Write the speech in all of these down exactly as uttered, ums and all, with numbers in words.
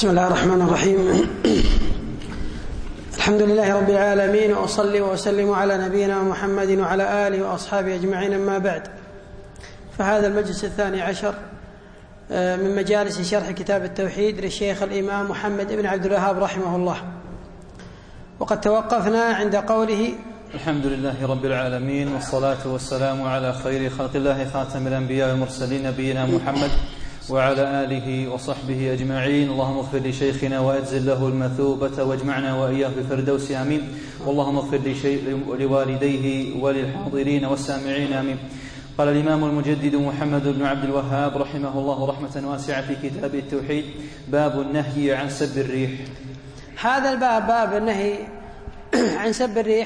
بسم الله الرحمن الرحيم. الحمد لله رب العالمين، وأصلي وأسلم على نبينا محمد وعلى آله وأصحابه أجمعين، أما بعد، فهذا المجلس الثاني عشر من مجالس شرح كتاب التوحيد للشيخ الإمام محمد بن عبد الوهاب رحمه الله. وقد توقفنا عند قوله: الحمد لله رب العالمين، والصلاة والسلام على خير خلق الله خاتم الأنبياء والمرسلين نبينا محمد وعلى آله وصحبه أجمعين. اللهم اغفر لشيخنا وأجزل له المثوبة، واجمعنا وإياه بفردوس آمين. واللهم اغفر لوالديه وللحاضرين والسامعين آمين. قال الإمام المجدد محمد بن عبد الوهاب رحمه الله رحمة واسعة في كتاب التوحيد: باب النهي عن سب الريح. هذا الباب باب النهي عن سب الريح.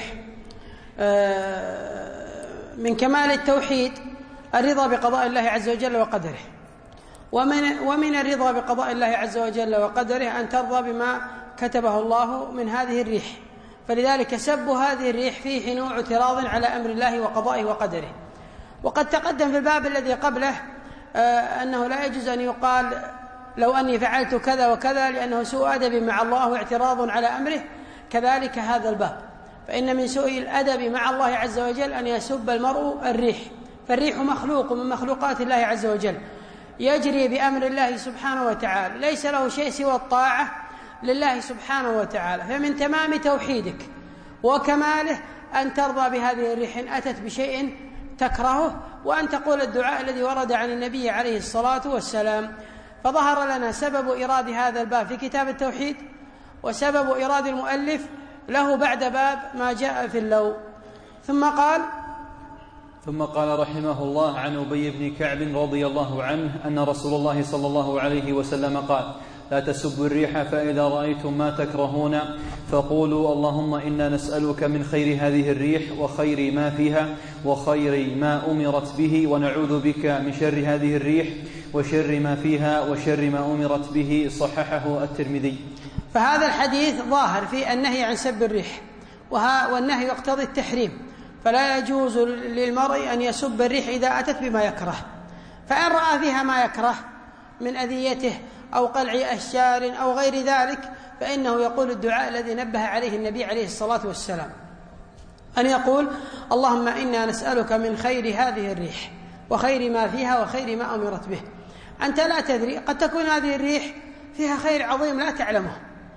من كمال التوحيد الرضا بقضاء الله عز وجل وقدره، ومن, ومن الرضا بقضاء الله عز وجل وقدره أن ترضى بما كتبه الله من هذه الريح. فلذلك سب هذه الريح فيه نوع اعتراض على أمر الله وقضائه وقدره. وقد تقدم في الباب الذي قبله أنه لا يجوز أن يقال لو أني فعلت كذا وكذا، لأنه سوء أدب مع الله واعتراض على أمره. كذلك هذا الباب، فإن من سوء الأدب مع الله عز وجل أن يسب المرء الريح. فالريح مخلوق من مخلوقات الله عز وجل، يجري بأمر الله سبحانه وتعالى، ليس له شيء سوى الطاعة لله سبحانه وتعالى. فمن تمام توحيدك وكماله أن ترضى بهذه الريح إن أتت بشيء تكرهه، وأن تقول الدعاء الذي ورد عن النبي عليه الصلاة والسلام. فظهر لنا سبب إيراد هذا الباب في كتاب التوحيد، وسبب إيراد المؤلف له بعد باب ما جاء في اللو. ثم قال ثم قال رحمه الله: عن أبي بن كعب رضي الله عنه أن رسول الله صلى الله عليه وسلم قال: لا تسبوا الريح، فإذا رأيتم ما تكرهون فقولوا اللهم إنا نسألك من خير هذه الريح وخير ما فيها وخير ما أمرت به، ونعوذ بك من شر هذه الريح وشر ما فيها وشر ما أمرت به. صححه الترمذي. فهذا الحديث ظاهر في النهي عن سب الريح، والنهي يقتضي التحريم، فلا يجوز للمرء أن يسب الريح إذا أتت بما يكره. فإن رأى فيها ما يكره من أذيته أو قلع أشجار أو غير ذلك، فإنه يقول الدعاء الذي نبه عليه النبي عليه الصلاة والسلام، أن يقول اللهم إنا نسألك من خير هذه الريح وخير ما فيها وخير ما أمرت به. أنت لا تدري، قد تكون هذه الريح فيها خير عظيم لا تعلمه،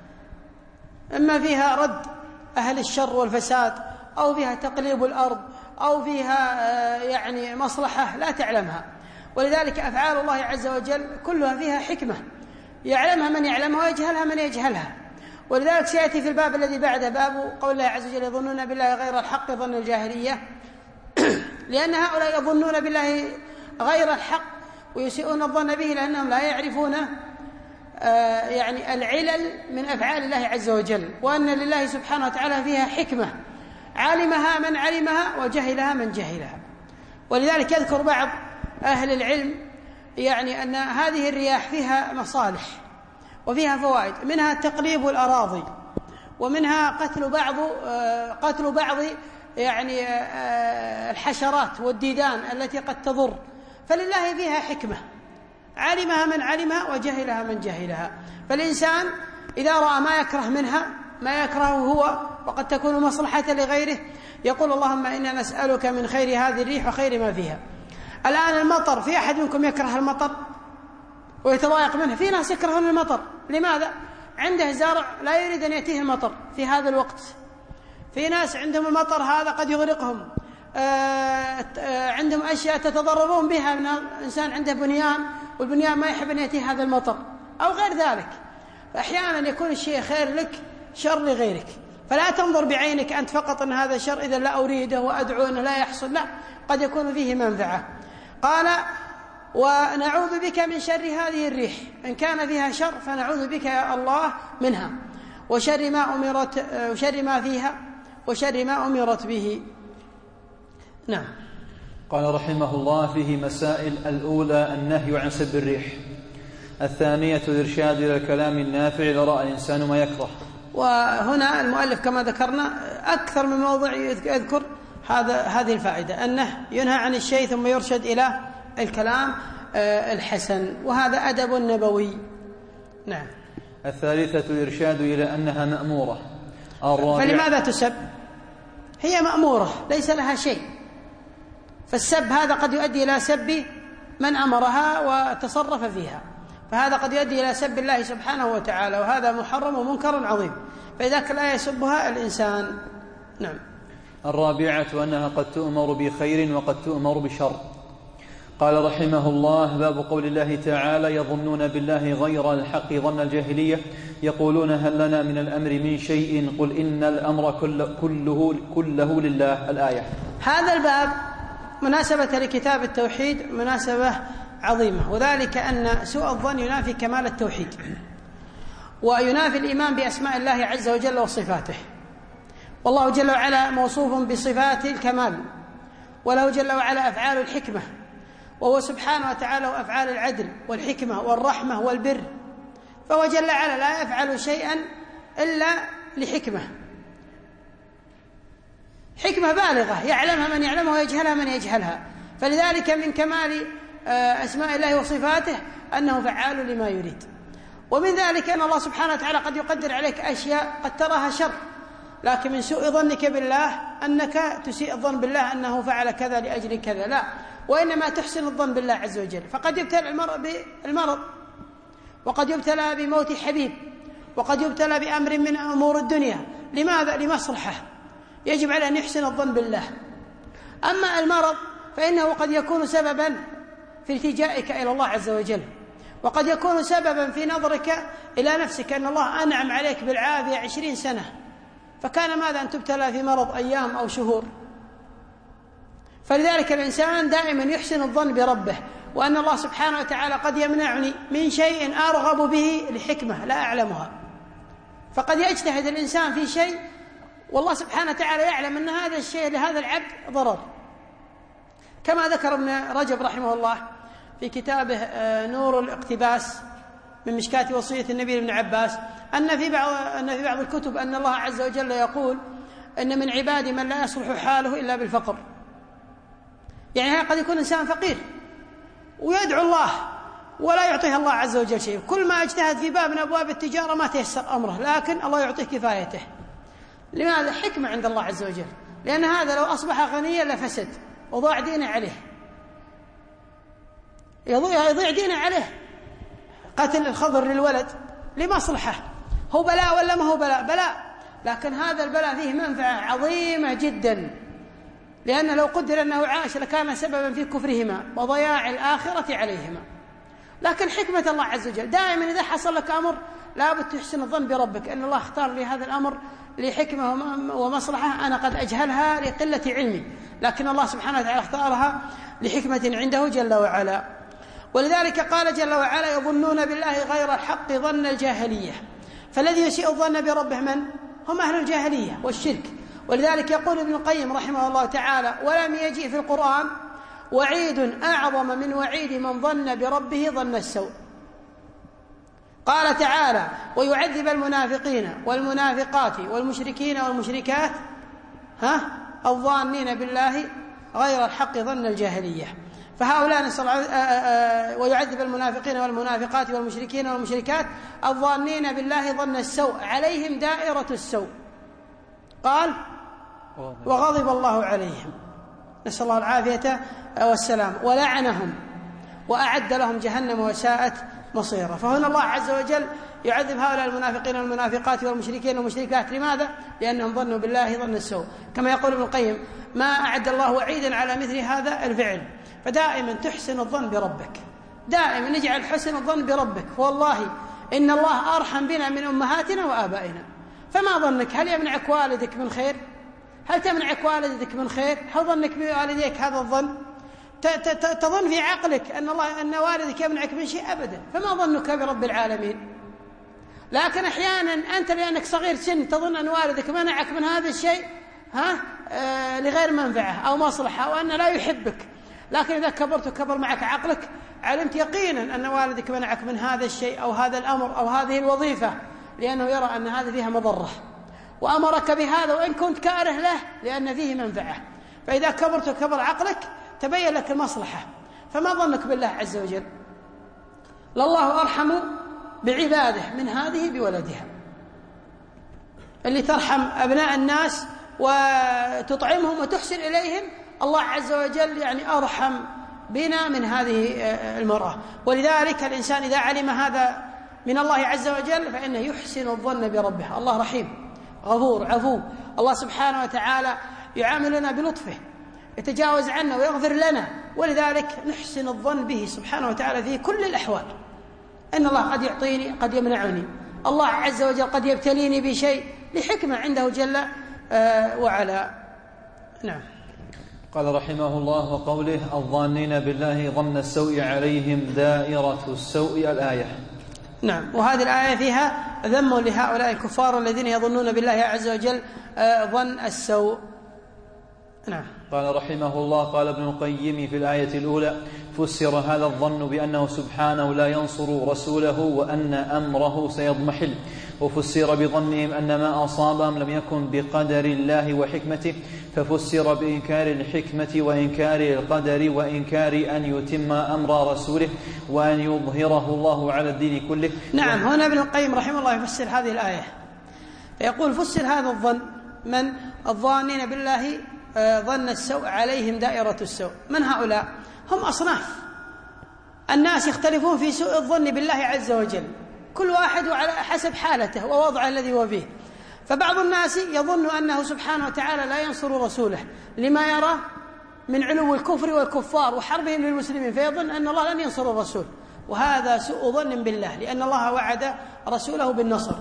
إما فيها رد أهل الشر والفساد، أو فيها تقليب الأرض، أو فيها يعني مصلحة لا تعلمها. ولذلك أفعال الله عز وجل كلها فيها حكمة يعلمها من يعلمها ويجهلها من يجهلها. ولذلك سيأتي في الباب الذي بعده باب قول الله عز وجل: يظنون بالله غير الحق ظن الجاهلية. لأن هؤلاء يظنون بالله غير الحق ويسيئون الظن به، لأنهم لا يعرفون آه يعني العلل من أفعال الله عز وجل، وأن لله سبحانه وتعالى فيها حكمة علمها من علمها وجهلها من جهلها. ولذلك يذكر بعض أهل العلم يعني أن هذه الرياح فيها مصالح وفيها فوائد، منها تقليب الأراضي، ومنها قتل بعض آه قتل بعض يعني آه الحشرات والديدان التي قد تضر. فلله فيها حكمة علمها من علمها وجهلها من جهلها. فالإنسان إذا رأى ما يكره منها ما يكرهه هو وقد تكون مصلحة لغيره، يقول اللهم إنا نسألك من خير هذه الريح وخير ما فيها. الآن المطر، في أحد منكم يكره المطر ويتضايق منه؟ في ناس يكرهون المطر. لماذا؟ عنده زرع لا يريد أن يأتيه المطر في هذا الوقت. في ناس عندهم المطر هذا قد يغرقهم، عندهم أشياء تتضررون بها من الإنسان، عنده بنيان والبنيان ما يحب أن يأتيه هذا المطر أو غير ذلك. فأحيانا يكون الشيء خير لك شر لغيرك، فلا تنظر بعينك أنت فقط أن هذا شر إذا لا أريده وأدعو أنه لا يحصل، لا، قد يكون فيه منفعة. قال: ونعوذ بك من شر هذه الريح، إن كان فيها شر فنعوذ بك يا الله منها، وشر ما أمرت وشر ما فيها وشر ما أمرت به. نعم. قال رحمه الله: فيه مسائل. الأولى النهي عن سب الريح. الثانية الإرشاد إلى الكلام النافع إذا رأى الإنسان ما يكره. وهنا المؤلف كما ذكرنا أكثر من موضع يذكر هذا هذه الفائدة، أنه ينهى عن الشيء ثم يرشد إلى الكلام الحسن، وهذا أدب نبوي. نعم. الثالثة الإرشاد إلى أنها مأمورة. الرابعة فلماذا تسب؟ هي مأمورة ليس لها شيء، فالسب هذا قد يؤدي إلى سب من أمرها وتصرف فيها، فهذا قد يؤدي إلى سب الله سبحانه وتعالى، وهذا محرم ومنكر عظيم، فإذا لا يسبها الإنسان. نعم. الرابعة أنها قد تؤمر بخير وقد تؤمر بشر. قال رحمه الله: باب قول الله تعالى: يظنون بالله غير الحق ظن الجاهلية يقولون هل لنا من الأمر من شيء قل إن الأمر كله, كله لله. الآية. هذا الباب مناسبة لكتاب التوحيد مناسبة عظيمة، وذلك أن سوء الظن ينافي كمال التوحيد، وينافي الإيمان بأسماء الله عز وجل وصفاته، والله جل وعلا موصوف بصفات الكمال، وله جل وعلا أفعال الحكمة، وهو سبحانه وتعالى أفعال العدل والحكمة والرحمة والبر، فهو جل وعلا لا يفعل شيئا إلا لحكمة، حكمة بالغة يعلمها من يعلمها ويجهلها من يجهلها. فلذلك من كمال أسماء الله وصفاته أنه فعال لما يريد. ومن ذلك أن الله سبحانه وتعالى قد يقدر عليك أشياء قد تراها شر، لكن من سوء ظنك بالله أنك تسيء الظن بالله أنه فعل كذا لأجل كذا، لا، وإنما تحسن الظن بالله عز وجل. فقد يبتلى المرء بالمرض، وقد يبتلى بموت حبيب، وقد يبتلى بأمر من أمور الدنيا. لماذا؟ لمصلحة، يجب على أن يحسن الظن بالله. أما المرض فإنه قد يكون سببا في التجائك إلى الله عز وجل، وقد يكون سببا في نظرك إلى نفسك أن الله أنعم عليك بالعافية عشرين سنة، فكان ماذا أن تبتلى في مرض أيام أو شهور. فلذلك الإنسان دائما يحسن الظن بربه، وأن الله سبحانه وتعالى قد يمنعني من شيء أرغب به لحكمة لا أعلمها. فقد يجتهد الإنسان في شيء والله سبحانه وتعالى يعلم أن هذا الشيء لهذا العبد ضرر، كما ذكر ابن رجب رحمه الله في كتابه نور الاقتباس من مشكاة وصية النبي ابن عباس أن في بعض أن في بعض الكتب أن الله عز وجل يقول أن من عبادي من لا يصلح حاله إلا بالفقر. يعني قد يكون إنسان فقير ويدعو الله ولا يعطيه الله عز وجل شيء، كل ما اجتهد في باب من أبواب التجارة ما تيسر أمره، لكن الله يعطيه كفايته. لماذا؟ حكمة عند الله عز وجل، لأن هذا لو أصبح غنيا لفسد وضاع دينه عليه، يضيع دينه عليه. قتل الخضر للولد لمصلحة، هو بلاء ولا ما هو بلاء؟ بلاء، لكن هذا البلاء فيه منفعة عظيمة جدا، لأن لو قدر أنه عاش لكان سببا في كفرهما وضياع الآخرة عليهما. لكن حكمة الله عز وجل دائما إذا حصل لك أمر لابد تحسن الظن بربك أن الله اختار لي هذا الأمر لحكمة ومصلحة أنا قد أجهلها لقلة علمي، لكن الله سبحانه وتعالى اختارها لحكمة عنده جل وعلا. ولذلك قال جل وعلا: يظنون بالله غير الحق ظن الجاهلية. فالذي يسيء الظن بربه من؟ هم أهل الجاهلية والشرك. ولذلك يقول ابن القيم رحمه الله تعالى: ولم يجيء في القرآن وعيد أعظم من وعيد من ظن بربه ظن السوء. قال تعالى: ويعذب المنافقين والمنافقات والمشركين والمشركات ها الظانين بالله غير الحق ظن الجاهلية. فهؤلاء نسأل ويعذب المنافقين والمنافقات والمشركين والمشركات الظانين بالله ظن السوء عليهم دائرة السوء. قال: وغضب الله عليهم، نسأل الله العافية والسلام، ولعنهم وأعد لهم جهنم وساءت مصيرا. فهنا الله عز وجل يعذب هؤلاء المنافقين والمنافقات والمشركين والمشركات. لماذا؟ لأنهم ظنوا بالله ظن السوء. كما يقول ابن القيم: ما أعد الله وعيدا على مثل هذا الفعل. فدائما تحسن الظن بربك، دائما نجعل حسن الظن بربك. والله إن الله أرحم بنا من أمهاتنا وآبائنا. فما ظنك؟ هل يمنعك والدك من خير؟ هل تمنعك والدتك من خير؟ هل ظنك بوالديك هذا الظن؟ تظن في عقلك أن الله أن والدك يمنعك من شيء؟ أبدا. فما ظنك برب العالمين؟ لكن أحيانا أنت لأنك صغير سن تظن أن والدك منعك من هذا الشيء ها آه لغير منفعة أو مصلحة أو أن لا يحبك، لكن إذا كبرت وكبر معك عقلك علمت يقينا أن والدك منعك من هذا الشيء أو هذا الأمر أو هذه الوظيفة، لأنه يرى أن هذا فيها مضرة وأمرك بهذا وإن كنت كاره له لأن فيه منفعة. فإذا كبرت وكبر عقلك تبين لك المصلحة. فما ظنك بالله عز وجل؟ لله أرحم بعباده من هذه بولدها، اللي ترحم أبناء الناس وتطعمهم وتحسن إليهم، الله عز وجل يعني أرحم بنا من هذه المرأة. ولذلك الإنسان إذا علم هذا من الله عز وجل فإنه يحسن الظن بربه. الله رحيم غفور عفو، الله سبحانه وتعالى يعاملنا بلطفه، يتجاوز عنا ويغفر لنا، ولذلك نحسن الظن به سبحانه وتعالى في كل الأحوال. إن الله قد يعطيني قد يمنعني، الله عز وجل قد يبتليني بشيء لحكمة عنده جل وعلا. نعم. قال رحمه الله: وقوله الظانين بالله ظن السوء عليهم دائرة السوء، الآية. نعم. وهذه الآية فيها ذم لهؤلاء الكفار الذين يظنون بالله عز وجل ظن السوء. نعم. قال رحمه الله: قال ابن القيم في الآية الأولى: فسر هذا الظن بأنه سبحانه لا ينصر رسوله وأن أمره سيضمحل، وفسر بظنهم أن ما أصابهم لم يكن بقدر الله وحكمته، ففسر بإنكار الحكمة وإنكار القدر وإنكار أن يتم أمر رسوله وأن يظهره الله على الدين كله. نعم. هنا ابن القيم رحمه الله يفسر هذه الآية فيقول: فسر هذا الظن من الظانين بالله ظن السوء عليهم دائرة السوء. من هؤلاء؟ هم أصناف الناس يختلفون في سوء الظن بالله عز وجل، كل واحد على حسب حالته ووضعه الذي هو فيه. فبعض الناس يظن أنه سبحانه وتعالى لا ينصر رسوله لما يرى من علو الكفر والكفار وحربهم للمسلمين، فيظن أن الله لن ينصر الرسول، وهذا سوء ظن بالله، لأن الله وعد رسوله بالنصر،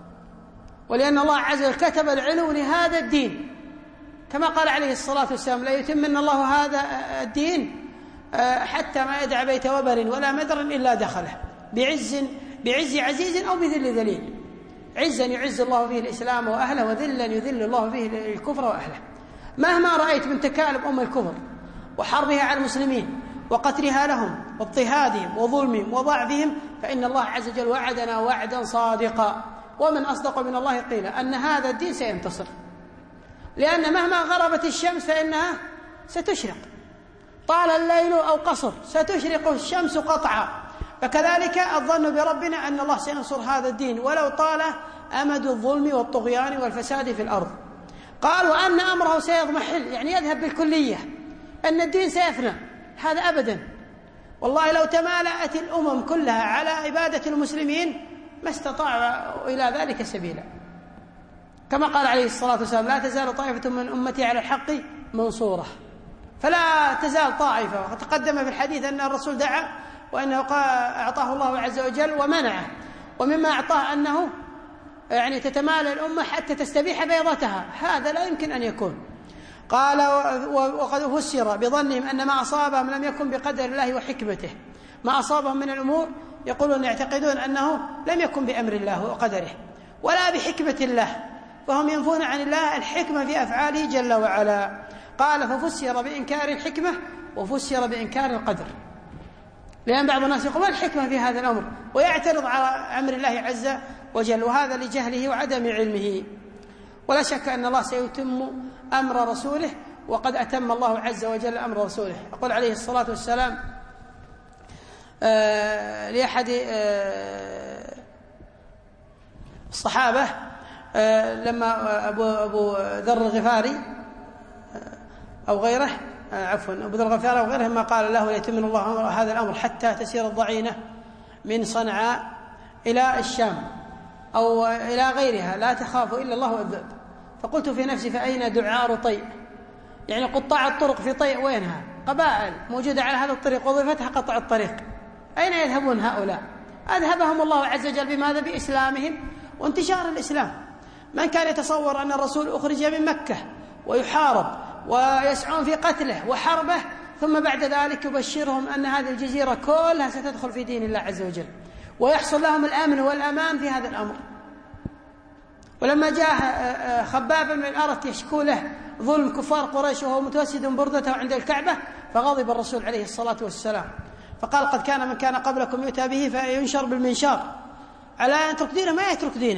ولأن الله عز وجل كتب العلو لهذا الدين، كما قال عليه الصلاة والسلام: لا يتمن الله هذا الدين حتى ما يدع بيت وبر ولا مدر إلا دخله، بعز بعز عزيز أو بذل ذليل. عزا يعز الله فيه الإسلام وأهله، وذلا يذل الله فيه الكفر وأهله. مهما رأيت من تكالب أم الكفر وحربها على المسلمين وقتلها لهم واضطهادهم وظلمهم وضعفهم، فإن الله عز وجل وعدنا وعدا صادقا، ومن أصدق من الله قيلا، أن هذا الدين سينتصر، لأن مهما غربت الشمس فإنها ستشرق، طال الليل أو قصر ستشرق الشمس قطعا. فكذلك الظن بربنا أن الله سينصر هذا الدين ولو طال أمد الظلم والطغيان والفساد في الأرض. قال: وأن أمره سيضمحل، يعني يذهب بالكلية، أن الدين سيفنى، هذا أبدا. والله لو تمالأت الأمم كلها على عبادة المسلمين ما استطاعوا إلى ذلك سبيلا، كما قال عليه الصلاة والسلام: لا تزال طائفة من أمتي على الحق منصورة. فلا تزال طائفة. وتقدم في الحديث أن الرسول دعا وأنه أعطاه الله عز وجل ومنعه، ومما أعطاه أنه يعني تتمالى الأمة حتى تستبيح بيضتها، هذا لا يمكن أن يكون. قال: وقد فسر بظنهم أن ما أصابهم لم يكن بقدر الله وحكمته. ما أصابهم من الأمور يقولون يعتقدون أنه لم يكن بأمر الله وقدره ولا بحكمة الله، فهم ينفون عن الله الحكمة في أفعاله جل وعلا. قال: ففسر بإنكار الحكمة وفسر بإنكار القدر، لأن بعض الناس يقول: ما الحكمة في هذا الأمر، ويعترض على أمر الله عز وجل، وهذا لجهله وعدم علمه. ولا شك أن الله سيتم أمر رسوله، وقد أتم الله عز وجل أمر رسوله. يقول عليه الصلاة والسلام آه لأحد آه الصحابة آه لما أبو, أبو ذر الغفاري أو غيره عفوا أبو ذر الغفاري أو غيره ما قال له: ليتمن الله هذا الأمر حتى تسير الضعينة من صنعاء إلى الشام أو إلى غيرها لا تخاف إلا الله والذئب. فقلت في نفسي: فأين دعار طيء؟ يعني قطاع الطرق في طيء وينها؟ قبائل موجودة على هذا الطريق وظيفتها قطع الطريق، أين يذهبون هؤلاء؟ أذهبهم الله عز وجل بماذا؟ بإسلامهم وانتشار الإسلام. من كان يتصور أن الرسول أخرج من مكة ويحارب ويسعون في قتله وحربه، ثم بعد ذلك يبشرهم أن هذه الجزيرة كلها ستدخل في دين الله عز وجل ويحصل لهم الأمن والأمان في هذا الأمر. ولما جاء خباب بن الأرت يشكو له ظلم كفار قريش وهو متوسد بردته عند الكعبة، فغضب الرسول عليه الصلاة والسلام فقال: قد كان من كان قبلكم يؤتى به فينشر بالمنشار، على أن يترك دينه ما يترك دينه.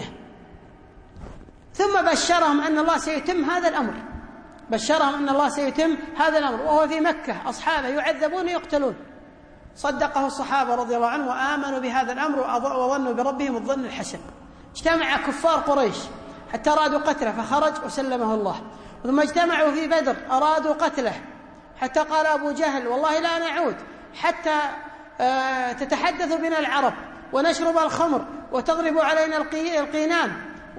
ثم بشرهم أن الله سيتم هذا الأمر، بشرهم أن الله سيتم هذا الأمر وهو في مكة، أصحابه يعذبون ويقتلون، صدقه الصحابة رضي الله عنهم وآمنوا بهذا الأمر وظنوا بربهم الظن الحسن. اجتمع كفار قريش حتى أرادوا قتله فخرج وسلمه الله، ثم اجتمعوا في بدر أرادوا قتله حتى قال أبو جهل والله لا نعود حتى آه تتحدث بنا العرب ونشرب الخمر وتضرب علينا القينان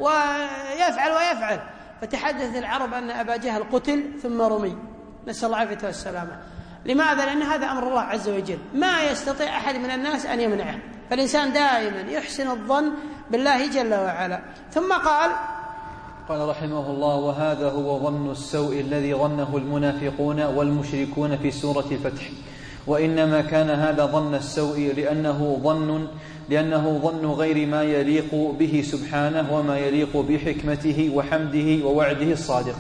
ويفعل ويفعل. فتحدث العرب أن أبا جهل قتل ثم رمي، نسأل الله العافية والسلامة. لماذا؟ لأن هذا أمر الله عز وجل ما يستطيع أحد من الناس أن يمنعه، فالإنسان دائما يحسن الظن بالله جل وعلا. ثم قال قال رحمه الله: وهذا هو ظن السوء الذي ظنه المنافقون والمشركون في سورة الفتح، وإنما كان هذا ظن السوء لأنه ظن لأنه ظن غير ما يليق به سبحانه وما يليق بحكمته وحمده ووعده الصادق.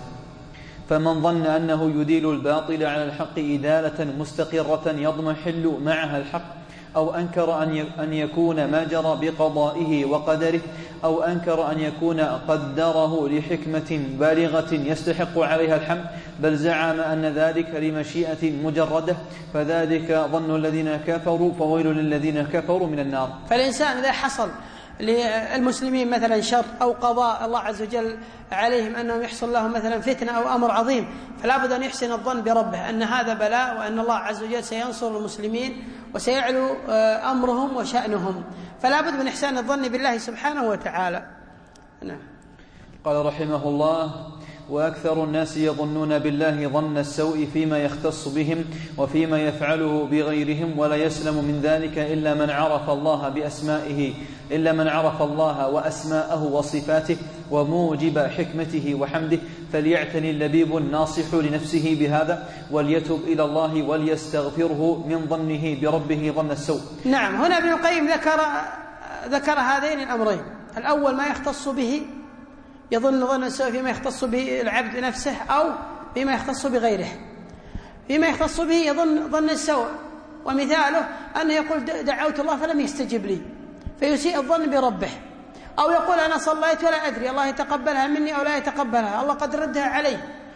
فمن ظن أنه يديل الباطل على الحق إدالة مستقرة يضمحل معها الحق، أو أنكر أن يكون ما جرى بقضائه وقدره، أو أنكر أن يكون قدره لحكمة بالغة يستحق عليها الحمد، بل زعم أن ذلك لمشيئة مجردة، فذلك ظن الذين كفروا، فويل للذين كفروا من النار. فالإنسان إذا حصل للمسلمين مثلا شر أو قضاء الله عز وجل عليهم أنهم يحصل لهم مثلا فتنة أو أمر عظيم، فلا بد أن يحسن الظن بربه أن هذا بلاء وأن الله عز وجل سينصر المسلمين وسيعلو أمرهم وشأنهم، فلا بد من إحسان الظن بالله سبحانه وتعالى. نعم. قال رحمه الله: وأكثر الناس يظنون بالله ظن السوء فيما يختص بهم وفيما يفعله بغيرهم، ولا يسلم من ذلك إلا من عرف الله بأسمائه إلا من عرف الله وأسماءه وصفاته وموجب حكمته وحمده، فليعتني اللبيب الناصح لنفسه بهذا، وليتب إلى الله وليستغفره من ظنه بربه ظن السوء. نعم. هنا ابن القيم ذكر ذكر هذين الأمرين: الأول ما يختص به، يظن ظن السوء فيما يختص به العبد نفسه أو فيما يختص بغيره. فيما يختص به يظن ظن السوء، ومثاله أنه يقول دعوت الله فلم يستجب لي فيسيء الظن بربه، أو يقول أنا صليت ولا أدري الله يتقبلها مني أو لا يتقبلها، الله قد ردها علي،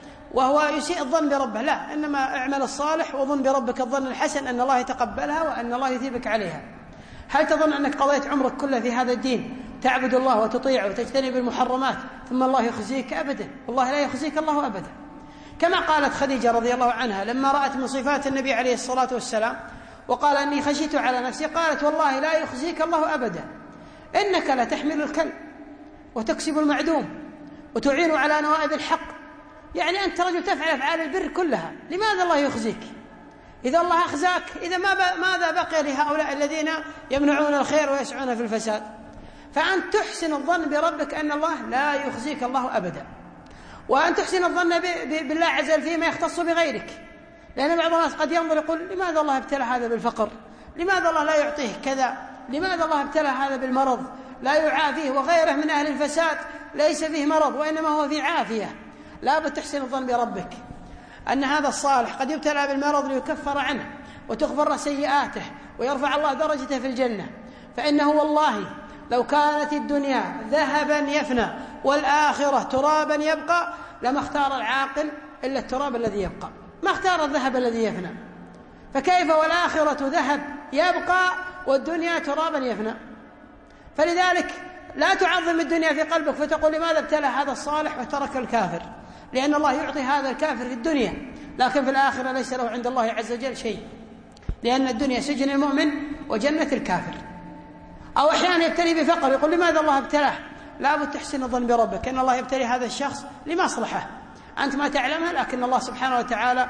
وهو يسيء الظن بربه. لا، إنما اعمل الصالح وظن بربك الظن الحسن أن الله يتقبلها وأن الله يثيبك عليها. هل تظن أنك قضيت عمرك كله في هذا الدين تعبد الله وتطيعه وتجتنب المحرمات ثم الله يخزيك؟ أبدا، والله لا يخزيك الله أبدا. كما قالت خديجة رضي الله عنها لما رأت من صفات النبي عليه الصلاة والسلام وقال أني خشيت على نفسي، قالت والله لا يخزيك الله أبدا، إنك لتحمل الكلب وتكسب المعدوم وتعين على نوائب الحق، يعني أنت رجل تفعل أفعال البر كلها، لماذا الله يخزيك؟ إذا الله أخزاك إذا ماذا بقي لهؤلاء الذين يمنعون الخير ويسعون في الفساد؟ فأن تحسن الظن بربك أن الله لا يخزيك الله أبدا، وأن تحسن الظن بالله عز وجل فيما يختص بغيرك، لأن بعض الناس قد ينظر يقول لماذا الله ابتلى هذا بالفقر، لماذا الله لا يعطيه كذا، لماذا الله ابتلى هذا بالمرض لا يعافيه، وغيره من أهل الفساد ليس فيه مرض وإنما هو في عافية. لا بد تحسن الظن بربك أن هذا الصالح قد يبتلى بالمرض ليكفر عنه وتغفر سيئاته ويرفع الله درجته في الجنة، فإنه والله لو كانت الدنيا ذهبا يفنى والآخرة ترابا يبقى لما اختار العاقل إلا التراب الذي يبقى، ما اختار الذهب الذي يفنى، فكيف والآخرة ذهب يبقى والدنيا ترابا يفنى؟ فلذلك لا تعظم الدنيا في قلبك فتقول لماذا ابتلى هذا الصالح وترك الكافر، لأن الله يعطي هذا الكافر في الدنيا لكن في الآخرة ليس له عند الله عز وجل شيء، لأن الدنيا سجن المؤمن وجنة الكافر. أو أحيانا يبتلي بفقر يقول لماذا الله ابتلاه؟ لا بد تحسن الظن بربك أن الله يبتلي هذا الشخص لمصلحة أنت ما تعلمها لكن الله سبحانه وتعالى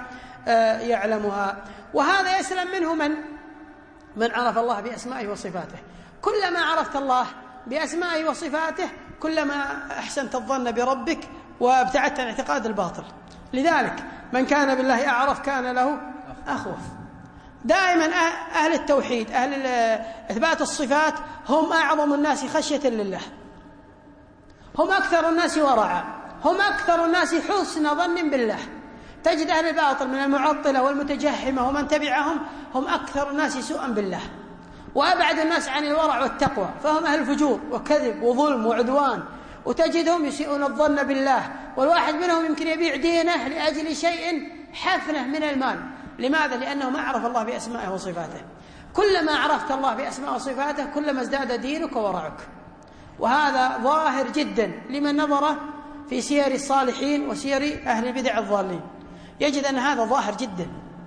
يعلمها. وهذا يسلم منه من من عرف الله بأسمائه وصفاته. كلما عرفت الله بأسمائه وصفاته كلما أحسنت الظن بربك وابتعدت عن اعتقاد الباطل. لذلك من كان بالله أعرف كان له أخوف. دائما أهل التوحيد أهل إثبات الصفات هم أعظم الناس خشية لله، هم أكثر الناس ورعا، هم أكثر الناس حسن ظن بالله. تجد أهل الباطل من المعطلة والمتجهمة ومن تبعهم هم أكثر الناس سوءا بالله وأبعد الناس عن الورع والتقوى، فهم أهل فجور وكذب وظلم وعدوان، وتجدهم يسيئون الظن بالله، والواحد منهم يمكن يبيع دينه لأجل شيء حفنه من المال. لماذا؟ لأنه ما عرف الله بأسمائه وصفاته. كلما عرفت الله بأسماء وصفاته كلما ازداد دينك وورعك. وهذا ظاهر جدا لمن نظر في سير الصالحين وسير أهل البدع الضالين، يجد أن هذا ظاهر جدا.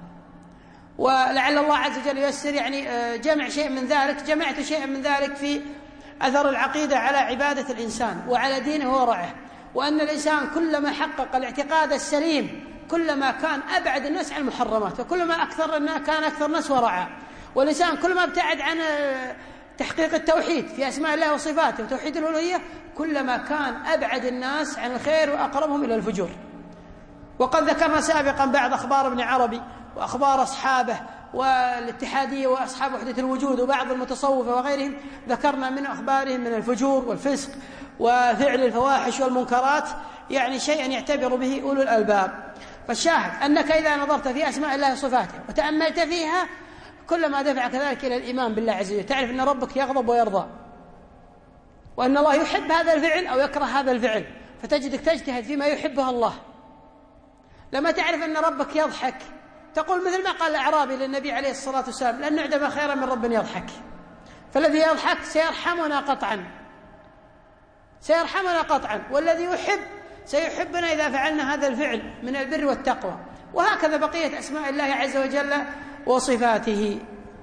ولعل الله عز وجل ييسر يعني جمع شيء من ذلك. جمعت شيئا من ذلك في أثر العقيدة على عبادة الإنسان وعلى دينه وورعه، وأن الإنسان كلما حقق الاعتقاد السليم كلما كان أبعد الناس عن المحرمات، وكلما أكثر الناس كان أكثر الناس ورعا. والإنسان كلما ابتعد عن تحقيق التوحيد في أسماء الله وصفاته وتوحيد الألوهية كلما كان أبعد الناس عن الخير وأقربهم إلى الفجور. وقد ذكرنا سابقا بعض أخبار ابن عربي وأخبار أصحابه والاتحادية وأصحاب وحدة الوجود وبعض المتصوفة وغيرهم، ذكرنا من أخبارهم من الفجور والفسق وفعل الفواحش والمنكرات، يعني شيئا يعتبر به أولو الألباب. فالشاهد أنك إذا نظرت في أسماء الله وصفاته وتأملت فيها كلما دفعك ذلك إلى الإيمان بالله عز وجل، تعرف أن ربك يغضب ويرضى، وأن الله يحب هذا الفعل أو يكره هذا الفعل، فتجدك تجتهد فيما يحبه الله. لما تعرف أن ربك يضحك تقول مثل ما قال الأعرابي للنبي عليه الصلاة والسلام: لن نعدم خيرا من رب يضحك. فالذي يضحك سيرحمنا قطعا، سيرحمنا قطعا، والذي يحب سيحبنا إذا فعلنا هذا الفعل من البر والتقوى. وهكذا بقية أسماء الله عز وجل وصفاته.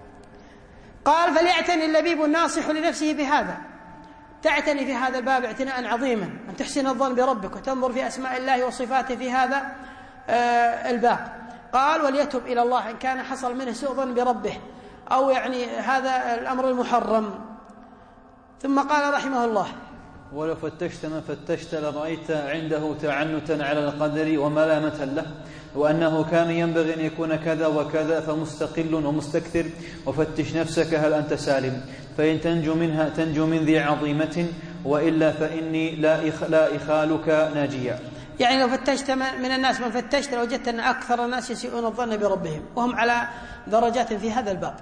قال: فليعتني اللبيب الناصح لنفسه بهذا. تعتني في هذا الباب اعتناء عظيما، أن تحسن الظن بربك وتنظر في أسماء الله وصفاته في هذا آه الباب. قال: وليتب إلى الله إن كان حصل منه سوء ظن بربه أو يعني هذا الأمر المحرم. ثم قال رحمه الله: ولو فتشت من فتشت لرأيت عنده تعنتا على القدر وملامة له، وأنه كان ينبغي أن يكون كذا وكذا، فمستقل ومستكثر. وفتش نفسك هل أنت سالم، فإن تنجو منها تنجو من ذي عظيمة، وإلا فإني لا, إخ لا إخالك ناجيا. يعني لو فتشت من الناس من فتشت لوجدت أن أكثر الناس يسيئون الظن بربهم، وهم على درجات في هذا الباب،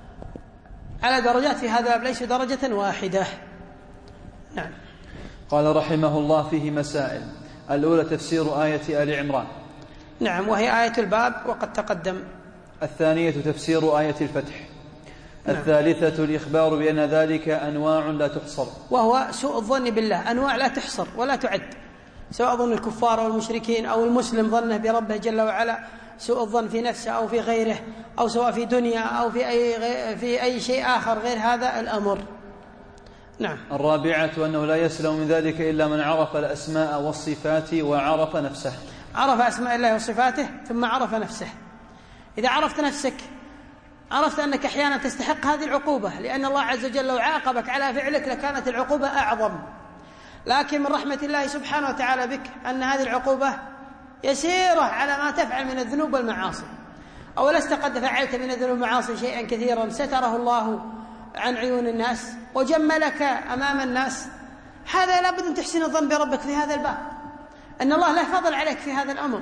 على درجات في هذا الباب، ليسوا درجة واحدة. نعم. قال رحمه الله: فيه مسائل. الأولى تفسير آية آل عمران. نعم، وهي آية الباب وقد تقدم. الثانية تفسير آية الفتح. نعم. الثالثة الإخبار بأن ذلك أنواع لا تحصر، وهو سوء الظن بالله، أنواع لا تحصر ولا تعد، سواء ظن الكفار أو المشركين أو المسلم ظنه بربه جل وعلا سوء الظن في نفسه أو في غيره، أو سواء في دنيا أو في أي, في أي شيء آخر غير هذا الأمر. نعم. الرابعة أنه لا يسلم من ذلك إلا من عرف الأسماء والصفات وعرف نفسه. عرف أسماء الله وصفاته ثم عرف نفسه. إذا عرفت نفسك عرفت أنك أحيانا تستحق هذه العقوبة، لأن الله عز وجل لو عاقبك على فعلك لكانت العقوبة أعظم، لكن من رحمة الله سبحانه وتعالى بك أن هذه العقوبة يسيرة على ما تفعل من الذنوب والمعاصي. أو لست قد فعلت من الذنوب والمعاصي شيئا كثيرا ستره الله عن عيون الناس وجملك أمام الناس، هذا لابد أن تحسن الظن بربك في هذا الباب، أن الله له فضل عليك في هذا الأمر.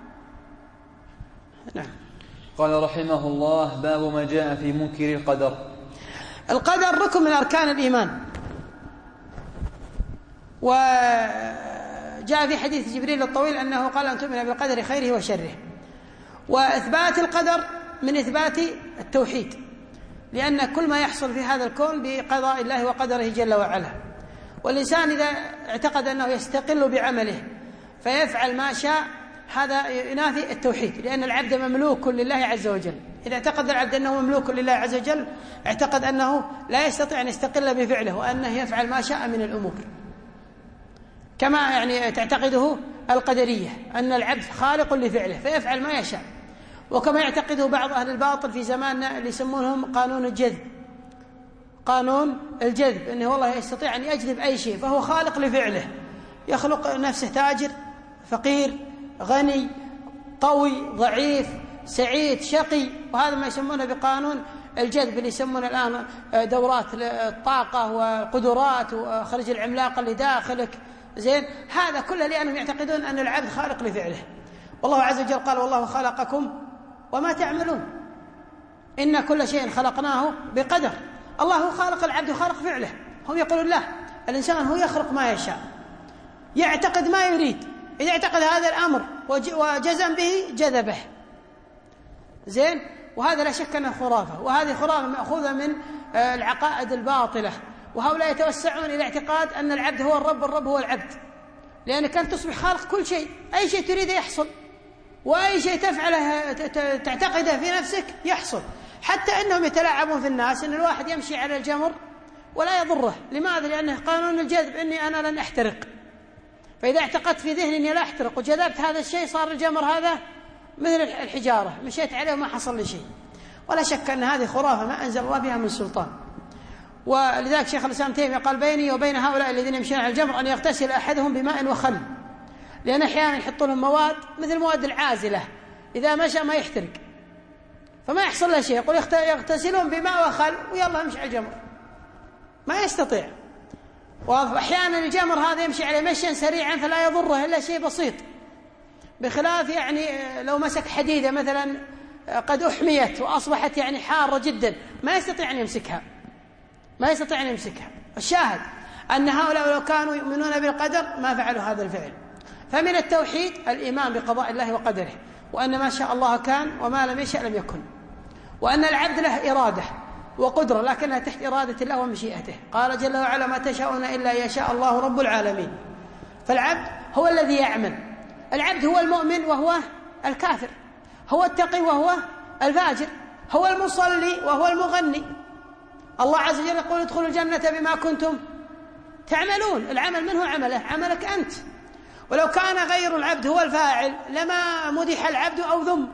نعم. قال رحمه الله: باب ما جاء في منكر القدر. القدر ركن من أركان الإيمان، وجاء في حديث جبريل الطويل أنه قال أن تؤمن بالقدر خيره وشره. وإثبات القدر من إثبات التوحيد، لأن كل ما يحصل في هذا الكون بقضاء الله وقدره جل وعلا. والإنسان إذا اعتقد أنه يستقل بعمله فيفعل ما شاء هذا ينافي التوحيد، لأن العبد مملوك لله عز وجل. إذا اعتقد العبد أنه مملوك لله عز وجل اعتقد أنه لا يستطيع أن يستقل بفعله وأنه يفعل ما شاء من الأمور، كما يعني تعتقده القدرية أن العبد خالق لفعله فيفعل ما يشاء، وكما يعتقده بعض أهل الباطل في زماننا اللي يسمونهم قانون الجذب، قانون الجذب أنه والله يستطيع أن يجذب أي شيء فهو خالق لفعله، يخلق نفسه تاجر فقير غني قوي ضعيف سعيد شقي، وهذا ما يسمونه بقانون الجذب اللي يسمونه الآن دورات الطاقة والقدرات وخرج العملاق اللي داخلك. زين، هذا كله لأنهم يعتقدون أن العبد خالق لفعله. والله عز وجل قال: والله خلقكم وما تعملون، إن كل شيء خلقناه بقدر. الله هو خالق العبد وخالق فعله. هم يقولون لا، الإنسان هو يخلق ما يشاء، يعتقد ما يريد، إذا اعتقد هذا الأمر وجزم به جذبه. زين، وهذا لا شك أنه خرافة، وهذه خرافة مأخوذة من العقائد الباطلة، وهؤلاء يتوسعون إلى اعتقاد أن العبد هو الرب والرب هو العبد، لأنك أنت تصبح خالق كل شيء، أي شيء تريده يحصل، وأي شيء تفعله تعتقده في نفسك يحصل. حتى أنهم يتلاعبون في الناس أن الواحد يمشي على الجمر ولا يضره. لماذا؟ لأنه قانون الجذب أني أنا لن أحترق، فإذا اعتقدت في ذهني أني لا أحترق وجذبت هذا الشيء صار الجمر هذا مثل الحجارة، مشيت عليه وما حصل لي شيء. ولا شك أن هذه خرافة ما أنزل الله بها من سلطان. ولذلك شيخ الإسلام تيمية قال بيني وبين هؤلاء الذين يمشون على الجمر أن يغتسل أحدهم بماء وخل، لأن أحيانا يحطون لهم مواد مثل مواد العازلة إذا مشى ما يحترق فما يحصل له شيء، يقول يغتسلون بماء وخل ويلا يمشي على الجمر، ما يستطيع. وأحيانا الجمر هذا يمشي عليه مشيا سريعا فلا يضره إلا شيء بسيط، بخلاف يعني لو مسك حديدة مثلا قد أحميت وأصبحت يعني حارة جدا ما يستطيع أن يمسكها، ما يستطيع أن يمسكها. الشاهد أن هؤلاء لو كانوا يؤمنون بالقدر ما فعلوا هذا الفعل. فمن التوحيد الإيمان بقضاء الله وقدره، وأن ما شاء الله كان وما لم يشأ لم يكن، وأن العبد له إرادة وقدرة لكنها تحت إرادة الله ومشيئته. قال جل وعلا ما تشاءون إلا يشاء الله رب العالمين. فالعبد هو الذي يعمل، العبد هو المؤمن وهو الكافر، هو التقي وهو الفاجر، هو المصلي وهو المغني. الله عز وجل يقول ادخلوا الجنة بما كنتم تعملون، العمل منه عمله، عملك أنت. ولو كان غير العبد هو الفاعل لما مدح العبد أو ذم.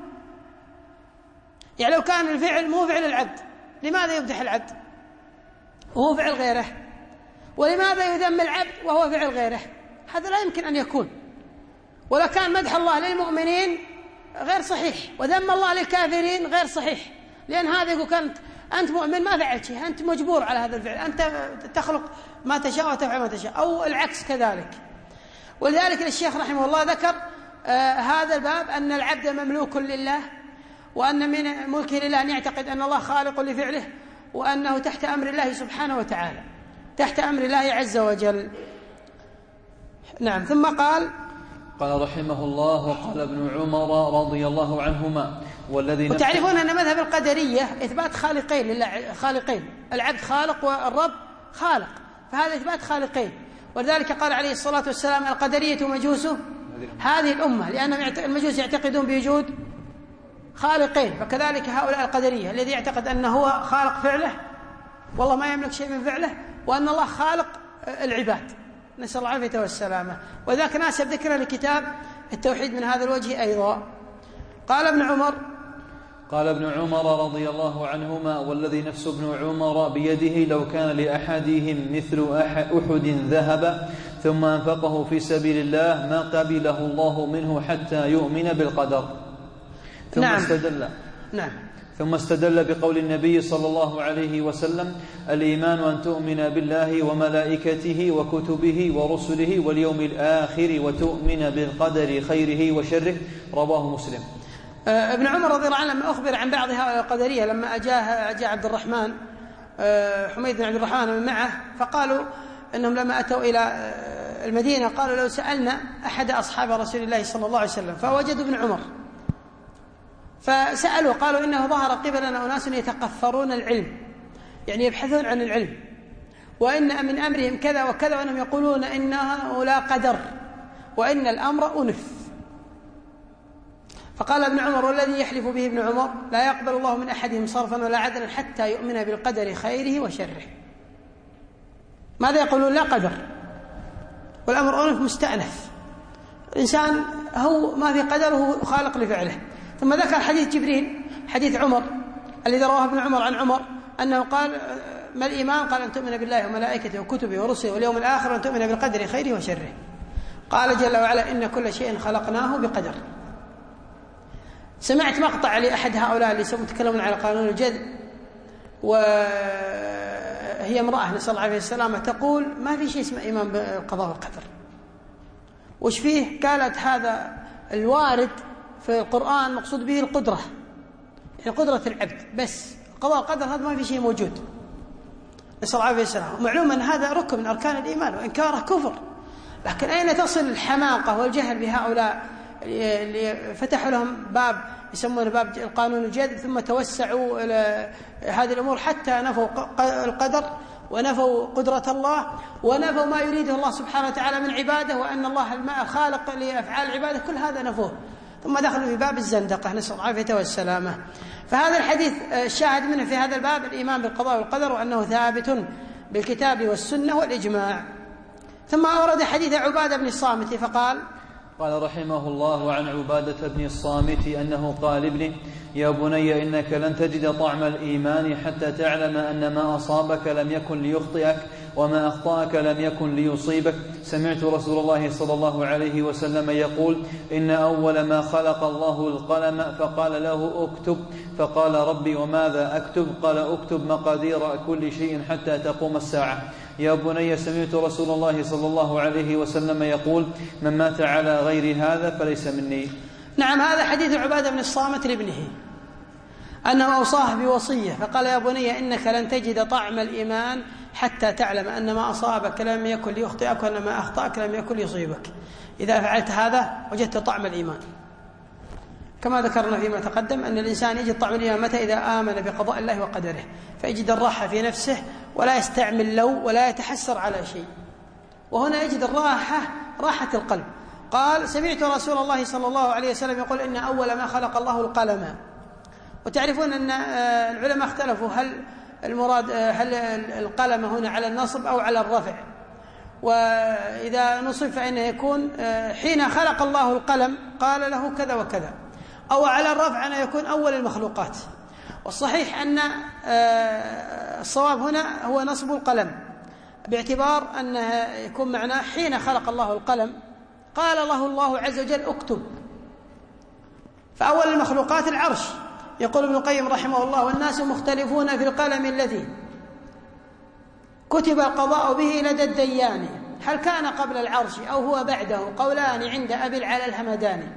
يعني لو كان الفعل مو فعل العبد لماذا يمدح العبد وهو فعل غيره؟ ولماذا يذم العبد وهو فعل غيره؟ هذا لا يمكن أن يكون. ولو كان مدح الله للمؤمنين غير صحيح وذم الله للكافرين غير صحيح، لأن هذا يقول كنت أنت مؤمن ما فعلت شيء، أنت مجبور على هذا الفعل، أنت تخلق ما تشاء وتفعل ما تشاء، أو العكس كذلك. ولذلك الشيخ رحمه الله ذكر آه هذا الباب أن العبد مملوك لله، وأن من ملكه لله أن يعتقد أن الله خالق لفعله، وأنه تحت أمر الله سبحانه وتعالى، تحت أمر الله عز وجل. نعم. ثم قال قال رحمه الله وقال ابن عمر رضي الله عنهما والذي وتعرفون أن مذهب القدرية إثبات خالقين لله، خالقين، العبد خالق والرب خالق، فهذا إثبات خالقين. ولذلك قال عليه الصلاة والسلام القدرية مجوس هذه الأمة، لأن المجوس يعتقدون بوجود خالقين، فكذلك هؤلاء القدرية الذي يعتقد أنه هو خالق فعله والله ما يملك شيء من فعله، وأن الله خالق العباد، نسأل الله العافية والسلامة. وذاك ناسب ذكره لكتاب التوحيد من هذا الوجه أيضا. قال ابن عمر قال ابن عمر رضي الله عنهما والذي نفس ابن عمر بيده لو كان لأحدهم مثل أحد ذهب ثم أنفقه في سبيل الله ما قبله الله منه حتى يؤمن بالقدر. ثم نعم. استدل نعم. ثم استدل بقول النبي صلى الله عليه وسلم الإيمان أن تؤمن بالله وملائكته وكتبه ورسله واليوم الآخر وتؤمن بالقدر خيره وشره. رواه مسلم. ابن عمر رضي الله عنه لما أخبر عن بعض هؤلاء القدرية لما أجاه أجا عبد الرحمن حميد بن عبد الرحمن من معه، فقالوا أنهم لما أتوا إلى المدينة قالوا لو سألنا أحد أصحاب رسول الله صلى الله عليه وسلم، فوجدوا ابن عمر فسألوا قالوا إنه ظهر قبلنا أناس يتقفرون العلم، يعني يبحثون عن العلم، وإن من أمرهم كذا وكذا، وأنهم يقولون إنه لا قدر وإن الأمر أنف. فقال ابن عمر والذي يحلف به ابن عمر لا يقبل الله من أحدهم صرفا ولا عدلا حتى يؤمن بالقدر خيره وشره. ماذا يقولون؟ لا قدر والأمر أنف مستأنف، الإنسان هو ما في قدر وهو خالق لفعله. ثم ذكر حديث جبريل حديث عمر الذي رواه ابن عمر عن عمر أنه قال ما الإيمان؟ قال أن تؤمن بالله وملائكته وكتبه ورسله واليوم الآخر وأن تؤمن بالقدر خيره وشره. قال جل وعلا إن كل شيء خلقناه بقدر. سمعت مقطع لأحد هؤلاء اللي يتكلمون على قانون الجذب، وهي امرأة نسأل الله عليه السلامة تقول ما في شيء اسمه إيمان بالقضاء والقدر. وش فيه؟ قالت هذا الوارد في القرآن مقصود به القدرة، يعني قدرة العبد، بس القضاء والقدر هذا ما في شيء موجود نسأل الله عليه السلامة. ومعلوم أن هذا ركن من أركان الإيمان وإنكاره كفر، لكن أين تصل الحماقة والجهل بهؤلاء فتحوا لهم باب يسمونه باب القانون الجديد، ثم توسعوا إلى هذه الأمور حتى نفوا القدر ونفوا قدرة الله ونفوا ما يريده الله سبحانه وتعالى من عباده، وأن الله الخالق لأفعال العبادة، كل هذا نفوه، ثم دخلوا في باب الزندقة، نسأل العافية والسلامة. فهذا الحديث الشاهد منه في هذا الباب الإيمان بالقضاء والقدر، وأنه ثابت بالكتاب والسنة والإجماع. ثم أورد حديث عبادة بن الصامت فقال: قال رحمه الله عن عبادة بن الصامت أنه قال ابنه: يا بني إنك لن تجد طعم الإيمان حتى تعلم أن ما أصابك لم يكن ليخطئك وما أخطأك لم يكن ليصيبك. سمعت رسول الله صلى الله عليه وسلم يقول: إن أول ما خلق الله القلم فقال له اكتب، فقال: ربي وماذا أكتب؟ قال: اكتب مقادير كل شيء حتى تقوم الساعة. يا بني سمعت رسول الله صلى الله عليه وسلم يقول: من مات على غير هذا فليس مني. نعم، هذا حديث عبادة بن الصامت لابنه أنه أوصاه بوصية، فقال: يا بني إنك لن تجد طعم الإيمان حتى تعلم أن ما أصابك لم يكن ليخطئك وأن ما أخطأك لم يكن ليصيبك. إذا فعلت هذا وجدت طعم الإيمان، كما ذكرنا فيما تقدم أن الإنسان يجد طعم الإيمان متى؟ إذا آمن بقضاء الله وقدره، فيجد الراحة في نفسه ولا يستعمل لو ولا يتحسر على شيء، وهنا يجد الراحة، راحة القلب. قال: سمعت رسول الله صلى الله عليه وسلم يقول: إن أول ما خلق الله القلم. وتعرفون أن العلماء اختلفوا هل المراد هل القلم هنا على النصب أو على الرفع، وإذا نصب فإنه يكون حين خلق الله القلم قال له كذا وكذا، أو على الرفع أنه يكون أول المخلوقات. والصحيح أن الصواب هنا هو نصب القلم، باعتبار أنه يكون معناه حين خلق الله القلم قال له الله عز وجل اكتب. فأول المخلوقات العرش. يقول ابن القيم رحمه الله: والناس مختلفون في القلم الذي كتب القضاء به لدى الديان، هل كان قبل العرش أو هو بعده؟ قولان عند أبي العلا الهمداني.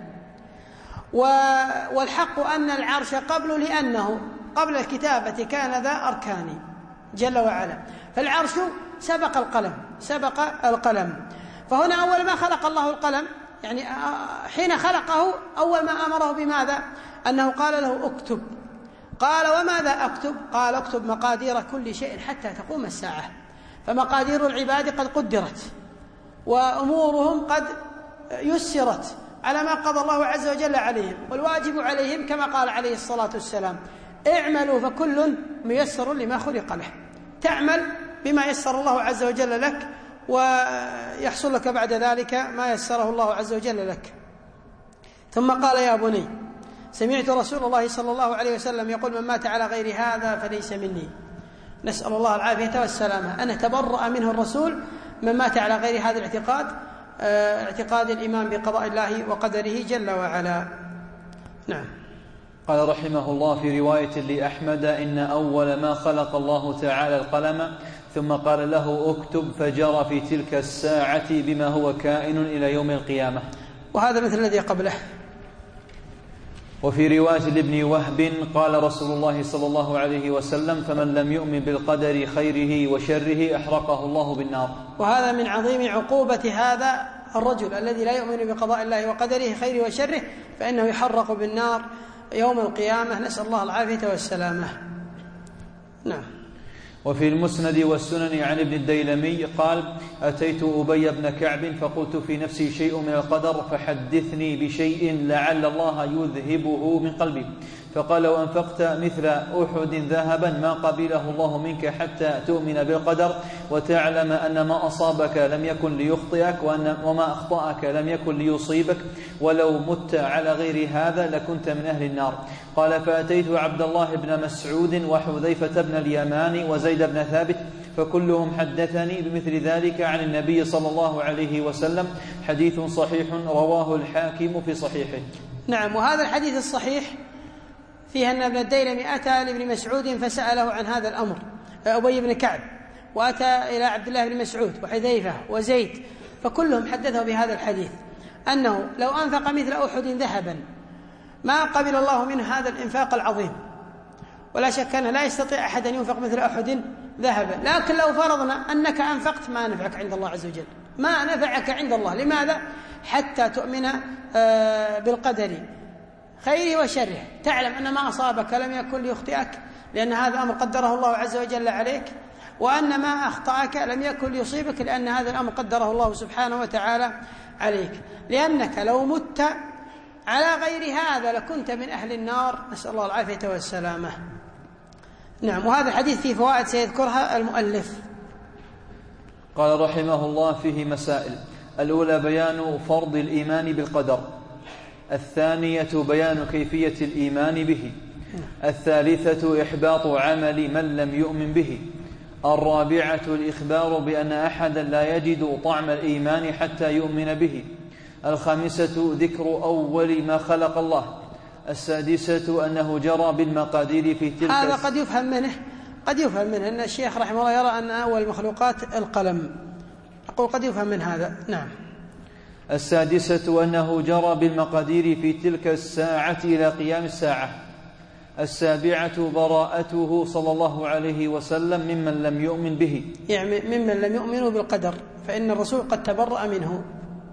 والحق أن العرش قبل، لأنه قبل الكتابة كان ذا أركان جل وعلا، فالعرش سبق القلم، سبق القلم. فهنا أول ما خلق الله القلم، يعني حين خلقه أول ما أمره بماذا؟ أنه قال له اكتب. قال: وماذا أكتب؟ قال: اكتب مقادير كل شيء حتى تقوم الساعة. فمقادير العباد قد قدرت، وأمورهم قد يسرت على ما قضى الله عز وجل عليهم، والواجب عليهم كما قال عليه الصلاة والسلام: اعملوا فكل ميسر لما خلق له. تعمل بما يسر الله عز وجل لك، ويحصل لك بعد ذلك ما يسره الله عز وجل لك. ثم قال: يا بني سمعت رسول الله صلى الله عليه وسلم يقول: من مات على غير هذا فليس مني. نسأل الله العافية والسلامة أن تبرأ منه الرسول من مات على غير هذا الاعتقاد، اعتقاد الإيمان بقضاء الله وقدره جل وعلا. نعم. قال رحمه الله في رواية لأحمد: إن أول ما خلق الله تعالى القلم ثم قال له اكتب، فجرى في تلك الساعة بما هو كائن إلى يوم القيامة. وهذا مثل الذي قبله. وفي رواية لابن وهب قال رسول الله صلى الله عليه وسلم: فمن لم يؤمن بالقدر خيره وشره أحرقه الله بالنار. وهذا من عظيم عقوبة هذا الرجل الذي لا يؤمن بقضاء الله وقدره خيره وشره، فإنه يحرق بالنار يوم القيامة، نسأل الله العافية والسلامة. نعم. وفي المسند والسنن عن ابن الديلمي قال: أتيت أبي بن كعب فقلت في نفسي شيء من القدر فحدثني بشيء لعل الله يذهبه من قلبي. فقال: وأنفقت مثل أحد ذهبا ما قبله الله منك حتى تؤمن بالقدر وتعلم أن ما أصابك لم يكن ليخطئك وما أخطأك لم يكن ليصيبك، ولو مت على غير هذا لكنت من أهل النار. قال: فأتيت عبد الله بن مسعود وحذيفة بن اليمان وزيد بن ثابت فكلهم حدثني بمثل ذلك عن النبي صلى الله عليه وسلم، حديث صحيح رواه الحاكم في صحيحه. نعم. وهذا الحديث الصحيح فيه أن ابن الديلمي أتى لابن مسعود فسأله عن هذا الأمر، أبي بن كعب، وأتى إلى عبد الله بن مسعود وحذيفة وزيد، فكلهم حدثوا بهذا الحديث أنه لو أنفق مثل أحد ذهبا ما قبل الله منه هذا الإنفاق العظيم. ولا شك أنه لا يستطيع أحد أن ينفق مثل أحد ذهبا، لكن لو فرضنا أنك أنفقت ما نفعك عند الله عز وجل، ما نفعك عند الله. لماذا؟ حتى تؤمن بالقدر خيره وشره، تعلم أن ما أصابك لم يكن ليخطئك لأن هذا أمر قدره الله عز وجل عليك، وأن ما أخطأك لم يكن ليصيبك لأن هذا الأمر قدره الله سبحانه وتعالى عليك، لأنك لو مت على غير هذا لكنت من أهل النار، نسأل الله العافية والسلامة. نعم. وهذا الحديث فيه فوائد سيذكرها المؤلف. قال رحمه الله: فيه مسائل: الأولى بيان فرض الإيمان بالقدر، الثانية بيان كيفية الإيمان به، الثالثة إحباط عمل من لم يؤمن به، الرابعة الإخبار بأن أحدا لا يجد طعم الإيمان حتى يؤمن به، الخامسة ذكر أول ما خلق الله، السادسة أنه جرى بالمقادير في تلك. هذا قد يفهم منه قد يفهم منه أن الشيخ رحمه الله يرى أن أول المخلوقات القلم، أقول قد يفهم من هذا. نعم. السادسة أنه جرى بالمقادير في تلك الساعة إلى قيام الساعة. السابعة براءته صلى الله عليه وسلم ممن لم يؤمن به، يعني ممن لم يؤمنوا بالقدر، فإن الرسول قد تبرأ منه.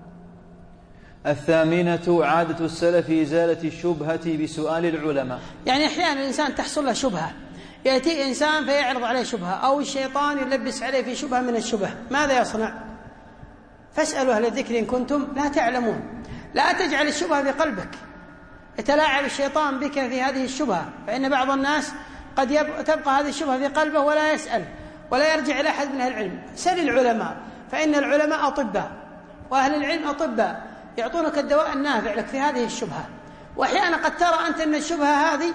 الثامنة عادة السلف إزالة الشبهة بسؤال العلماء، يعني أحيانا الإنسان تحصل له شبهة، يأتي إنسان فيعرض عليه شبهة، أو الشيطان يلبس عليه في شبهة من الشبه، ماذا يصنع؟ فاسألوا أهل الذكر إن كنتم لا تعلمون. لا تجعل الشبهة في قلبك، يتلاعب الشيطان بك في هذه الشبهة، فإن بعض الناس قد تبقى هذه الشبهة في قلبه ولا يسأل ولا يرجع إلى أحد من أهل العلم. سل العلماء، فإن العلماء أطباء وأهل العلم أطباء، يعطونك الدواء النافع لك في هذه الشبهة. وأحيانا قد ترى أنت أن الشبهة هذه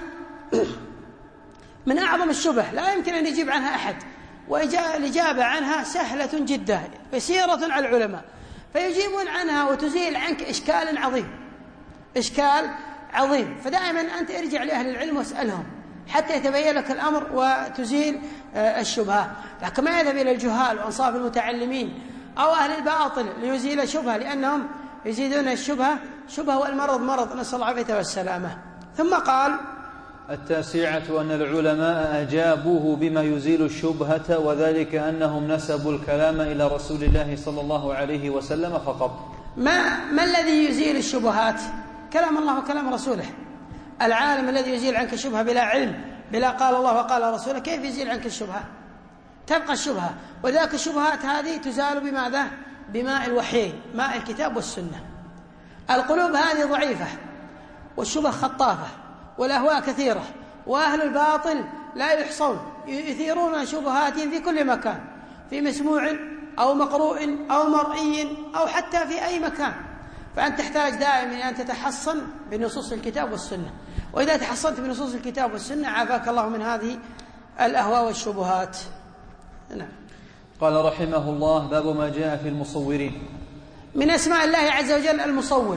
من أعظم الشبه لا يمكن أن يجيب عنها أحد، والإجابة عنها سهلة جدا يسيرة على العلماء، فيجيبون عنها وتزيل عنك إشكال عظيم إشكال عظيم. فدائما أنت ارجع لأهل العلم واسألهم حتى يتبين لك الأمر وتزيل الشبهة، لكن ما يذهب إلى الجهال وأنصاف المتعلمين أو أهل الباطل ليزيل الشبهة، لأنهم يزيدون الشبهة شبهة، والمرض مرض، نسأل الله العافية والسلامة. ثم قال: التاسعة أن العلماء أجابوه بما يزيل الشبهة، وذلك أنهم نسبوا الكلام إلى رسول الله صلى الله عليه وسلم فقط. ما, ما الذي يزيل الشبهات؟ كلام الله وكلام رسوله. العالم الذي يزيل عنك الشبهة بلا علم، بلا قال الله وقال رسوله، كيف يزيل عنك الشبهة؟ تبقى الشبهة، وذاك الشبهات هذه تزال بماذا؟ بماء الوحيين، ماء الكتاب والسنة. القلوب هذه ضعيفة، والشبه خطافة، والأهواء كثيرة، وأهل الباطل لا يحصون، يثيرون شبهاتهم في كل مكان، في مسموع أو مقروء أو مرئي أو حتى في أي مكان. فأنت تحتاج دائما أن تتحصن بنصوص الكتاب والسنة، وإذا تحصنت بنصوص الكتاب والسنة عافاك الله من هذه الأهواء والشبهات. نعم. قال رحمه الله: باب ما جاء في المصورين. من أسماء الله عز وجل المصور،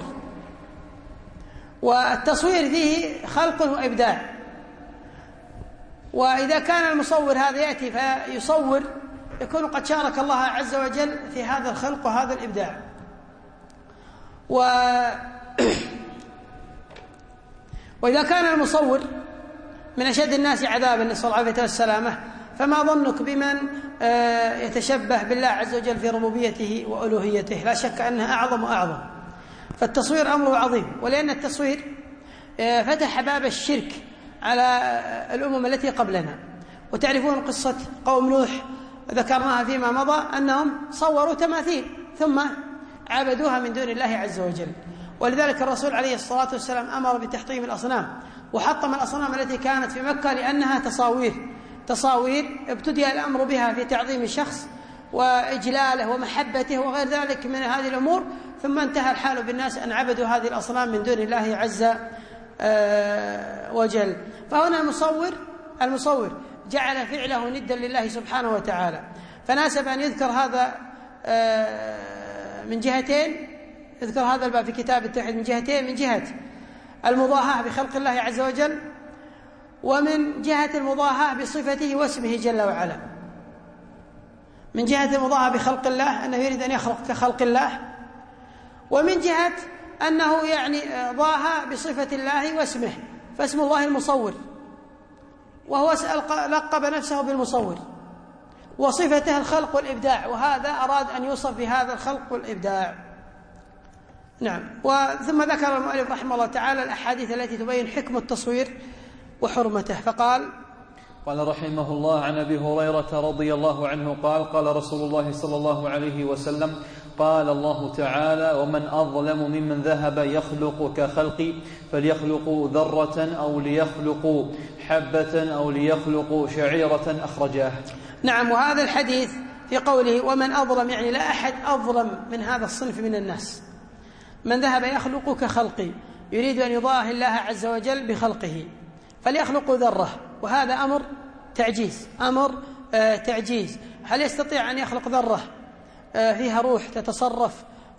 والتصوير فيه خلق وإبداع. وإذا كان المصور هذا يأتي فيصور يكون قد شارك الله عز وجل في هذا الخلق وهذا الإبداع. و... وإذا كان المصور من أشد الناس عذابا، نسأل الله العافية والسلامة، فما ظنك بمن يتشبه بالله عز وجل في ربوبيته وألوهيته؟ لا شك أنها أعظم وأعظم. فالتصوير أمره عظيم، ولأن التصوير فتح باب الشرك على الأمم التي قبلنا. وتعرفون قصة قوم نوح ذكرناها فيما مضى، أنهم صوروا تماثيل ثم عبدوها من دون الله عز وجل. ولذلك الرسول عليه الصلاة والسلام أمر بتحطيم الأصنام، وحطم الأصنام التي كانت في مكة لأنها تصاوير تصاوير ابتدأ الأمر بها في تعظيم الشخص وإجلاله ومحبته وغير ذلك من هذه الأمور، ثم انتهى الحال بالناس أن عبدوا هذه الأصنام من دون الله عز وجل. فهنا المصور المصور جعل فعله ندا لله سبحانه وتعالى، فناسب أن يذكر هذا من جهتين، يذكر هذا الباب في كتاب التوحيد من جهتين: من جهة المضاهاة بخلق الله عز وجل، ومن جهة المضاهاة بصفته واسمه جل وعلا. من جهة المضاهاة بخلق الله أنه يريد أن يخلق كخلق الله، ومن جهة أنه يعني ضاهى بصفة الله واسمه، فاسم الله المصور، وهو لقب نفسه بالمصور. وصفته الخلق والإبداع، وهذا أراد أن يوصف بهذا الخلق والإبداع. نعم. وثم ذكر المؤلف رحمه الله تعالى الأحاديث التي تبين حكم التصوير وحرمته، فقال: قال رحمه الله: عن أبي هريرة رضي الله عنه قال: قال رسول الله صلى الله عليه وسلم: قال الله تعالى: ومن أظلم ممن ذهب يخلق كخلقي فليخلقوا ذرة أو ليخلقوا حبة أو ليخلقوا شعيرة، أخرجاه. نعم. وهذا الحديث في قوله ومن أظلم يعني لا أحد أظلم من هذا الصنف من الناس. من ذهب يخلق كخلقي يريد أن يضاهي الله عز وجل بخلقه، فليخلقوا ذرة، وهذا أمر تعجيز، أمر آه تعجيز. هل يستطيع أن يخلق ذرة آه فيها روح تتصرف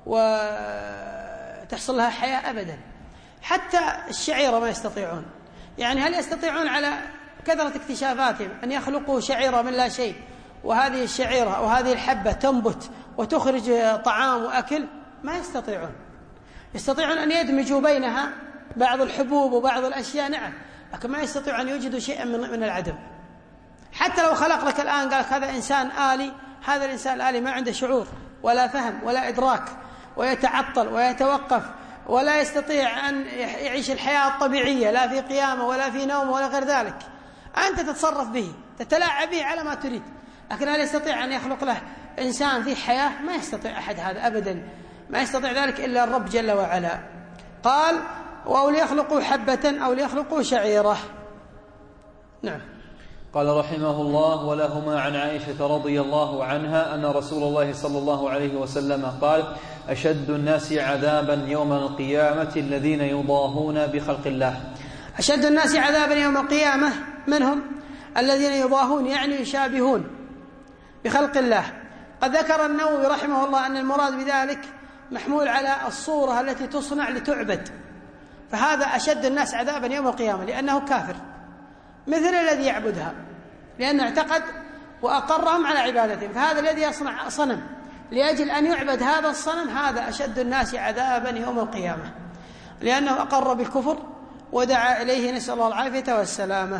وتحصل لها حياة؟ أبدا. حتى الشعيرة ما يستطيعون. يعني هل يستطيعون على كثرة اكتشافاتهم أن يخلقوا شعيرة من لا شيء، وهذه الشعيرة أو هذه الحبة تنبت وتخرج طعام وأكل؟ ما يستطيعون. يستطيعون أن يدمجوا بينها بعض الحبوب وبعض الأشياء، نعم، لكن ما يستطيعون أن يوجدوا شيئا من, من العدم. حتى لو خلق لك الآن قال هذا إنسان آلي، هذا الإنسان الآلي ما عنده شعور ولا فهم ولا إدراك، ويتعطل ويتوقف ولا يستطيع أن يعيش الحياة الطبيعية، لا في قيامة ولا في نوم ولا غير ذلك. أنت تتصرف به، تتلاعب به على ما تريد، لكن هل يستطيع أن يخلق له إنسان في حياة؟ ما يستطيع أحد هذا أبدا، ما يستطيع ذلك إلا الرب جل وعلا. قال: أو ليخلقوا حبة أو ليخلقوا شعيرة. نعم. قال رحمه الله: ولهما عن عائشة رضي الله عنها أن رسول الله صلى الله عليه وسلم قال: أشد الناس عذابا يوم القيامة الذين يضاهون بخلق الله. أشد الناس عذابا يوم القيامة من هم؟ الذين يضاهون، يعني يشابهون بخلق الله. قد ذكر النووي رحمه الله أن المراد بذلك محمول على الصورة التي تصنع لتعبد، فهذا أشد الناس عذابا يوم القيامة لأنه كافر مثل الذي يعبدها، لأنه اعتقد وأقرهم على عبادتهم. فهذا الذي يصنع صنم لأجل أن يعبد هذا الصنم، هذا أشد الناس عذابا يوم القيامة، لأنه أقر بالكفر ودعا إليه، نسأل الله العافية والسلامة.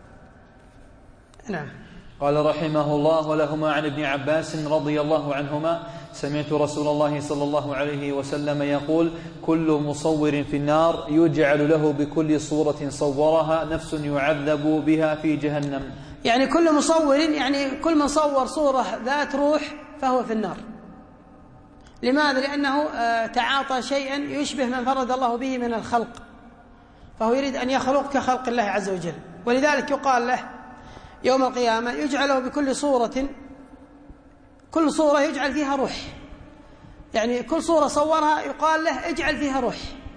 نعم. قال رحمه الله: ولهما عن ابن عباس رضي الله عنهما: سمعت رسول الله صلى الله عليه وسلم يقول: كل مصور في النار يجعل له بكل صورة صورها نفس يعذب بها في جهنم. يعني كل مصور، يعني كل من صور صورة ذات روح فهو في النار. لماذا؟ لأنه تعاطى شيئا يشبه من فرد الله به من الخلق، فهو يريد أن يخلق كخلق الله عز وجل، ولذلك يقال له يوم القيامة يجعل له بكل صورة، كل صورة يجعل فيها روح، يعني كل صورة صورها يقال له اجعل فيها روح.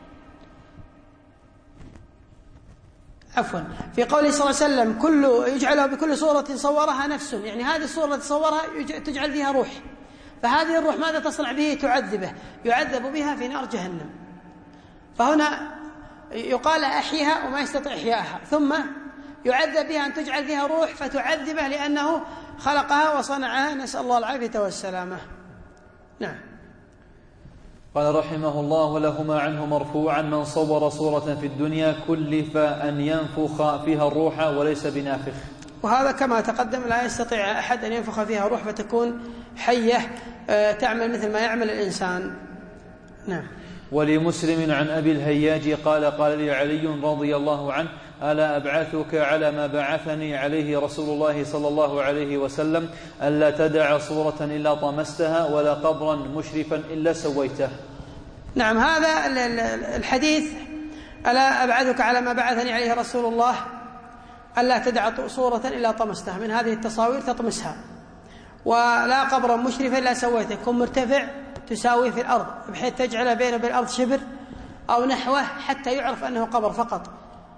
عفوا، في قوله صلى الله عليه وسلم كل يجعل له بكل صورة صورها نفس، يعني هذه الصورة التي صورها تجعل فيها روح، فهذه الروح ماذا تصنع به؟ تعذبه، يعذب بها في نار جهنم. فهنا يقال أحيها وما يستطيع إحياءها، ثم يعذب بها أن تجعل فيها روح فتعذبه لأنه خلقها وصنعها، نسأل الله العافية والسلامة. نعم. قال رحمه الله: ولهما عنه مرفوعا: من صور صورة في الدنيا كلف أن ينفخ فيها الروح وليس بنافخ. وهذا كما تقدم لا يستطيع أحد أن ينفخ فيها روح فتكون حية تعمل مثل ما يعمل الإنسان. نعم. ولمسلم عن أبي الهياج قال: قال لي علي رضي الله عنه: ألا أبعثك على ما بعثني عليه رسول الله صلى الله عليه وسلم: ألا تدع صورة إلا طمستها ولا قبرا مشرفا إلا سويته. نعم. هذا الحديث: ألا أبعثك على ما بعثني عليه رسول الله ألا تدع صورة إلا طمستها، من هذه التصاوير تطمسها، ولا قبرا مشرفا إلا سويته، يكون مرتفع تساويه في الأرض بحيث تجعل بينه وبين الأرض شبر أو نحوه حتى يعرف أنه قبر فقط.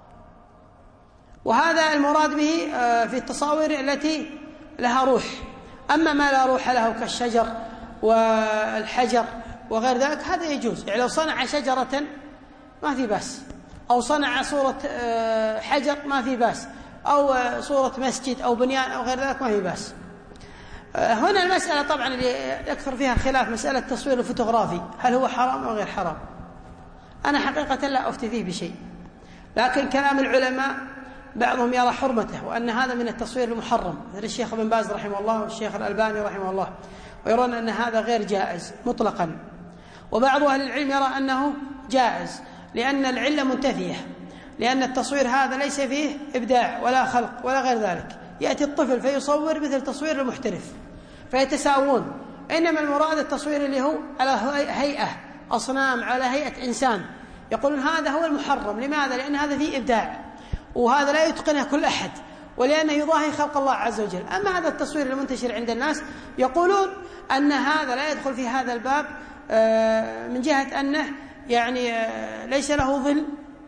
وهذا المراد به في التصاوير التي لها روح. أما ما لا روح له كالشجر والحجر وغير ذلك هذا يجوز، يعني لو صنع شجرة ما في بأس، أو صنع صورة حجر ما في بأس، أو صورة مسجد أو بنيان أو غير ذلك ما في بأس. هنا المسألة طبعا اللي يكثر فيها الخلاف مسألة التصوير الفوتوغرافي، هل هو حرام أو غير حرام؟ أنا حقيقة لا أفتي فيه بشيء، لكن كلام العلماء بعضهم يرى حرمته وأن هذا من التصوير المحرم، مثل الشيخ ابن باز رحمه الله والشيخ الألباني رحمه الله، ويرون أن هذا غير جائز مطلقا. وبعض أهل العلم يرى أنه جائز لأن العلة منتفية، لأن التصوير هذا ليس فيه إبداع ولا خلق ولا غير ذلك. يأتي الطفل فيصور مثل تصوير المحترف فيتساوون، إنما المراد التصوير اللي هو على هيئة أصنام، على هيئة إنسان، يقولون هذا هو المحرم. لماذا؟ لأن هذا فيه إبداع، وهذا لا يتقنه كل أحد، ولأنه يضاهي خلق الله عز وجل. أما هذا التصوير المنتشر عند الناس يقولون أن هذا لا يدخل في هذا الباب من جهة أنه يعني ليس له ظل،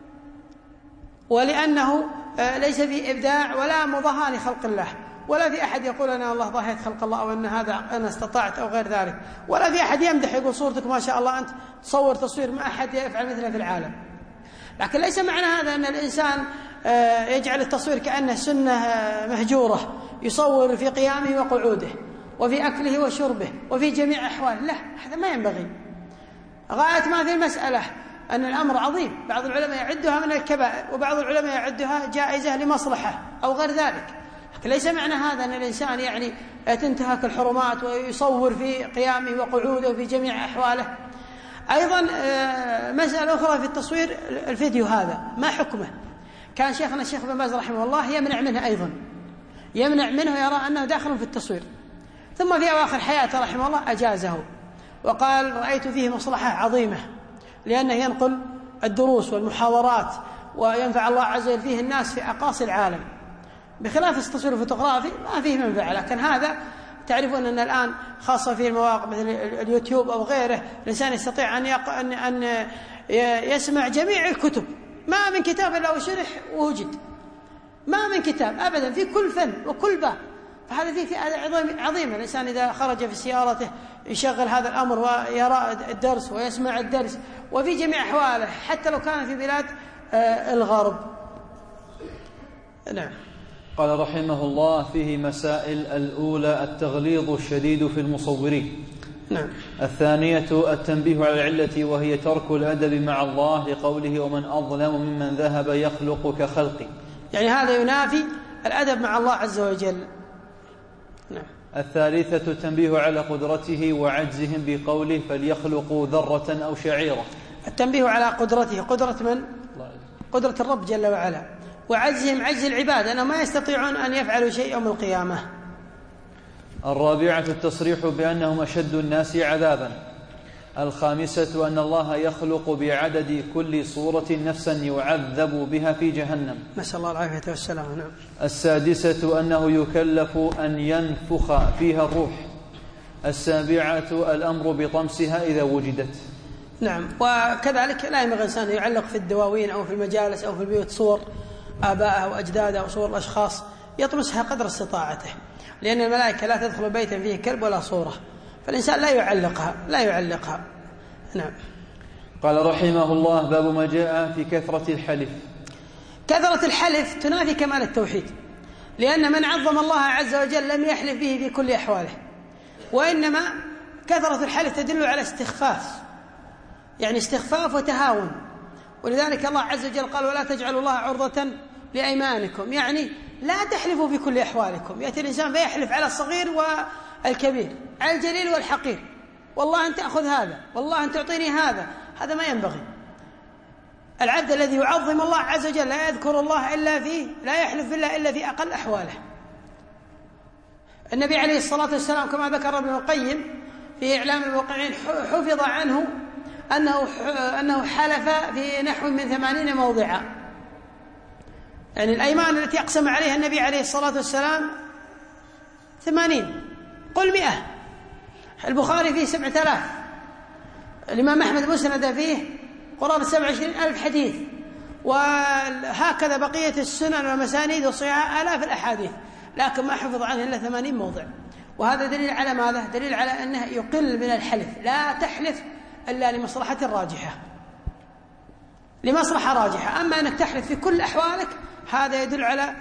ولأنه ليس فيه إبداع ولا مضاهاة لخلق الله، ولا في أحد يقول أنا الله ضاهيت خلق الله أو أن هذا أنا استطعت أو غير ذلك، ولا في أحد يمدح يقول صورتك ما شاء الله أنت تصور تصوير ما أحد يفعل مثله في العالم. لكن ليس معنى هذا أن الإنسان يجعل التصوير كأنه سنة مهجورة، يصور في قيامه وقعوده وفي أكله وشربه وفي جميع أحواله، لا، هذا ما ينبغي. غاية ما في المسألة أن الأمر عظيم، بعض العلماء يعدها من الكبائر وبعض العلماء يعدها جائزة لمصلحة أو غير ذلك. لكن ليس معنى هذا أن الإنسان يعني تنتهك الحرمات ويصور في قيامه وقعوده وفي جميع أحواله. أيضا مسألة أخرى في التصوير الفيديو، هذا ما حكمه؟ كان شيخنا الشيخ ابن باز رحمه الله يمنع منه، أيضا يمنع منه، يرى أنه داخل في التصوير، ثم في أواخر حياته رحمه الله أجازه وقال رأيت فيه مصلحة عظيمة، لأنه ينقل الدروس والمحاضرات وينفع الله عز وجل فيه الناس في أقاصي العالم، بخلاف التصوير الفوتوغرافي ما فيه منفعة. لكن هذا تعرفون أن الآن خاصة في المواقع مثل اليوتيوب أو غيره الإنسان يستطيع أن, يق... أن... أن يسمع جميع الكتب، ما من كتاب إلا وشرح ووجد، ما من كتاب أبدا في كل فن وكل باب. فهذا فيه فئة عظيمة. الإنسان إذا خرج في سيارته يشغل هذا الأمر ويرى الدرس ويسمع الدرس وفي جميع أحواله، حتى لو كان في بلاد الغرب. نعم. قال رحمه الله: فيه مسائل. الأولى التغليظ الشديد في المصورين. نعم. الثانية التنبيه على العلة وهي ترك الأدب مع الله، لقوله: ومن أظلم ممن ذهب يخلق كخلقي. يعني هذا ينافي الأدب مع الله عز وجل. نعم. الثالثة التنبيه على قدرته وعجزهم، بقوله: فليخلقوا ذرة أو شعيرة. التنبيه على قدرته، قدرة من؟ قدرة الرب جل وعلا، وعجزهم عجز العباد أنهم ما يستطيعون أن يفعلوا شيء يوم القيامة. الرابعة التصريح بأنهم أشد الناس عذابا. الخامسة أن الله يخلق بعدد كل صورة نفسا يعذب بها في جهنم، نسأل الله العافية والسلام. نعم. السادسة أنه يكلف أن ينفخ فيها الروح. السابعة الأمر بطمسها إذا وجدت. نعم. وكذلك لا ينبغي الإنسان يعلق في الدواوين أو في المجالس أو في البيوت صور آبائه وأجداده أو صور الأشخاص، يطمسها قدر استطاعته، لأن الملائكة لا تدخل بيتا فيه كلب ولا صورة، فالإنسان لا يعلقها لا يعلقها. نعم. قال رحمه الله: باب ما جاء في كثرة الحلف. كثرة الحلف تنافي كمال التوحيد، لأن من عظم الله عز وجل لم يحلف به في كل أحواله، وإنما كثرة الحلف تدل على استخفاف، يعني استخفاف وتهاون. ولذلك الله عز وجل قال: ولا تجعلوا الله عرضة لأيمانكم، يعني لا تحلفوا في كل أحوالكم. يأتي الإنسان فيحلف على الصغير والكبير، على الجليل والحقير، والله أن تأخذ هذا، والله أن تعطيني هذا، هذا ما ينبغي. العبد الذي يعظم الله عز وجل لا يذكر الله إلا فيه، لا يحلف بالله إلا في أقل أحواله. النبي عليه الصلاة والسلام كما ذكر ابن القيم في إعلام الموقعين حفظ عنه أنه أنه حلف في نحو من ثمانين موضعا، يعني الأيمان التي أقسم عليها النبي عليه الصلاة والسلام ثمانين، قل مئة. البخاري فيه سبعة آلاف، الإمام أحمد مسند فيه قرابة سبعة وعشرين ألف حديث، وهكذا بقية السنن والمسانيد والصحيحة آلاف الأحاديث، لكن ما حفظ عنه إلا ثمانين موضع. وهذا دليل على ماذا؟ دليل على أنه يقل من الحلف، لا تحلف إلا لمصلحة راجحة، لمصلحة راجحة. أما أنك تحلف في كل أحوالك هذا يدل على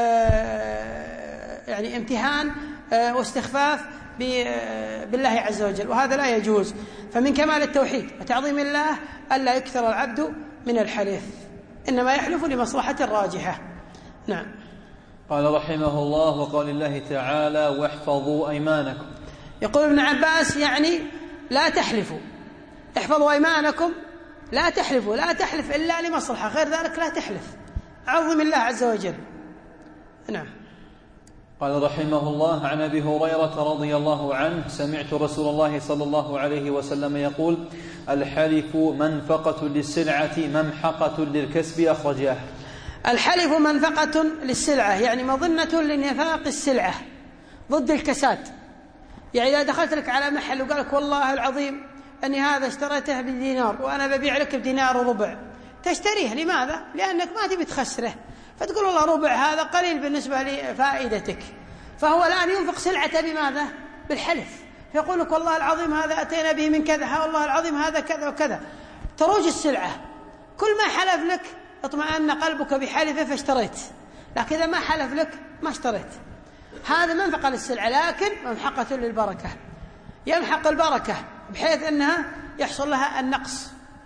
يعني امتهان واستخفاف بالله عز وجل، وهذا لا يجوز. فمن كمال التوحيد وتعظيم الله ألا يكثر العبد من الحلف، إنما يحلف لمصلحة راجحة. نعم. قال رحمه الله: وقال الله تعالى: واحفظوا أيمانكم. يقول ابن عباس يعني لا تحلفوا، احفظوا أيمانكم، لا تحلفوا، لا تحلف إلا لمصلحة، غير ذلك لا تحلف، عظم الله عز وجل. نعم. قال رحمه الله: عن أبي هريرة رضي الله عنه: سمعت رسول الله صلى الله عليه وسلم يقول: الحلف منفقة للسلعة ممحقة للكسب. أخرجاه. الحلف منفقة للسلعة يعني مظنة لنفاق السلعة ضد الكساد. يعني إذا دخلت لك على محل وقالك والله العظيم أني هذا اشتريته بدينار وأنا ببيع لك بدينار وربع، تشتريه. لماذا؟ لأنك ما تبي تخسره، فتقول والله ربع هذا قليل بالنسبة لفائدتك، فهو الآن ينفق سلعته بماذا؟ بالحلف. فيقول لك والله العظيم هذا أتينا به من كذا، والله العظيم هذا كذا وكذا، تروج السلعة. كل ما حلف لك اطمأن قلبك بحلفه فاشتريت، لكن إذا ما حلف لك ما اشتريت. هذا منفقة للسلعة لكن ممحقة للبركة، يمحق البركة بحيث أنها يحصل لها النقص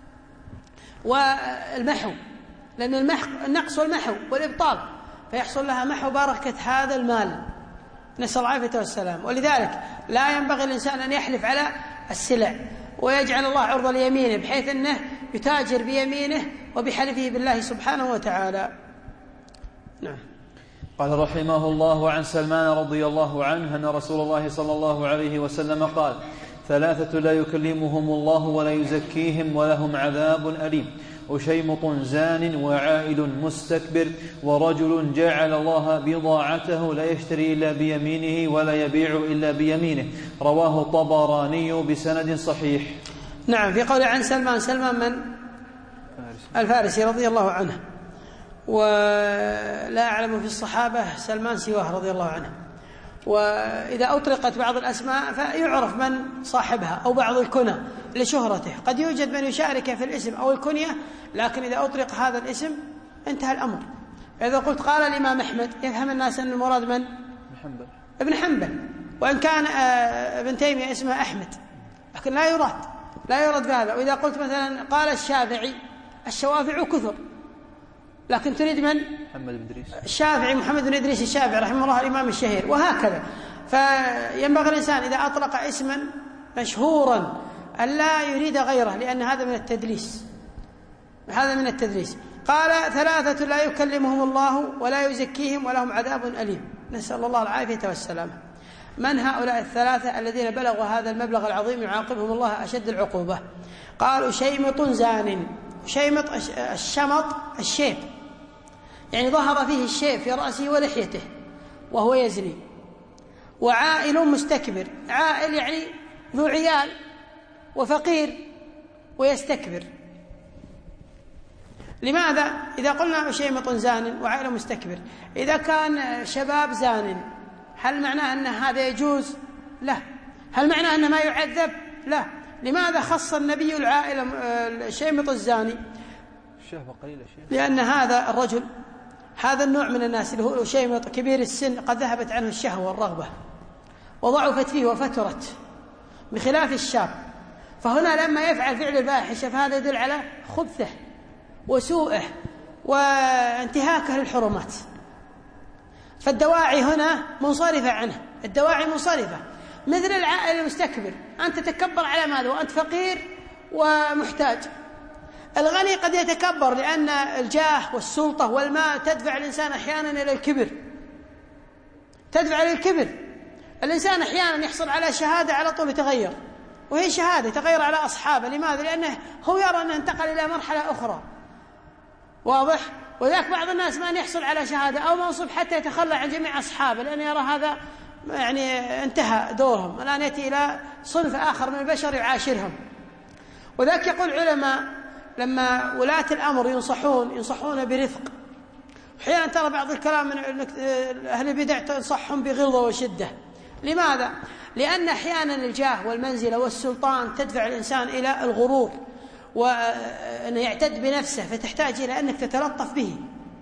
والمحو، لأن المحق النقص والمحو والإبطال، فيحصل لها محو بركة هذا المال، نسأل العافية والسلام. ولذلك لا ينبغي الإنسان أن يحلف على السلع ويجعل الله عرضة ليمينه بحيث أنه يتاجر بيمينه وبحلفه بالله سبحانه وتعالى. نعم. قال رحمه الله: عن سلمان رضي الله عنه أن رسول الله صلى الله عليه وسلم قال: ثلاثة لا يكلمهم الله ولا يزكيهم ولهم عذاب أليم: وشيمط زان وعائل مستكبر ورجل جعل الله بضاعته لا يشتري إلا بيمينه ولا يبيع إلا بيمينه. رواه الطبراني بسند صحيح. نعم. في قول عن سلمان، سلمان من؟ الفارسي رضي الله عنه، ولا أعلم في الصحابة سلمان سواه رضي الله عنه. وإذا أطلقت بعض الأسماء فيعرف من صاحبها أو بعض الكنى لشهرته، قد يوجد من يشارك في الاسم أو الكنية، لكن إذا أطلق هذا الاسم انتهى الأمر. إذا قلت قال الإمام أحمد يفهم الناس أن المراد من؟ حنبل. ابن حنبل، وإن كان ابن تيمية اسمه أحمد، لكن لا يراد لا يراد بهذا. وإذا قلت مثلا قال الشافعي، الشوافع كثر، لكن تريد من؟ محمد بن إدريس الشافعي، محمد بن إدريس الشافعي رحمه الله الإمام الشهير، وهكذا. فينبغي الإنسان إذا أطلق اسما مشهورا أن لا يريد غيره، لأن هذا من التدليس، هذا من التدليس. قال: ثلاثة لا يكلمهم الله ولا يزكيهم ولهم عذاب أليم. نسأل الله العافية والسلامة. من هؤلاء الثلاثة الذين بلغوا هذا المبلغ العظيم يعاقبهم الله أشد العقوبة؟ قالوا: شيمط زان. شيمط الشمط الشيب، يعني ظهر فيه الشيب في رأسه ولحيته وهو يزني. وعائل مستكبر، عائل يعني ذو عيال وفقير ويستكبر. لماذا؟ إذا قلنا شيمط زان وعائل مستكبر، إذا كان شباب زان هل معناه أن هذا يجوز؟ لا. هل معناه أنه ما يعذب؟ لا. لماذا خص النبي العائل شيمط الزاني؟ الشهوة قليلة شيء. لأن هذا الرجل، هذا النوع من الناس اللي هو شيمط كبير السن، قد ذهبت عنه الشهوة والرغبة وضعفت فيه وفترت، بخلاف الشاب. فهنا لما يفعل فعل الفاحشة فهذا يدل على خبثه وسوءه وانتهاكه للحرمات. فالدواعي هنا منصرفة عنه، الدواعي منصرفة. مثل العائل المستكبر، أنت تتكبر على ماذا وأنت فقير ومحتاج. الغني قد يتكبر لأن الجاه والسلطة والمال تدفع الإنسان أحيانا إلى الكبر، تدفع إلى الكبر. الإنسان أحيانا يحصل على شهادة على طول يتغير، وهي شهادة تغير على أصحابه. لماذا؟ لأنه هو يرى أنه انتقل إلى مرحلة أخرى. واضح؟ وذاك بعض الناس ما يحصل على شهادة أو منصب حتى يتخلى عن جميع أصحابه، لأنه يرى هذا يعني انتهى دورهم، الآن يأتي إلى صنف آخر من البشر يعاشرهم. وذاك يقول العلماء لما ولاة الأمر ينصحون ينصحون برفق. أحيانا ترى بعض الكلام من أهل البدع تنصحهم بغلظة وشدة. لماذا؟ لأن أحيانا الجاه والمنزلة والسلطان تدفع الإنسان إلى الغرور وأنه يعتد بنفسه، فتحتاج إلى أنك تتلطف به،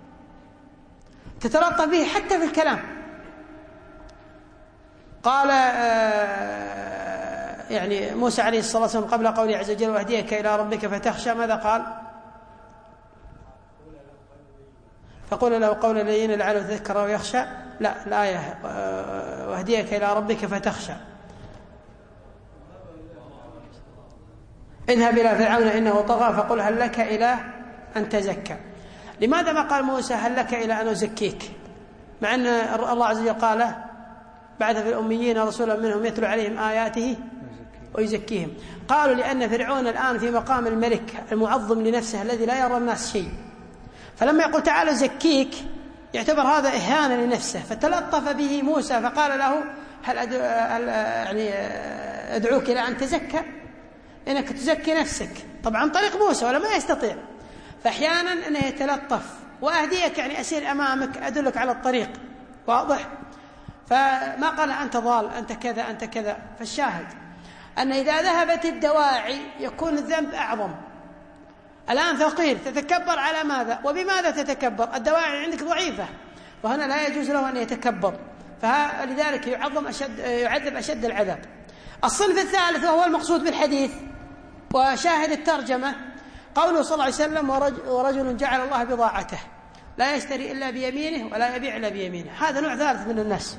تتلطف به حتى في الكلام. قال يعني موسى عليه الصلاة والسلام قبل قوله عز وجل: واهديك إلى ربك فتخشى، ماذا قال؟ فقول له قولا لينا لعله يتذكر أو يخشى. لا الآية واهديك إلى ربك فتخشى. اذهب إلى فرعون إنه طغى فقل هل لك إلى أن تزكى. لماذا ما قال موسى هل لك إلى أن أزكيك، مع أن الله عز وجل قال بعث في الأميين رسولا منهم يتلو عليهم آياته ويزكيهم؟ قالوا لأن فرعون الآن في مقام الملك المعظم لنفسه الذي لا يرى الناس شيء، فلما يقول تعالى زكيك يعتبر هذا إهانة لنفسه، فتلطف به موسى فقال له هل, أدعو هل يعني أدعوك إلى أن تزكى، إنك تزكي نفسك، طبعا طريق موسى ولا ما يستطيع. فأحيانا أنه يتلطف وأهديك يعني أسير أمامك أدلك على الطريق، واضح؟ فما قال أنت ضال أنت كذا أنت كذا. فالشاهد أن إذا ذهبت الدواعي يكون الذنب أعظم. الآن فقير تتكبر على ماذا وبماذا تتكبر؟ الدواعي عندك ضعيفة، وهنا لا يجوز له أن يتكبر، فلذلك يعظم أشد يعذب أشد العذاب. الصنف الثالث وهو المقصود بالحديث وشاهد الترجمة قوله صلى الله عليه وسلم ورجل جعل الله بضاعته لا يشتري إلا بيمينه ولا يبيع إلا بيمينه. هذا نوع ثالث من الناس.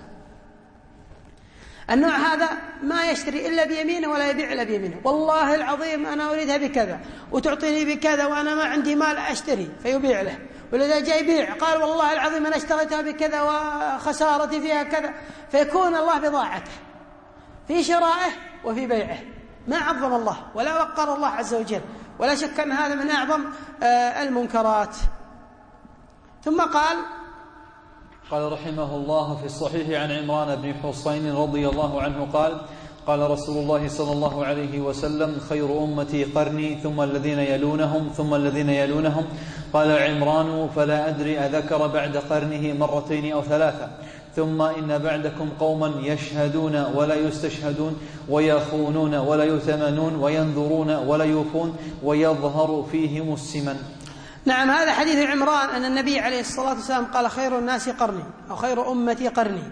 النوع هذا ما يشتري إلا بيمينه ولا يبيع إلا بيمينه. والله العظيم أنا أريدها بكذا وتعطيني بكذا وأنا ما عندي مال أشتري، فيبيع له. ولذا جاء يبيع قال والله العظيم أنا اشتريتها بكذا وخسارتي فيها كذا، فيكون الله بضاعته في شرائه وفي بيعه. ما عظم الله ولا وقر الله عز وجل، ولا شك أن هذا من أعظم المنكرات. ثم قال قال رحمه الله في الصحيح عن عمران بن حسين رضي الله عنه قال قال رسول الله صلى الله عليه وسلم خير أمتي قرني ثم الذين يلونهم ثم الذين يلونهم. قال عمران فلا أدري أذكر بعد قرنه مرتين أو ثلاثة. ثم إن بعدكم قوما يشهدون ولا يستشهدون ويخونون ولا يثمنون وينذرون ولا يوفون ويظهر فيهم السمن. نعم، هذا حديث عمران أن النبي عليه الصلاة والسلام قال خير الناس قرني أو خير أمتي قرني.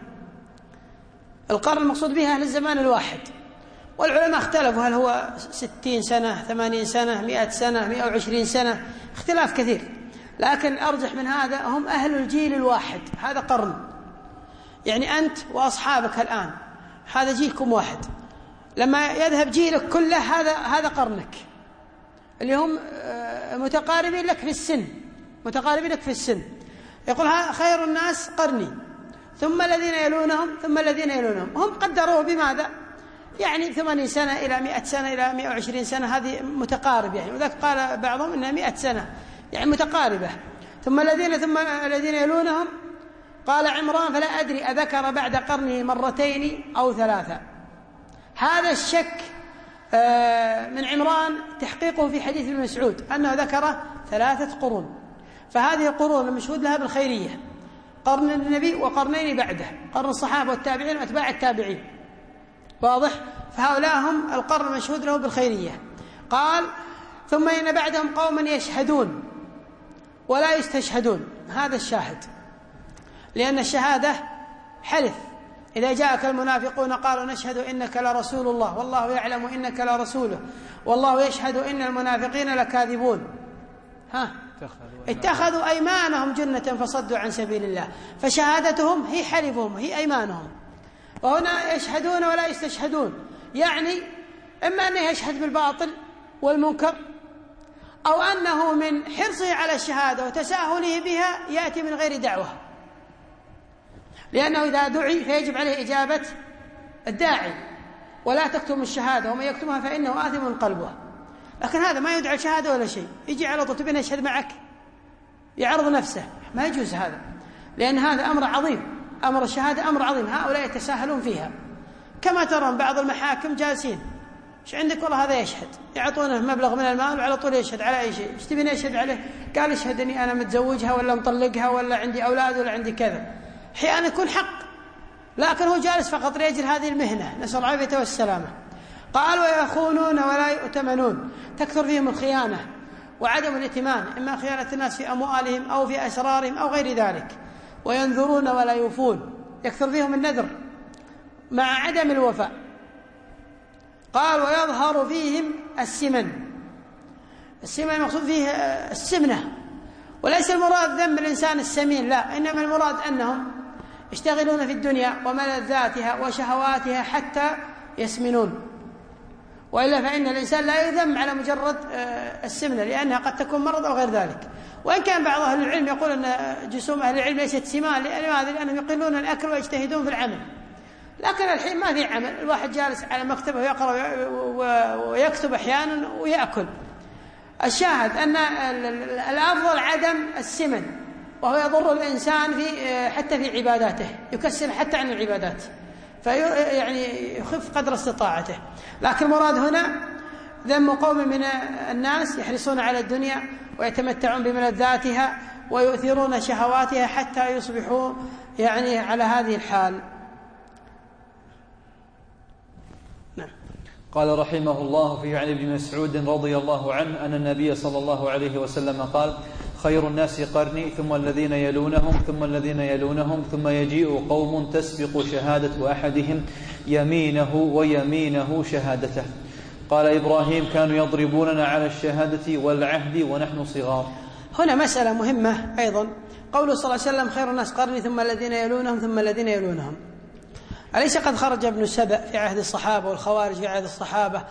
القرن المقصود به أهل الزمان الواحد، والعلماء اختلفوا هل هو ستين سنة ثمانين سنة مئة سنة مئة وعشرين سنة، اختلاف كثير، لكن الأرجح من هذا هم أهل الجيل الواحد. هذا قرن، يعني أنت وأصحابك الآن هذا جيلكم واحد، لما يذهب جيلك كله هذا هذا قرنك، اللي هم متقاربين لك في السن متقاربين لك في السن. يقول خير الناس قرني ثم الذين يلونهم ثم الذين يلونهم. هم قدروه بماذا؟ يعني ثمانين سنة إلى مئة سنة إلى مئة وعشرين سنة، هذه متقارب يعني، وذلك قال بعضهم إنها مئة سنة يعني متقاربة. ثم الذين ثم الذين يلونهم. قال عمران فلا أدري أذكر بعد قرنه مرتين أو ثلاثة. هذا الشك من عمران تحقيقه في حديث ابن مسعود أنه ذكر ثلاثة قرون، فهذه القرون المشهود لها بالخيرية، قرن النبي وقرنين بعده، قرن الصحابة والتابعين وأتباع التابعين، واضح؟ فهؤلاء هم القرن المشهود له بالخيرية. قال ثم إن بعدهم قوما يشهدون ولا يستشهدون. هذا الشاهد، لأن الشهادة حلف. إذا جاءك المنافقون قالوا نشهد إنك لرسول الله والله يعلم إنك لرسوله والله يشهد إن المنافقين لكاذبون. ها اتخذوا أيمانهم جنة فصدوا عن سبيل الله، فشهادتهم هي حلفهم هي أيمانهم. وهنا يشهدون ولا يستشهدون، يعني إما أنه يشهد بالباطل والمنكر، أو أنه من حرصه على الشهادة وتساهله بها يأتي من غير دعوة، لأنه إذا دعي فيجب عليه إجابة الداعي، ولا تكتم الشهادة ومن يكتمها فإنه آثم قلبه. لكن هذا ما يدعي الشهادة ولا شيء، يجي على طول تبين يشهد معك، يعرض نفسه، ما يجوز هذا، لأن هذا أمر عظيم، أمر الشهادة أمر عظيم، هؤلاء يتساهلون فيها. كما ترون بعض المحاكم جالسين، ايش عندك؟ والله هذا يشهد، يعطونه مبلغ من المال وعلى طول يشهد على أي شيء. ايش تبين يشهد عليه؟ قال اشهد اني أنا متزوجها ولا مطلقها ولا عندي أولاد ولا عندي كذا. أحيانا يكون حق، لكن هو جالس فقط لأجل هذه المهنة، نسأل العافية والسلامة. قال ويخونون ولا يؤتمنون، تكثر فيهم الخيانة وعدم الائتمان، إما خيانة الناس في أموالهم أو في أسرارهم أو غير ذلك. وينذرون ولا يوفون، يكثر فيهم النذر مع عدم الوفاء. قال ويظهر فيهم السمن. السمن المقصود فيه السمنة، وليس المراد ذم الإنسان السمين، لا، إنما المراد أنهم يشتغلون في الدنيا وملذاتها وشهواتها حتى يسمنون، وإلا فإن الإنسان لا يذم على مجرد السمنة، لأنها قد تكون مرض أو غير ذلك. وإن كان بعض أهل العلم يقول أن جسوم أهل العلم ليست سمان، لماذا؟ لأنهم يقلون الأكل ويجتهدون في العمل. لكن الحين ما في عمل، الواحد جالس على مكتبه ويقرأ ويكتب أحيانا ويأكل. الشاهد أن الأفضل عدم السمن، وهو يضر الإنسان في حتى في عباداته، يكسل حتى عن العبادات، في يعني يخف قدر استطاعته. لكن المراد هنا ذم قوم من الناس يحرصون على الدنيا ويتمتعون بملذاتها ويؤثرون شهواتها حتى يصبحوا يعني على هذه الحال. نعم. قال رحمه الله فيه عن ابن مسعود رضي الله عنه أن النبي صلى الله عليه وسلم قال: خير الناس قرني ثم الذين يلونهم ثم الذين يلونهم ثم يجيء قوم تسبق شهادة أحدهم يمينه ويمينه شهادته. قال إبراهيم: كانوا يضربوننا على الشهادة والعهد ونحن صغار. هنا مسألة مهمة أيضا، قوله صلى الله عليه وسلم: خير الناس قرني ثم الذين يلونهم ثم الذين يلونهم. أليس قد خرج ابن سبأ في عهد الصحابة والخوارج في عهد الصحابة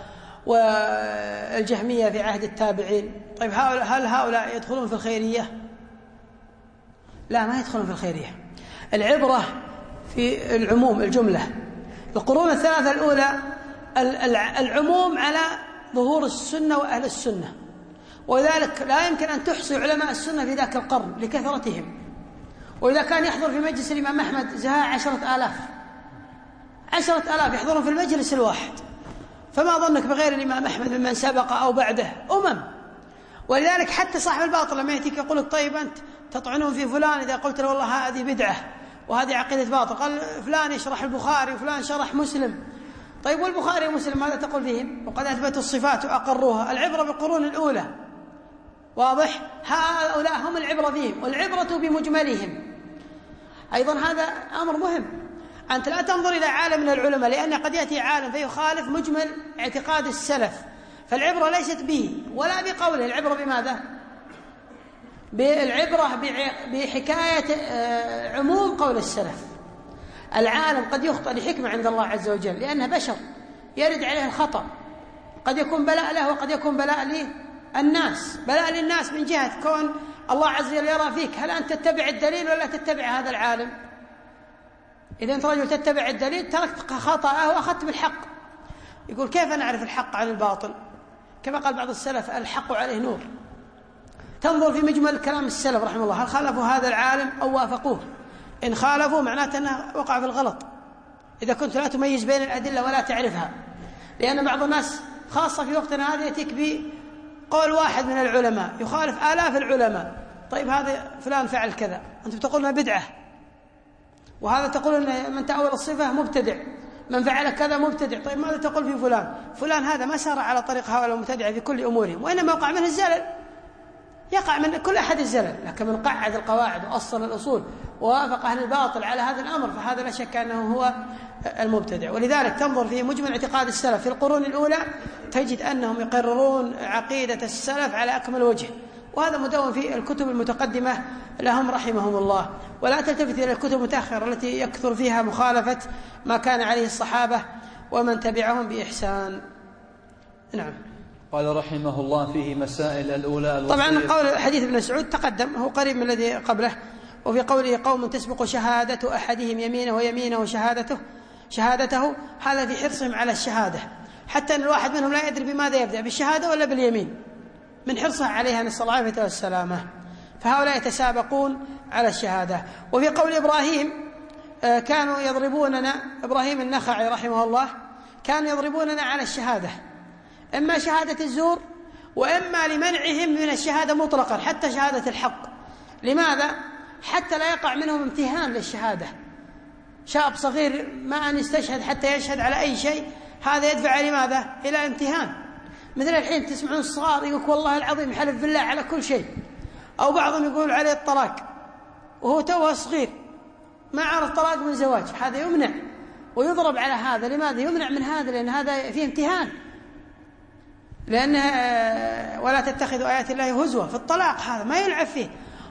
والجهمية في عهد التابعين؟ طيب هل هؤلاء يدخلون في الخيرية؟ لا، ما يدخلون في الخيرية. العبرة في العموم، الجملة. القرون الثلاثة الأولى العموم على ظهور السنة وأهل السنة، وذلك لا يمكن أن تحصي علماء السنة في ذاك القرن لكثرتهم. وإذا كان يحضر في مجلس الإمام أحمد زهاء عشرة آلاف عشرة آلاف يحضرون في المجلس الواحد، فما ظنك بغير الإمام أحمد ممن سبق أو بعده أمم. ولذلك حتى صاحب الباطل لما يأتيك يقول لك: طيب أنت تطعنون في فلان إذا قلت له والله هذه بدعة وهذه عقيدة باطل، قال فلان يشرح البخاري وفلان شرح مسلم. طيب والبخاري ومسلم ماذا تقول فيهم؟ وقد أثبتوا الصفات وأقروها. العبرة بالقرون الأولى، واضح؟ هؤلاء هم العبرة فيهم، والعبرة بمجملهم. أيضا هذا أمر مهم، أنت لا تنظر إلى عالم من العلماء، لأن قد يأتي عالم فيخالف مجمل اعتقاد السلف، فالعبرة ليست به ولا بقوله، العبرة بماذا؟ بالعبرة بحكاية عموم قول السلف. العالم قد يخطئ لحكمة عند الله عز وجل، لأنه بشر يرد عليه الخطأ، قد يكون بلاء له وقد يكون بلاء للناس. بلاء للناس من جهة كون الله عز وجل يرى فيك هل أنت تتبع الدليل ولا تتبع هذا العالم. إذا أنت رجل تتبع الدليل تركت خطأه وأخذت بالحق. يقول: كيف نعرف الحق عن الباطل؟ كما قال بعض السلف: الحق عليه نور. تنظر في مجمل كلام السلف رحمه الله، هل خالفوا هذا العالم أو وافقوه؟ إن خالفوا معناته أنه وقع في الغلط، إذا كنت لا تميز بين الأدلة ولا تعرفها. لأن بعض الناس خاصة في وقتنا هذا يأتيك بقول واحد من العلماء يخالف آلاف العلماء. طيب هذا فلان فعل كذا، أنتم تقولون بدعة، وهذا تقول أن من تأول الصفة مبتدع، من فعل كذا مبتدع. طيب ماذا تقول في فلان؟ فلان هذا ما سار على طريق هؤلاء المبتدعة في كل أمورهم، وإنما وقع منه الزلل، يقع من كل أحد الزلل. لكن من قعد القواعد وأصل الأصول ووافق أهل الباطل على هذا الأمر، فهذا لا شك أنه هو المبتدع. ولذلك تنظر في مجمل اعتقاد السلف في القرون الأولى تجد أنهم يقررون عقيدة السلف على أكمل وجه، وهذا مدون في الكتب المتقدمة لهم رحمهم الله. ولا تلتفت إلى الكتب المتأخرة التي يكثر فيها مخالفة ما كان عليه الصحابة ومن تبعهم بإحسان. نعم. قال رحمه الله فيه مسائل الأولى. طبعا قول حديث ابن مسعود تقدم، هو قريب من الذي قبله. وفي قوله: قوم تسبق شهادة أحدهم يمينه ويمينه شهادته شهادته هذا في حرصهم على الشهادة، حتى أن الواحد منهم لا يدري بماذا يبدأ، بالشهادة ولا باليمين، من حرصه عليها نسأل الله العافية والسلامة. فهؤلاء يتسابقون على الشهادة. وفي قول إبراهيم: كانوا يضربوننا، إبراهيم النخعي رحمه الله، كانوا يضربوننا على الشهادة، إما شهادة الزور وإما لمنعهم من الشهادة مطلقا حتى شهادة الحق. لماذا؟ حتى لا يقع منهم امتهان للشهادة. شاب صغير ما أن يستشهد حتى يشهد على أي شيء، هذا يدفع لماذا؟ إلى امتهان. مثل الحين تسمعون الصغار يقول: والله العظيم حلف بالله على كل شيء، أو بعضهم يقول عليه الطلاق وهو توه صغير ما عرف طلاق من زواج، هذا يمنع ويضرب على هذا. لماذا يمنع من هذا؟ لأن هذا فيه امتهان، لأنه ولا تتخذوا آيات الله هزوا. في الطلاق هذا ما يلعب فيه،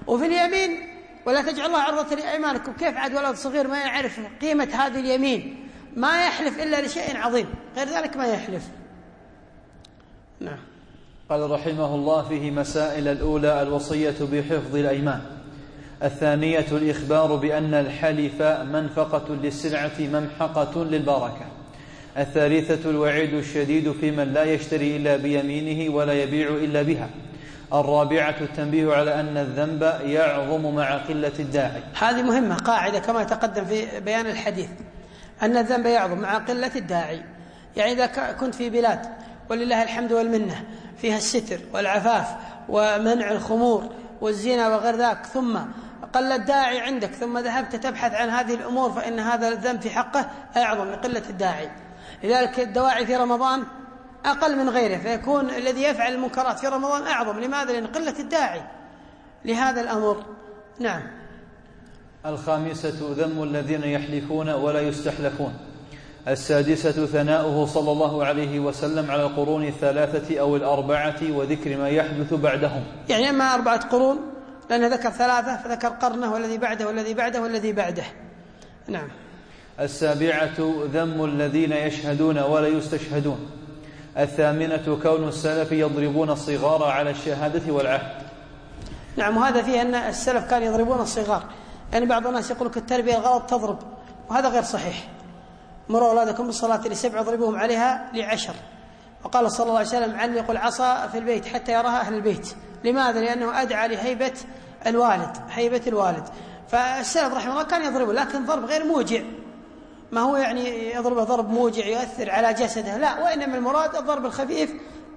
وفي اليمين ولا تجعل الله عرضة لأيمانكم، كيف عاد ولد صغير ما يعرف قيمة هذه اليمين ما يحلف إلا لشيء عظيم، غير ذلك ما يحلف. نعم. قال رحمه الله: فيه مسائل. الأولى الوصية بحفظ الأيمان. الثانية الإخبار بأن الحلف منفقة للسلعة ممحقة للبركة. الثالثة الوعيد الشديد في من لا يشتري إلا بيمينه ولا يبيع إلا بها. الرابعة التنبيه على أن الذنب يعظم مع قلة الداعي. هذه مهمة، قاعدة كما تقدم في بيان الحديث، أن الذنب يعظم مع قلة الداعي. يعني إذا كنت في بلاد ولله الحمد والمنة فيها الستر والعفاف ومنع الخمور والزنا وغير ذاك، ثم قل الداعي عندك، ثم ذهبت تبحث عن هذه الأمور، فإن هذا الذنب في حقه أعظم لقلة الداعي. لذلك الدواعي في رمضان أقل من غيره، فيكون الذي يفعل المنكرات في رمضان أعظم. لماذا؟ لأن قلة الداعي لهذا الأمر. نعم. الخامسة ذم الذين يحلفون ولا يستحلفون. السادسة ثناؤه صلى الله عليه وسلم على القرون الثلاثة أو الأربعة وذكر ما يحدث بعدهم. يعني أما أربعة قرون لأنه ذكر ثلاثة، فذكر قرنه والذي بعده والذي بعده والذي بعده. نعم. السابعة ذم الذين يشهدون ولا يستشهدون. الثامنة كون السلف يضربون الصغار على الشهادة والعهد. نعم. وهذا فيه أن السلف كانوا يضربون الصغار، يعني بعض الناس يقول لك التربية الغلط تضرب، وهذا غير صحيح. مروا أولادكم بالصلاة لسبع واضربوهم عليها لعشر. وقال صلى الله عليه وسلم: علقوا العصا في البيت حتى يراها أهل البيت. لماذا؟ لأنه أدعى لهيبة الوالد، هيبة الوالد. فالسلف رحمه الله كان يضربه، لكن ضرب غير موجع، ما هو يعني يضربه ضرب موجع يؤثر على جسده، لا، وإنما المراد الضرب الخفيف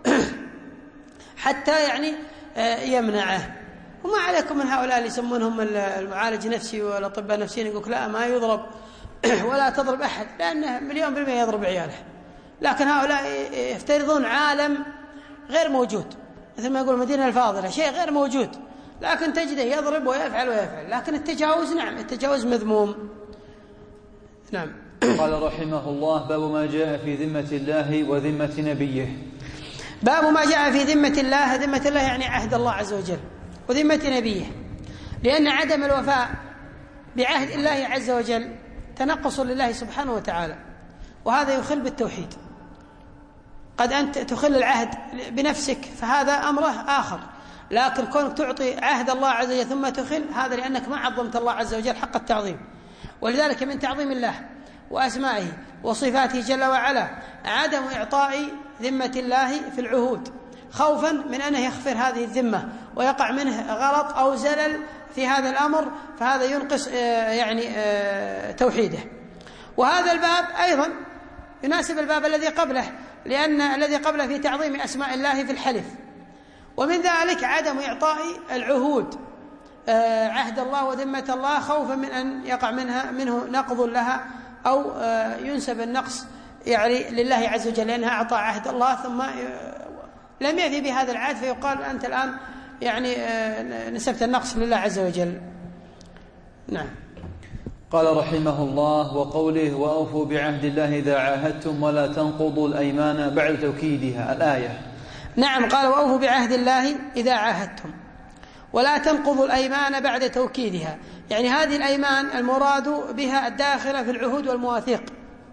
حتى يعني يمنعه. وما عليكم من هؤلاء اللي يسمونهم المعالج النفسي والأطباء النفسيين، يقولك لا ما يضرب ولا تضرب أحد، لأنه مليون بالمئة يضرب عياله. لكن هؤلاء يفترضون عالم غير موجود، مثل ما يقول المدينة الفاضلة، شيء غير موجود، لكن تجده يضرب ويفعل ويفعل. لكن التجاوز، نعم، التجاوز مذموم. نعم. قال رحمه الله: باب ما جاء في ذمة الله وذمة نبيه. باب ما جاء في ذمة الله. ذمة الله يعني عهد الله عز وجل، وذمة نبيه، لأن عدم الوفاء بعهد الله عز وجل تنقص لله سبحانه وتعالى، وهذا يخل بالتوحيد. قد أنت تخل العهد بنفسك فهذا أمره آخر، لكن كونك تعطي عهد الله عز وجل ثم تخل، هذا لأنك ما عظمت الله عز وجل حق التعظيم. ولذلك من تعظيم الله وأسمائه وصفاته جل وعلا عدم إعطاء ذمة الله في العهود، خوفا من أنه يخفر هذه الذمة ويقع منه غلط أو زلل في هذا الأمر، فهذا ينقص يعني توحيده. وهذا الباب أيضا يناسب الباب الذي قبله، لأن الذي قبله في تعظيم أسماء الله في الحلف. ومن ذلك عدم إعطاء العهود عهد الله وذمة الله خوفا من أن يقع منها منه نقض لها أو ينسب النقص يعني لله عز وجل، لأنها أعطى عهد الله ثم لم يأتي بهذا العهد، فيقال أنت الآن يعني نسبت النقص لله عز وجل. نعم. قال رحمه الله: وقوله: وأوفوا بعهد الله إذا عاهدتم ولا تنقضوا الأيمان بعد توكيدها. الآية. نعم. قال: وأوفوا بعهد الله إذا عاهدتم ولا تنقضوا الأيمان بعد توكيدها، يعني هذه الأيمان المراد بها الداخلة في العهود والمواثيق.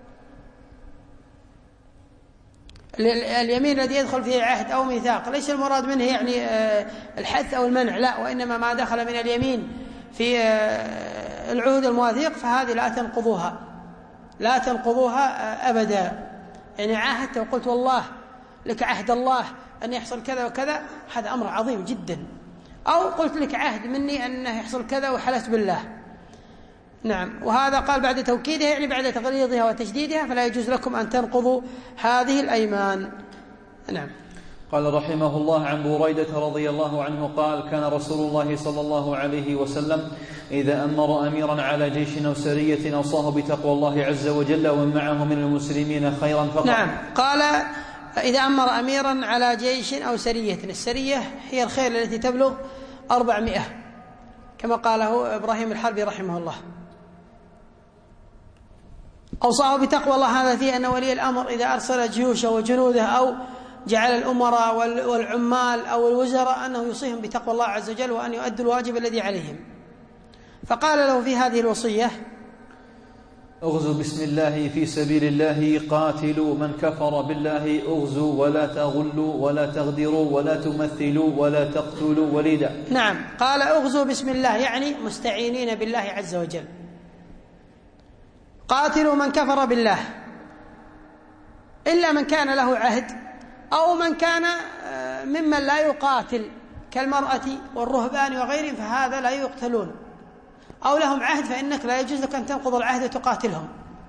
اليمين الذي يدخل فيه عهد أو ميثاق ليس المراد منه يعني الحث أو المنع، لا، وإنما ما دخل من اليمين في العهود المواثيق فهذه لا تنقضوها، لا تنقضوها أبدا. يعني عاهدت وقلت والله لك عهد الله أن يحصل كذا وكذا، هذا أمر عظيم جدا. أو قلت لك عهد مني أنه يحصل كذا وحلفت بالله. نعم. وهذا قال بعد توكيدها يعني بعد تغليظها وتشديدها، فلا يجوز لكم أن تنقضوا هذه الأيمان. نعم. قال رحمه الله: عن بريدة رضي الله عنه قال: كان رسول الله صلى الله عليه وسلم إذا أمر أميرا على جيش أو سرية أوصاه بتقوى الله عز وجل ومن معه من المسلمين خيرا فقال. نعم. قال: إذا أمر أميرا على جيش أو سرية. السرية هي الخيل التي تبلغ أربعمائة كما قاله إبراهيم الحربي رحمه الله. أوصاه بتقوى الله، هذا فيه أن ولي الأمر إذا أرسل جيوشه وجنوده أو جعل الأمراء والعمال أو الوزراء أنه يوصيهم بتقوى الله عز وجل وأن يؤدوا الواجب الذي عليهم. فقال له في هذه الوصية: اغزوا بسم الله في سبيل الله، قاتلوا من كفر بالله، اغزوا ولا تغلوا ولا تغدروا ولا تمثلوا ولا تقتلوا وليدا. نعم، قال اغزوا بسم الله، يعني مستعينين بالله عز وجل. قاتلوا من كفر بالله، إلا من كان له عهد أو من كان ممن لا يقاتل كالمرأة والرهبان وغيرهم، فهذا لا يقتلون، أو لهم عهد فإنك لا يجوز لك أن تنقض العهد وتقاتلهم.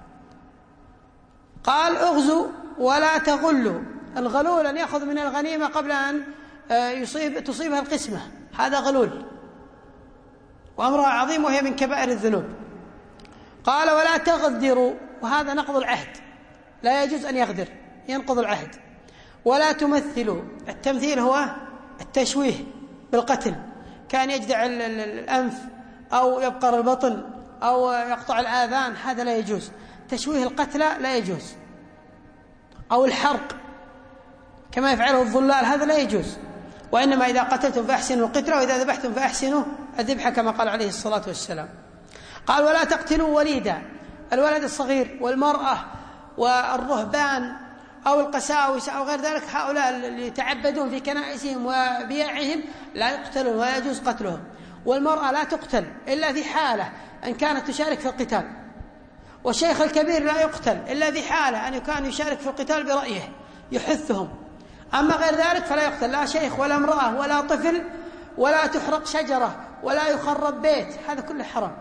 قال اغزوا ولا تغلوا. الغلول أن يأخذ من الغنيمة قبل أن يصيب تصيبها القسمة، هذا غلول وأمرها عظيم وهي من كبائر الذنوب. قال ولا تغدروا، وهذا نقض العهد، لا يجوز أن يغدر، ينقض العهد. ولا تمثلوا، التمثيل هو التشويه بالقتل، كان يجدع الأنف أو يبقر البطن أو يقطع الآذان، هذا لا يجوز. تشويه القتلى لا يجوز، أو الحرق كما يفعله الظلال، هذا لا يجوز. وإنما إذا قتلتم فأحسنوا القتلى، وإذا ذبحتم فأحسنوا الذبح كما قال عليه الصلاة والسلام. قال ولا تقتلوا وليدا، الولد الصغير والمرأة والرهبان أو القساوسة أو غير ذلك، هؤلاء اللي يتعبدون في كنائسهم وبيعهم لا يقتلون ولا يجوز قتلهم. والمرأة لا تقتل إلا في حالة أن كانت تشارك في القتال. والشيخ الكبير لا يقتل إلا في حالة أن كان يشارك في القتال برأيه يحثهم. أما غير ذلك فلا يقتل لا شيخ ولا امرأة ولا طفل، ولا تحرق شجرة ولا يخرب بيت، هذا كله حرام.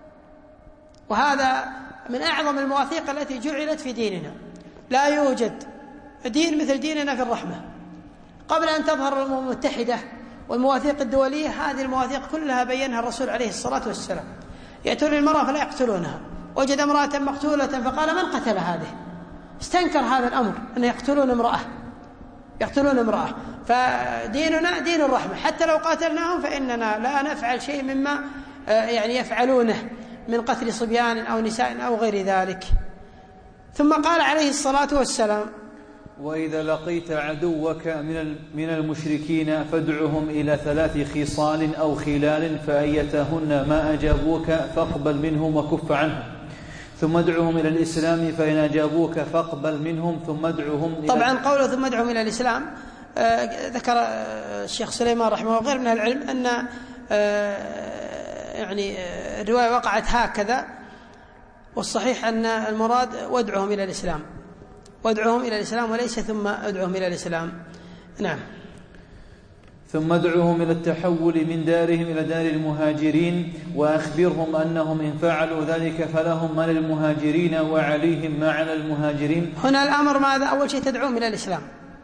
وهذا من أعظم المواثيق التي جعلت في ديننا. لا يوجد دين مثل ديننا في الرحمة. قبل أن تظهر الأمم المتحدة والمواثيق الدولية، هذه المواثيق كلها بينها الرسول عليه الصلاة والسلام. يأتون المرأة فلا يقتلونها، وجد امرأة مقتولة فقال من قتل هذه؟ استنكر هذا الأمر أن يقتلون امرأة يقتلون امرأة. فديننا دين الرحمة، حتى لو قاتلناهم فإننا لا نفعل شيء مما يعني يفعلونه من قتل صبيان أو نساء أو غير ذلك. ثم قال عليه الصلاة والسلام وإذا لقيت عدوك من المشركين فادعهم إلى ثلاث خصال أو خلال، فأيتهن ما أجابوك فاقبل منهم وكف عنهم، ثم ادعهم إلى الإسلام، فإن أجابوك فاقبل منهم ثم ادعهم إلى طبعا قوله ثم ادعهم إلى الإسلام آه ذكر آه الشيخ سليمان رحمه الله وغير من العلم أن آه يعني آه الرواية وقعت هكذا، والصحيح أن المراد وادعهم إلى الإسلام، وادعهم إلى الإسلام وليس ثم ادعهم إلى الإسلام. نعم. ثم ادعوهم إلى التحول من دارهم إلى دار المهاجرين، وأخبرهم أنهم إن فعلوا ذلك فلهم ما للمهاجرين وعليهم ما على المهاجرين. هنا الأمر ماذا؟ أول شيء تدعوهم إلى الإسلام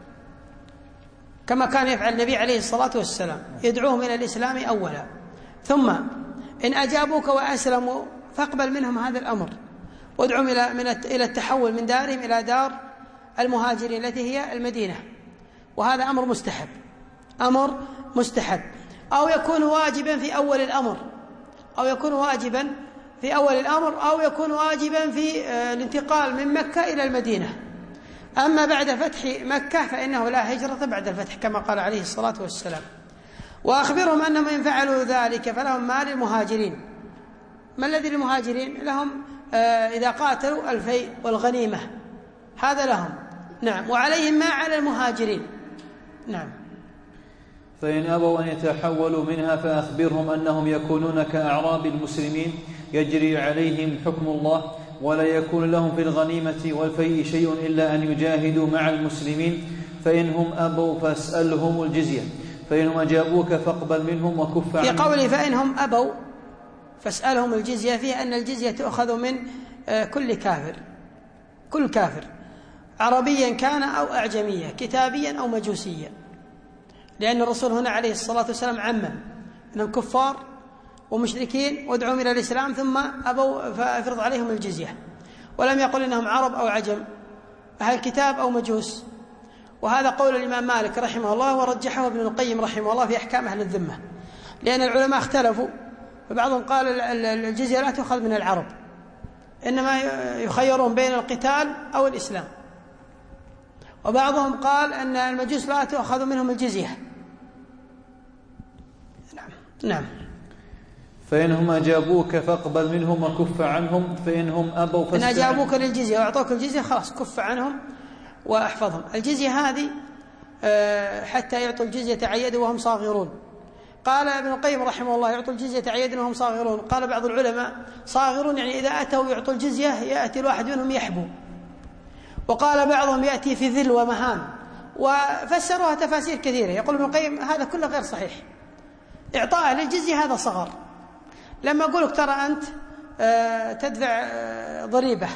كما كان يفعل النبي عليه الصلاة والسلام، يدعوهم إلى الإسلام أولا، ثم إن أجابوك وأسلموا فاقبل منهم هذا الأمر، وادعوهم إلى من إلى التحول من دارهم إلى دار المهاجرين التي هي المدينة. وهذا أمر مستحب، أمر مستحب، أو يكون واجبا في أول الأمر، أو يكون واجبا في أول الأمر، أو يكون واجبا في الانتقال من مكة إلى المدينة. أما بعد فتح مكة فإنه لا هجرة بعد الفتح كما قال عليه الصلاة والسلام. وأخبرهم أنهم إن فعلوا ذلك فلهم ما للمهاجرين. ما الذي للمهاجرين؟ لهم إذا قاتلوا الفيء والغنيمة، هذا لهم. نعم. وعليهم ما على المهاجرين. نعم. فإن أبوا أن يتحولوا منها فأخبرهم أنهم يكونون كأعراب المسلمين يجري عليهم حكم الله، ولا يكون لهم في الغنيمة والفيء شيء إلا أن يجاهدوا مع المسلمين، فإنهم أبوا فاسألهم الجزية، فإنهم أجابوك فاقبل منهم وكف عنهم. في قوله فإنهم أبوا فاسألهم الجزية، فيه أن الجزية تؤخذ من كل كافر، كل كافر عربيا كان أو أعجميا، كتابيا أو مجوسيا، لأن الرسول هنا عليه الصلاة والسلام عمم أنهم كفار ومشركين وادعوهم إلى الإسلام ثم أبوا فأفرض عليهم الجزية، ولم يقل إنهم عرب أو عجم، أهل كتاب أو مجوس. وهذا قول الإمام مالك رحمه الله، ورجحه ابن القيم رحمه الله في أحكام أهل الذمة، لأن العلماء اختلفوا، فبعضهم قال الجزية لا تؤخذ من العرب، إنما يخيرون بين القتال أو الإسلام. وبعضهم قال أن المجوس لا تؤخذ منهم الجزية. نعم نعم. فإنهم أجابوك فاقبل منهم وكف عنهم، فإنهم أبوا فاستعن. إن أجابوك للجزية وأعطوك الجزية خلاص كف عنهم وأحفظهم. الجزية هذه حتى يعطوا الجزية عن يد وهم صاغرون. قال ابن القيم رحمه الله يعطوا الجزية عن يد وهم صاغرون. قال بعض العلماء صاغرون يعني إذا أتوا يعطوا الجزية يأتي الواحد منهم يحبو، وقال بعضهم يأتي في ذل ومهان، وفسروها تفاسير كثيرة. يقول ابن القيم هذا كله غير صحيح. إعطاء للجزية هذا صغر. لما أقولك ترى أنت تدفع ضريبة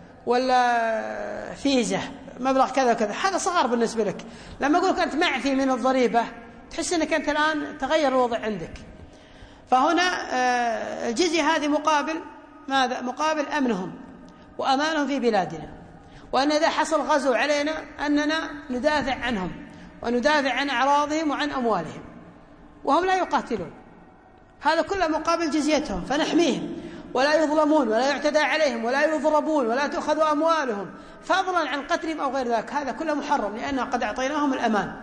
ولا فيزة مبلغ كذا وكذا، هذا صغر بالنسبة لك. لما أقولك أنت معفي من الضريبة تحس أنك أنت الآن تغير الوضع عندك. فهنا الجزية هذه مقابل ماذا؟ مقابل أمنهم وأمانهم في بلادنا، وأن إذا حصل غزو علينا أننا ندافع عنهم وندافع عن أعراضهم وعن أموالهم، وهم لا يقاتلون. هذا كله مقابل جزيتهم، فنحميهم ولا يظلمون ولا يعتدى عليهم ولا يضربون ولا تؤخذ أموالهم فضلا عن قتلهم أو غير ذلك. هذا كله محرم لأننا قد أعطيناهم الأمان.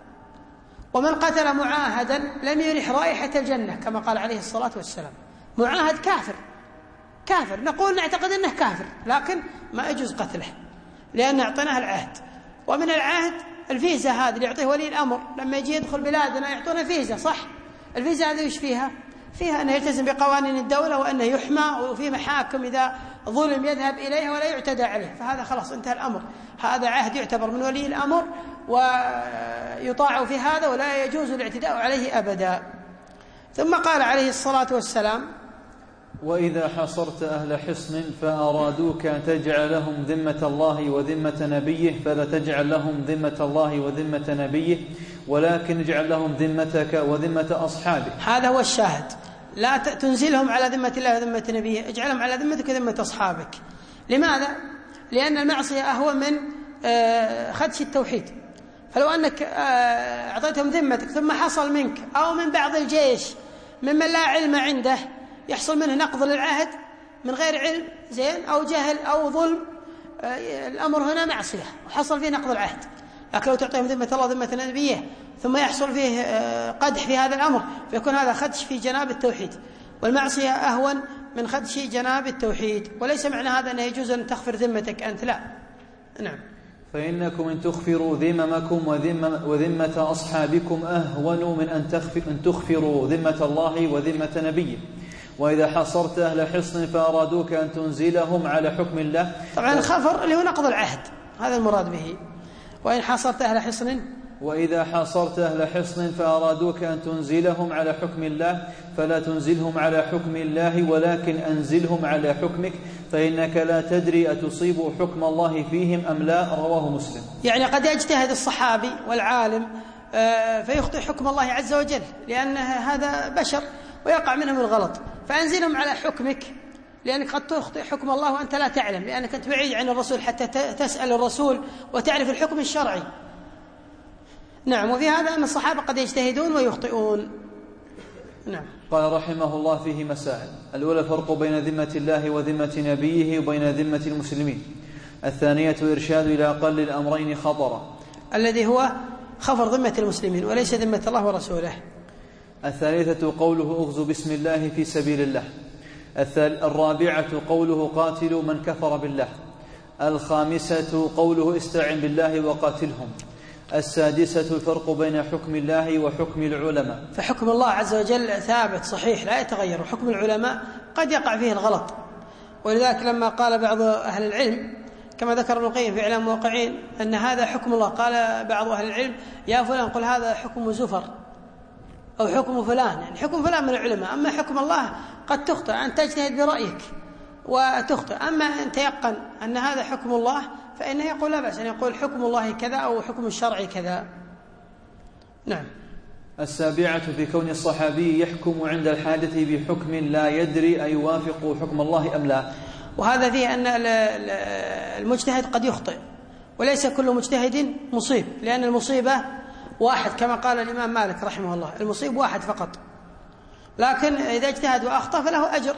ومن قتل معاهدا لم يرح رائحة الجنة كما قال عليه الصلاة والسلام. معاهد كافر كافر نقول نعتقد أنه كافر، لكن ما يجوز قتله لأن أعطيناه العهد. ومن العهد الفيزا هذه اللي يعطيه ولي الأمر لما يجي يدخل بلادنا يعطونا فيزا، صح؟ الفيزا هذه وش فيها؟ فيها أنه يلتزم بقوانين الدولة وأنه يحمى، وفي محاكم إذا ظلم يذهب إليها ولا يعتدى عليه. فهذا خلاص انتهى الأمر. هذا عهد يعتبر من ولي الأمر ويطاع في هذا ولا يجوز الاعتداء عليه أبدا. ثم قال عليه الصلاة والسلام: وإذا حصرت أهل حصن فأرادوك أن تجعل لهم ذمة الله وذمة نبيه فلا تجعل لهم ذمة الله وذمة نبيه، ولكن اجعل لهم ذمتك وذمة أصحابك. هذا هو الشاهد. لا تنزلهم على ذمة الله وذمة نبيه، اجعلهم على ذمتك وذمة أصحابك. لماذا؟ لأن المعصية أهون من خدش التوحيد. فلو أنك أعطيتهم ذمتك ثم حصل منك أو من بعض الجيش ممن لا علم عنده يحصل منه نقض للعهد من غير علم زين أو جهل أو ظلم، الأمر هنا معصية وحصل فيه نقض العهد. لكن لو تعطيهم ذمة الله وذمة نبيه ثم يحصل فيه قدح في هذا الأمر فيكون هذا خدش في جناب التوحيد، والمعصية أهون من خدش جناب التوحيد. وليس معنى هذا أنه يجوز أن تغفر ذمتك أنت، لا. نعم. فإنكم إن تغفروا ذممكم وذمة أصحابكم أهون من أن تغفروا ذمة الله وذمة نبيه. وإذا حصرت أهل حصن فأرادوك أن تنزلهم على حكم الله. طبعا الخفر اللي هو نقض العهد هذا المراد به. وإن حصرت أهل حصن وإذا حاصرت أهل حصن فأرادوك أن تنزلهم على حكم الله فلا تنزلهم على حكم الله ولكن أنزلهم على حكمك، فإنك لا تدري أتصيب حكم الله فيهم أم لا. رواه مسلم. يعني قد يجتهد الصحابي والعالم فيخطئ حكم الله عز وجل لأن هذا بشر ويقع منهم الغلط، فأنزلهم على حكمك لأنك قد تخطئ حكم الله وأنت لا تعلم، لأنك أنت بعيد عن الرسول حتى تسأل الرسول وتعرف الحكم الشرعي. نعم. وفي هذا أن الصحابة قد يجتهدون ويخطئون. نعم. قال رحمه الله فيه مسائل. الأولى فرق بين ذمة الله وذمة نبيه وبين ذمة المسلمين. الثانية إرشاد إلى أقل الأمرين خطرا الذي هو خفر ذمة المسلمين وليس ذمة الله ورسوله. الثالثة قوله اغزوا باسم الله في سبيل الله. الرابعة قوله قاتلوا من كفر بالله. الخامسة قوله استعن بالله وقاتلهم. السادسة الفرق بين حكم الله وحكم العلماء. فحكم الله عز وجل ثابت صحيح لا يتغير، وحكم العلماء قد يقع فيه الغلط. ولذلك لما قال بعض أهل العلم كما ذكر ابن القيم في إعلام الموقعين أن هذا حكم الله، قال بعض أهل العلم يا فلان قل هذا حكم زفر أو حكم فلان، يعني حكم فلان من العلماء. أما حكم الله قد تخطئ، أن تجتهد برأيك وتخطئ. أما أن تيقن أن هذا حكم الله فإنه يقول لا بأس أن يقول حكم الله كذا أو حكم الشرع كذا. نعم. السابعة في كون الصحابي يحكم عند الحادث بحكم لا يدري أيوافق حكم الله أم لا. وهذا فيه أن المجتهد قد يخطئ وليس كل مجتهد مصيب، لأن المصيبة واحد كما قال الإمام مالك رحمه الله، المصيب واحد فقط. لكن إذا اجتهد وأخطأ فله أجر،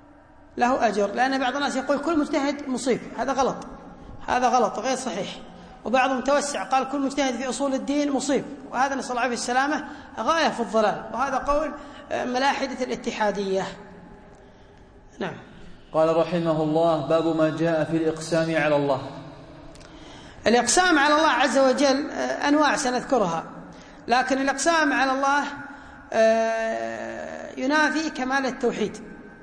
له أجر. لأن بعض الناس يقول كل مجتهد مصيب، هذا غلط، هذا غلط غير صحيح. وبعضهم توسع قال كل مجتهد في أصول الدين مصيب، وهذا نسأل الله السلامة غاية في الضلال، وهذا قول ملاحدة الاتحادية. نعم. قال رحمه الله: باب ما جاء في الإقسام على الله. الإقسام على الله عز وجل أنواع سنذكرها، لكن الإقسام على الله ينافي كمال التوحيد،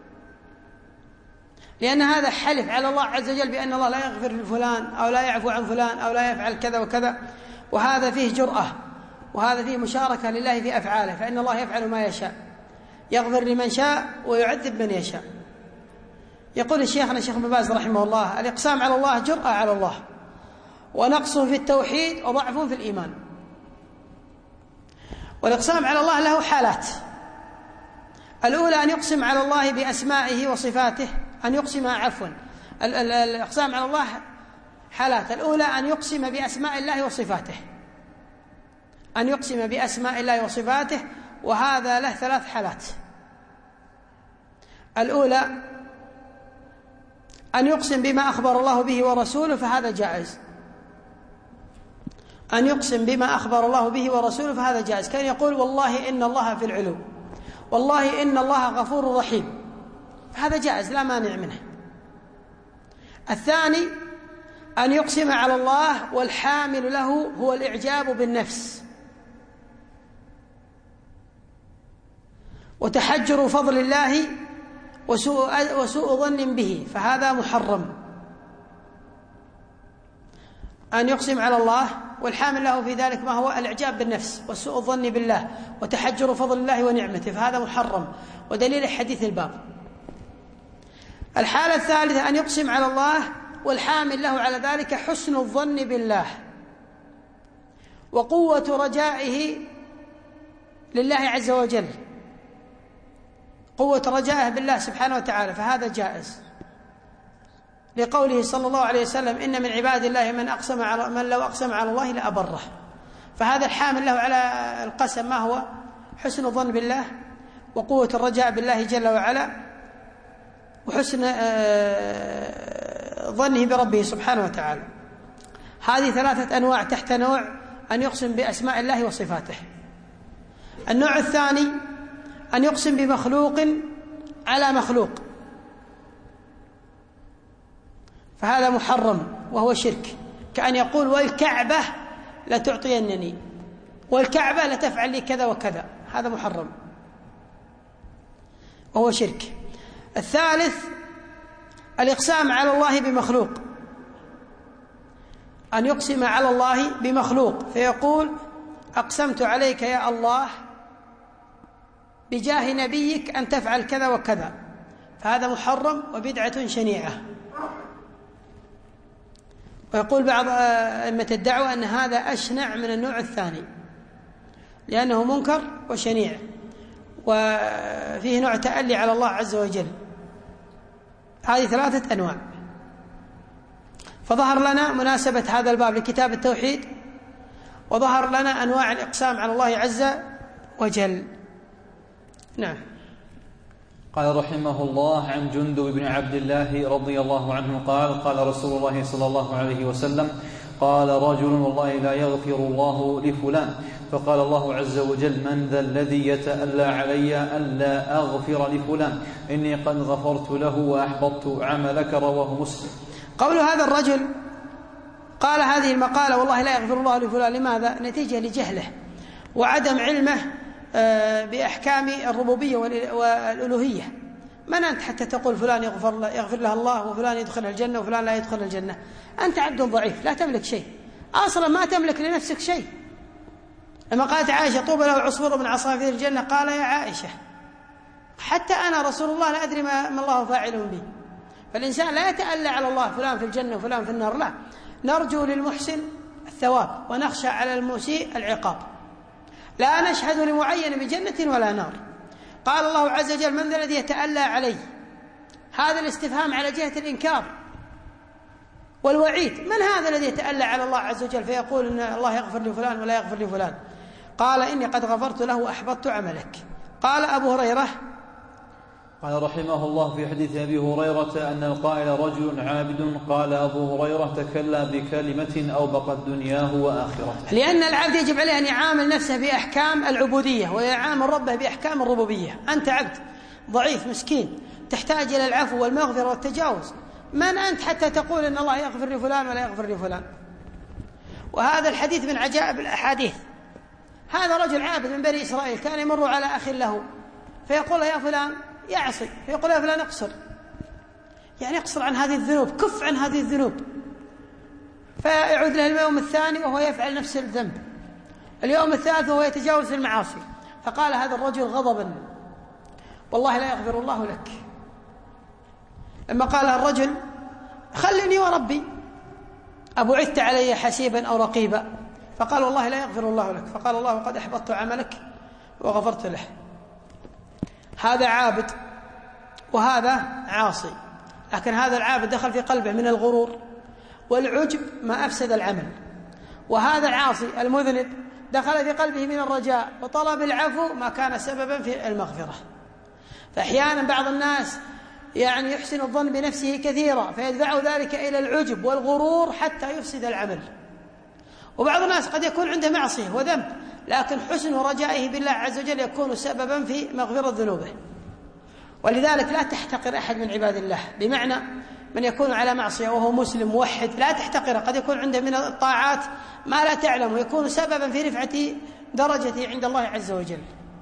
لأن هذا حلف على الله عز وجل بأن الله لا يغفر لفلان أو لا يعفو عن فلان أو لا يفعل كذا وكذا، وهذا فيه جرأة، وهذا فيه مشاركة لله في أفعاله، فإن الله يفعل ما يشاء، يغفر لمن شاء ويعذب من يشاء. يقول الشيخنا الشيخ ابن باز رحمه الله: الإقسام على الله جرأة على الله، ونقص في التوحيد وضعف في الإيمان. والإقسام على الله له حالات: الأولى أن يقسم على الله بأسمائه وصفاته، أن يقسم عفوا الإقسام على الله حالات: الأولى أن يقسم بأسماء الله وصفاته، أن يقسم بأسماء الله وصفاته، وهذا له ثلاث حالات. الأولى أن يقسم بما أخبر الله به ورسوله، فهذا جائز. أن يقسم بما أخبر الله به ورسوله فهذا جائز، كان يقول: والله إن الله في العلو، والله إن الله غفور رحيم، هذا جائز لا مانع منه. الثاني أن يقسم على الله والحامل له هو الإعجاب بالنفس وتحجر فضل الله وسوء, وسوء ظن به، فهذا محرم. أن يقسم على الله والحامل له في ذلك ما هو الإعجاب بالنفس وسوء الظن بالله وتحجر فضل الله ونعمته، فهذا محرم، ودليل حديث الباب. الحالة الثالثة أن يقسم على الله والحامل له على ذلك حسن الظن بالله وقوة رجائه لله عز وجل، قوة رجائه بالله سبحانه وتعالى، فهذا جائز، لقوله صلى الله عليه وسلم: إن من عباد الله من أقسم على من لو أقسم على الله لأبره. فهذا الحامل له على القسم ما هو حسن الظن بالله وقوة الرجاء بالله جل وعلا وحسن ظنه بربه سبحانه وتعالى. هذه ثلاثة أنواع تحت نوع أن يقسم بأسماء الله وصفاته. النوع الثاني أن يقسم بمخلوق على مخلوق، فهذا محرم وهو شرك، كأن يقول: والكعبة لتعطينني، والكعبة لتفعل لي كذا وكذا، هذا محرم وهو شرك. الثالث الإقسام على الله بمخلوق، أن يقسم على الله بمخلوق فيقول: أقسمت عليك يا الله بجاه نبيك أن تفعل كذا وكذا، فهذا محرم وبدعة شنيعة. ويقول بعض أئمة الدعوة أن هذا أشنع من النوع الثاني، لأنه منكر وشنيع وفيه نوع تألي على الله عز وجل. هذه ثلاثة أنواع. فظهر لنا مناسبة هذا الباب لكتاب التوحيد، وظهر لنا أنواع الإقسام على الله عز وجل. نعم. قال رحمه الله: عن جندب بن عبد الله رضي الله عنه قال: قال رسول الله صلى الله عليه وسلم: قال رجل: والله لا يغفر الله لفلان. فقال الله عز وجل: من ذا الذي يتألى علي ألا أغفر لفلان؟ إني قد غفرت له وأحبطت عملك. رواه مسلم. قول هذا الرجل قال هذه المقالة: والله لا يغفر الله لفلان، لماذا؟ نتيجة لجهله وعدم علمه بأحكام الربوبية والألوهية. من أنت حتى تقول فلان يغفر له, يغفر له الله وفلان يدخل الجنة وفلان لا يدخل الجنة؟ أنت عبد ضعيف لا تملك شيء، أصلا ما تملك لنفسك شيء. لما قالت عائشة: طوبى له عصفور من عصافير الجنة، قال: يا عائشة حتى أنا رسول الله لا أدري ما الله فاعل بي. فالإنسان لا يتألى على الله فلان في الجنة وفلان في النار، لا، نرجو للمحسن الثواب ونخشى على المسيء العقاب، لا نشهد لمعين بجنة ولا نار. قال الله عز وجل: من ذا الذي يتألى علي؟ هذا الاستفهام على جهة الإنكار والوعيد. من هذا الذي يتألى على الله عز وجل فيقول إن الله يغفر لفلان ولا يغفر لفلان؟ قال: إني قد غفرت له وأحبطت عملك. قال أبو هريرة: قال رحمه الله في حديث أبي هريرة أن القائل رجل عابد، قال أبو هريرة تكلم بكلمة أوبقت دنياه وآخرته. لأن العبد يجب عليه أن يعامل نفسه بأحكام العبودية ويعامل ربه بأحكام الربوبية. أنت عبد ضعيف مسكين تحتاج إلى العفو والمغفرة والتجاوز، من أنت حتى تقول إن الله يغفر لفلان ولا يغفر لفلان؟ وهذا الحديث من عجائب الأحاديث. هذا رجل عابد من بني إسرائيل كان يمر على أخ له فيقول يا فلان يعصي، فيقول يا فلان اقصر، يعني اقصر عن هذه الذنوب، كف عن هذه الذنوب. فيعود له اليوم الثاني وهو يفعل نفس الذنب، اليوم الثالث وهو يتجاوز المعاصي. فقال هذا الرجل غضبا والله لا يغفر الله لك. لما قال الرجل خلني وربي أبعثت علي حسيبا أو رقيبا، فقال والله لا يغفر الله لك. فقال الله قد أحبطت عملك وغفرت له. هذا عابد وهذا عاصي، لكن هذا العابد دخل في قلبه من الغرور والعجب ما أفسد العمل، وهذا العاصي المذنب دخل في قلبه من الرجاء وطلب العفو ما كان سببا في المغفرة. فأحيانا بعض الناس يعني يحسن الظن بنفسه كثيرا فيدفعه ذلك إلى العجب والغرور حتى يفسد العمل. وبعض الناس قد يكون عنده معصية وذنب لكن حسن رجائه بالله عز وجل يكون سببا في مغفرة ذنوبه. ولذلك لا تحتقر أحد من عباد الله، بمعنى من يكون على معصية وهو مسلم موحد لا تحتقره، قد يكون عنده من الطاعات ما لا تعلم ويكون سببا في رفعة درجته عند الله عز وجل.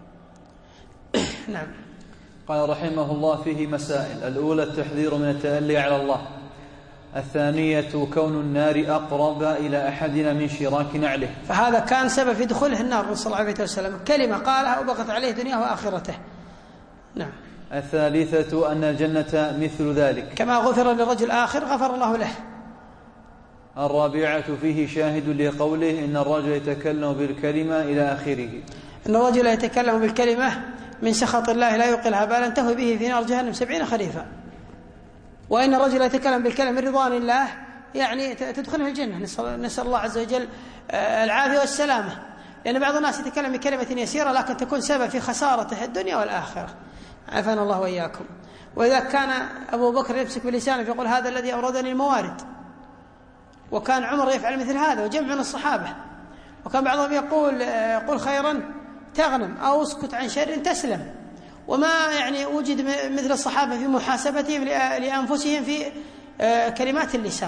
نعم. قال رحمه الله فيه مسائل: الأولى التحذير من التألي على الله، الثانية كون النار أقرب إلى أحدنا من شراك نعله، فهذا كان سبب في دخوله النار صلى الله عليه وسلم، كلمة قالها وبقت عليه دنياه وآخرته. نعم. الثالثة أن الجنة مثل ذلك كما غفر للرجل آخر غفر الله له. الرابعة فيه شاهد لقوله إن الرجل يتكلم بالكلمة إلى آخره، إن الرجل يتكلم بالكلمة من سخط الله لا يوقلها بالا تهوي به في نار جهنم سبعين خريفا. وإن الرجل يتكلم بالكلمة من رضوان الله يعني تدخله الجنة، نسأل الله عز وجل العافية والسلامة. لأن بعض الناس يتكلم بكلمة يسيرة لكن تكون سبب في خسارته الدنيا والآخرة، عافانا الله وإياكم. وإذا كان أبو بكر يمسك بلسانه فيقول هذا الذي أوردني الموارد، وكان عمر يفعل مثل هذا وجمع من الصحابة، وكان بعضهم يقول قل خيرا تغنم أو اسكت عن شر تسلم. وما يعني وجد مثل الصحابة في محاسبتهم لأنفسهم في كلمات اللسان.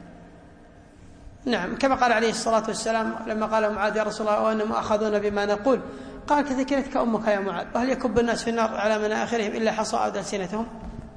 نعم، كما قال عليه الصلاة والسلام لما قال معاذ يا رسول الله وأنهم أخذون بما نقول، قال كذكرتك أمك يا معاذ، وهل يكب الناس في النار على مناخرهم إلا حصائد ألسنتهم؟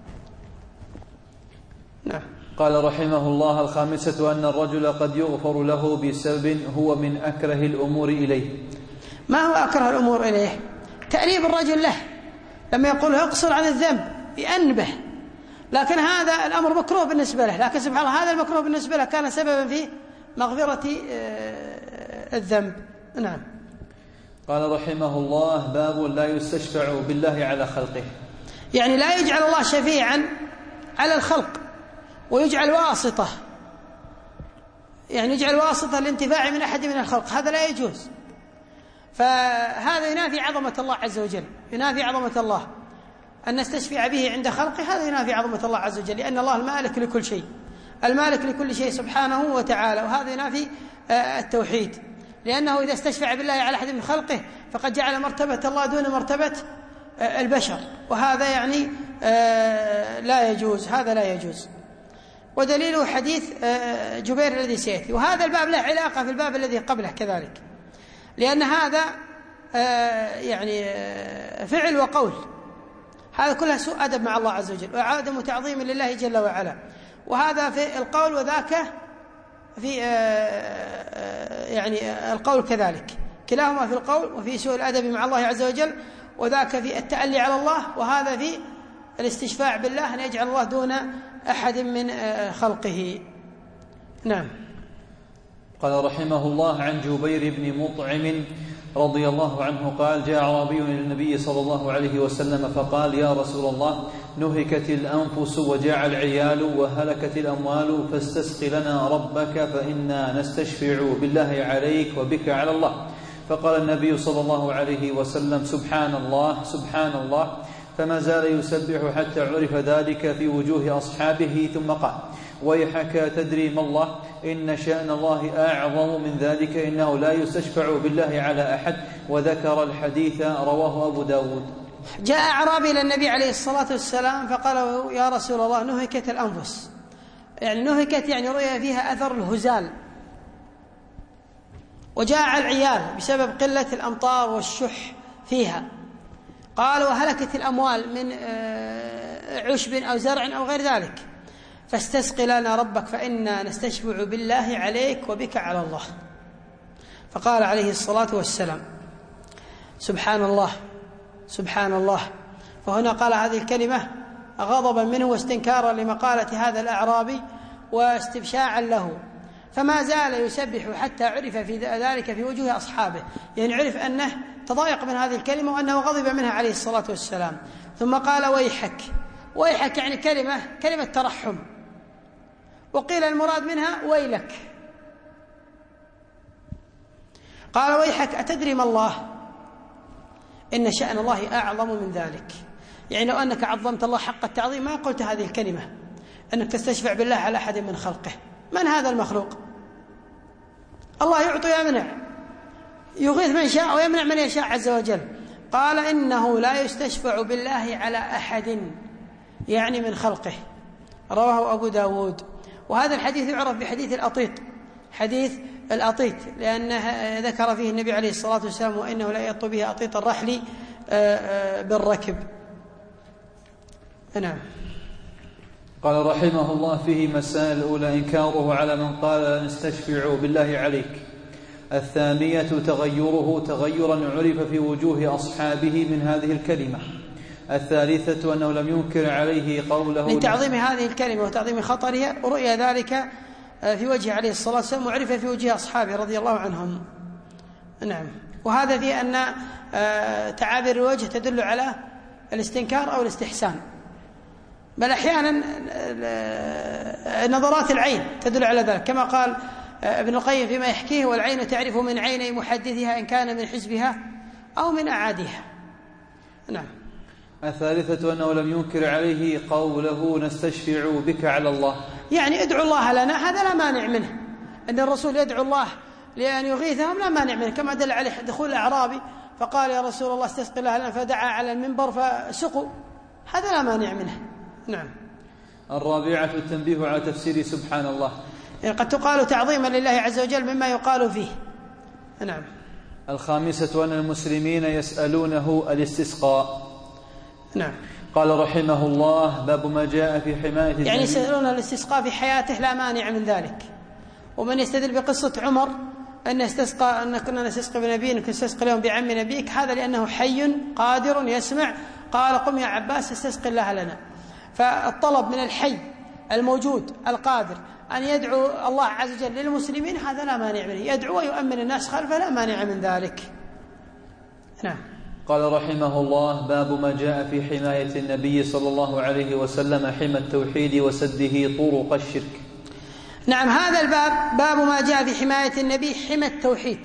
نعم. قال رحمه الله الخامسة أن الرجل قد يغفر له بسبب هو من أكره الأمور إليه. ما هو أكره الأمور إليه؟ تأنيب الرجل له لما يقول له اقصر عن الذنب يأنبه، لكن هذا الأمر مكروه بالنسبة له، لكن سبحان الله هذا المكروه بالنسبة له كان سببا في مغفرة الذنب. نعم. قال رحمه الله باب لا يستشفع بالله على خلقه، يعني لا يجعل الله شفيعا على الخلق ويجعل واسطة، يعني يجعل واسطة للانتفاع من أحد من الخلق، هذا لا يجوز. فهذا ينافي عظمة الله عز وجل، ينافي عظمة الله أن نستشفع به عند خلقه، هذا ينافي عظمة الله عز وجل، لأن الله المالك لكل شيء، المالك لكل شيء سبحانه وتعالى، وهذا ينافي التوحيد، لأنه إذا استشفع بالله على أحد من خلقه فقد جعل مرتبة الله دون مرتبة البشر، وهذا يعني لا يجوز، هذا لا يجوز. ودليله حديث جبير الذي سيأتي. وهذا الباب له علاقة في الباب الذي قبله كذلك، لأن هذا يعني فعل وقول، هذا كلها سوء أدب مع الله عز وجل وعدم تعظيم لله جل وعلا، وهذا في القول وذاك في يعني القول كذلك، كلاهما في القول وفي سوء الأدب مع الله عز وجل، وذاك في التألي على الله، وهذا في الاستشفاع بالله أن يجعل الله دون أحد من خلقه. نعم. قال رحمه الله عن جبير بن مطعم رضي الله عنه قال جاء أعرابي إلى النبي صلى الله عليه وسلم فقال يا رسول الله نهكت الأنفس وجاع العيال وهلكت الأموال فاستسق لنا ربك فإنا نستشفع بالله عليك وبك على الله. فقال النبي صلى الله عليه وسلم سبحان الله سبحان الله فما زال يسبح حتى عرف ذلك في وجوه أصحابه، ثم قال: ويحك تدري ما الله، إن شأن الله أعظم من ذلك، إنه لا يستشفع بالله على أحد. وذكر الحديث، رواه أبو داود. جاء أعرابي إلى النبي عليه الصلاة والسلام فقال: يا رسول الله، نهكت الأنفس، يعني نهكت يعني رؤيا فيها أثر الهزال، وجاء العيال بسبب قلة الأمطار والشح فيها. قال: وهلكت الأموال من عشب أو زرع أو غير ذلك، فاستسق لنا ربك فإنا نستشفع بالله عليك وبك على الله. فقال عليه الصلاة والسلام: سبحان الله سبحان الله. فهنا قال هذه الكلمة غضبا منه واستنكارا لمقالة هذا الأعرابي واستبشاعا له، فما زال يسبح حتى عرف في ذلك في وجوه أصحابه، يعني عرف أنه تضايق من هذه الكلمة وأنه غضب منها عليه الصلاة والسلام. ثم قال: ويحك. ويحك يعني كلمة كلمة ترحم، وقيل المراد منها ويلك. قال: ويحك أتدري ما الله، إن شأن الله أعظم من ذلك. يعني لو أنك عظمت الله حق التعظيم ما قلت هذه الكلمة، أنك تستشفع بالله على أحد من خلقه. من هذا المخلوق؟ الله يعطي ويمنع، يغيث من شاء ويمنع من يشاء عز وجل. قال: إنه لا يستشفع بالله على أحد، يعني من خلقه. رواه أبو داود. وهذا الحديث يعرف بحديث الأطيط، حديث الأطيط، لأنه ذكر فيه النبي عليه الصلاة والسلام: وإنه لا يطو به أطيط الرحل بالركب. نعم. قال رحمه الله: فيه مسائل. الأولى إنكاره على من قال نستشفع بالله عليك. الثانية تغيره تغيرا عرف في وجوه أصحابه من هذه الكلمة. الثالثة أنه لم ينكر عليه قوله لتعظيم هذه الكلمة وتعظيم خطرها، ورؤيا ذلك في وجه عليه الصلاة والسلام وعرف في وجه أصحابه رضي الله عنهم. نعم. وهذا في أن تعابير الوجه تدل على الاستنكار أو الاستحسان، بل أحيانا نظرات العين تدل على ذلك، كما قال ابن القيم فيما يحكيه: والعين تعرف من عيني محدثها إن كان من حزبها أو من أعاديها. نعم. الثالثة أنه لم ينكر عليه قوله نستشفع بك على الله، يعني ادعو الله لنا، هذا لا مانع منه. أن الرسول يدعو الله لأن يغيثهم لا مانع منه، كما دل عليه دخول الأعرابي فقال: يا رسول الله استسقي الله لنا، فدعا على المنبر فسقوا، هذا لا مانع منه. نعم. الرابعة التنبيه على تفسير سبحان الله، يعني قد تقال تعظيما لله عز وجل مما يقال فيه. نعم. الخامسة أن المسلمين يسألونه الاستسقاء. نعم. قال رحمه الله: باب ما جاء في حماية النبي، يعني يسألون الاستسقاء في حياته لا مانع من ذلك. ومن يستدل بقصة عمر أن استسقى أن كنا نستسقي بنبي أن نستسقي لهم بعم نبيك، هذا لأنه حي قادر يسمع. قال: قم يا عباس استسقي الله لنا. فالطلب من الحي الموجود القادر أن يدعو الله عز وجل للمسلمين هذا لا مانع منه، يدعو ويؤمن الناس خلفه لا مانع من ذلك. نعم. قال رحمه الله: باب ما جاء في حماية النبي صلى الله عليه وسلم حمى التوحيد وسده طرق الشرك. نعم. هذا الباب باب ما جاء في حماية النبي حمى التوحيد.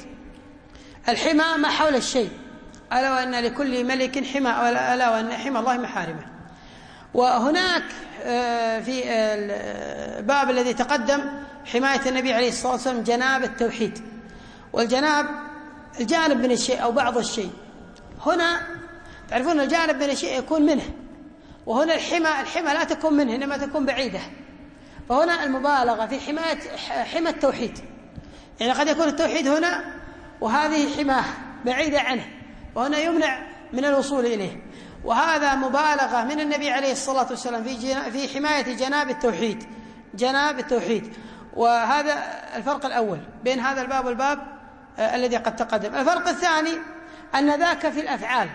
الحمى ما حول الشيء، ألا وأن لكل ملك حمى، ألا وأن حمى الله محارمه. وهناك في الباب الذي تقدم حماية النبي عليه الصلاة والسلام جناب التوحيد، والجناب الجانب من الشيء أو بعض الشيء. هنا تعرفون الجانب من الشيء يكون منه، وهنا الحمى الحمى لا تكون منه إنما تكون بعيدة. فهنا المبالغة في حماية حمى التوحيد، يعني قد يكون التوحيد هنا وهذه حماه بعيدة عنه، وهنا يمنع من الوصول إليه. وهذا مبالغة من النبي عليه الصلاة والسلام في في حماية جناب التوحيد، جناب التوحيد. وهذا الفرق الأول بين هذا الباب والباب آه الذي قد تقدم. الفرق الثاني أن ذاك في الأفعال،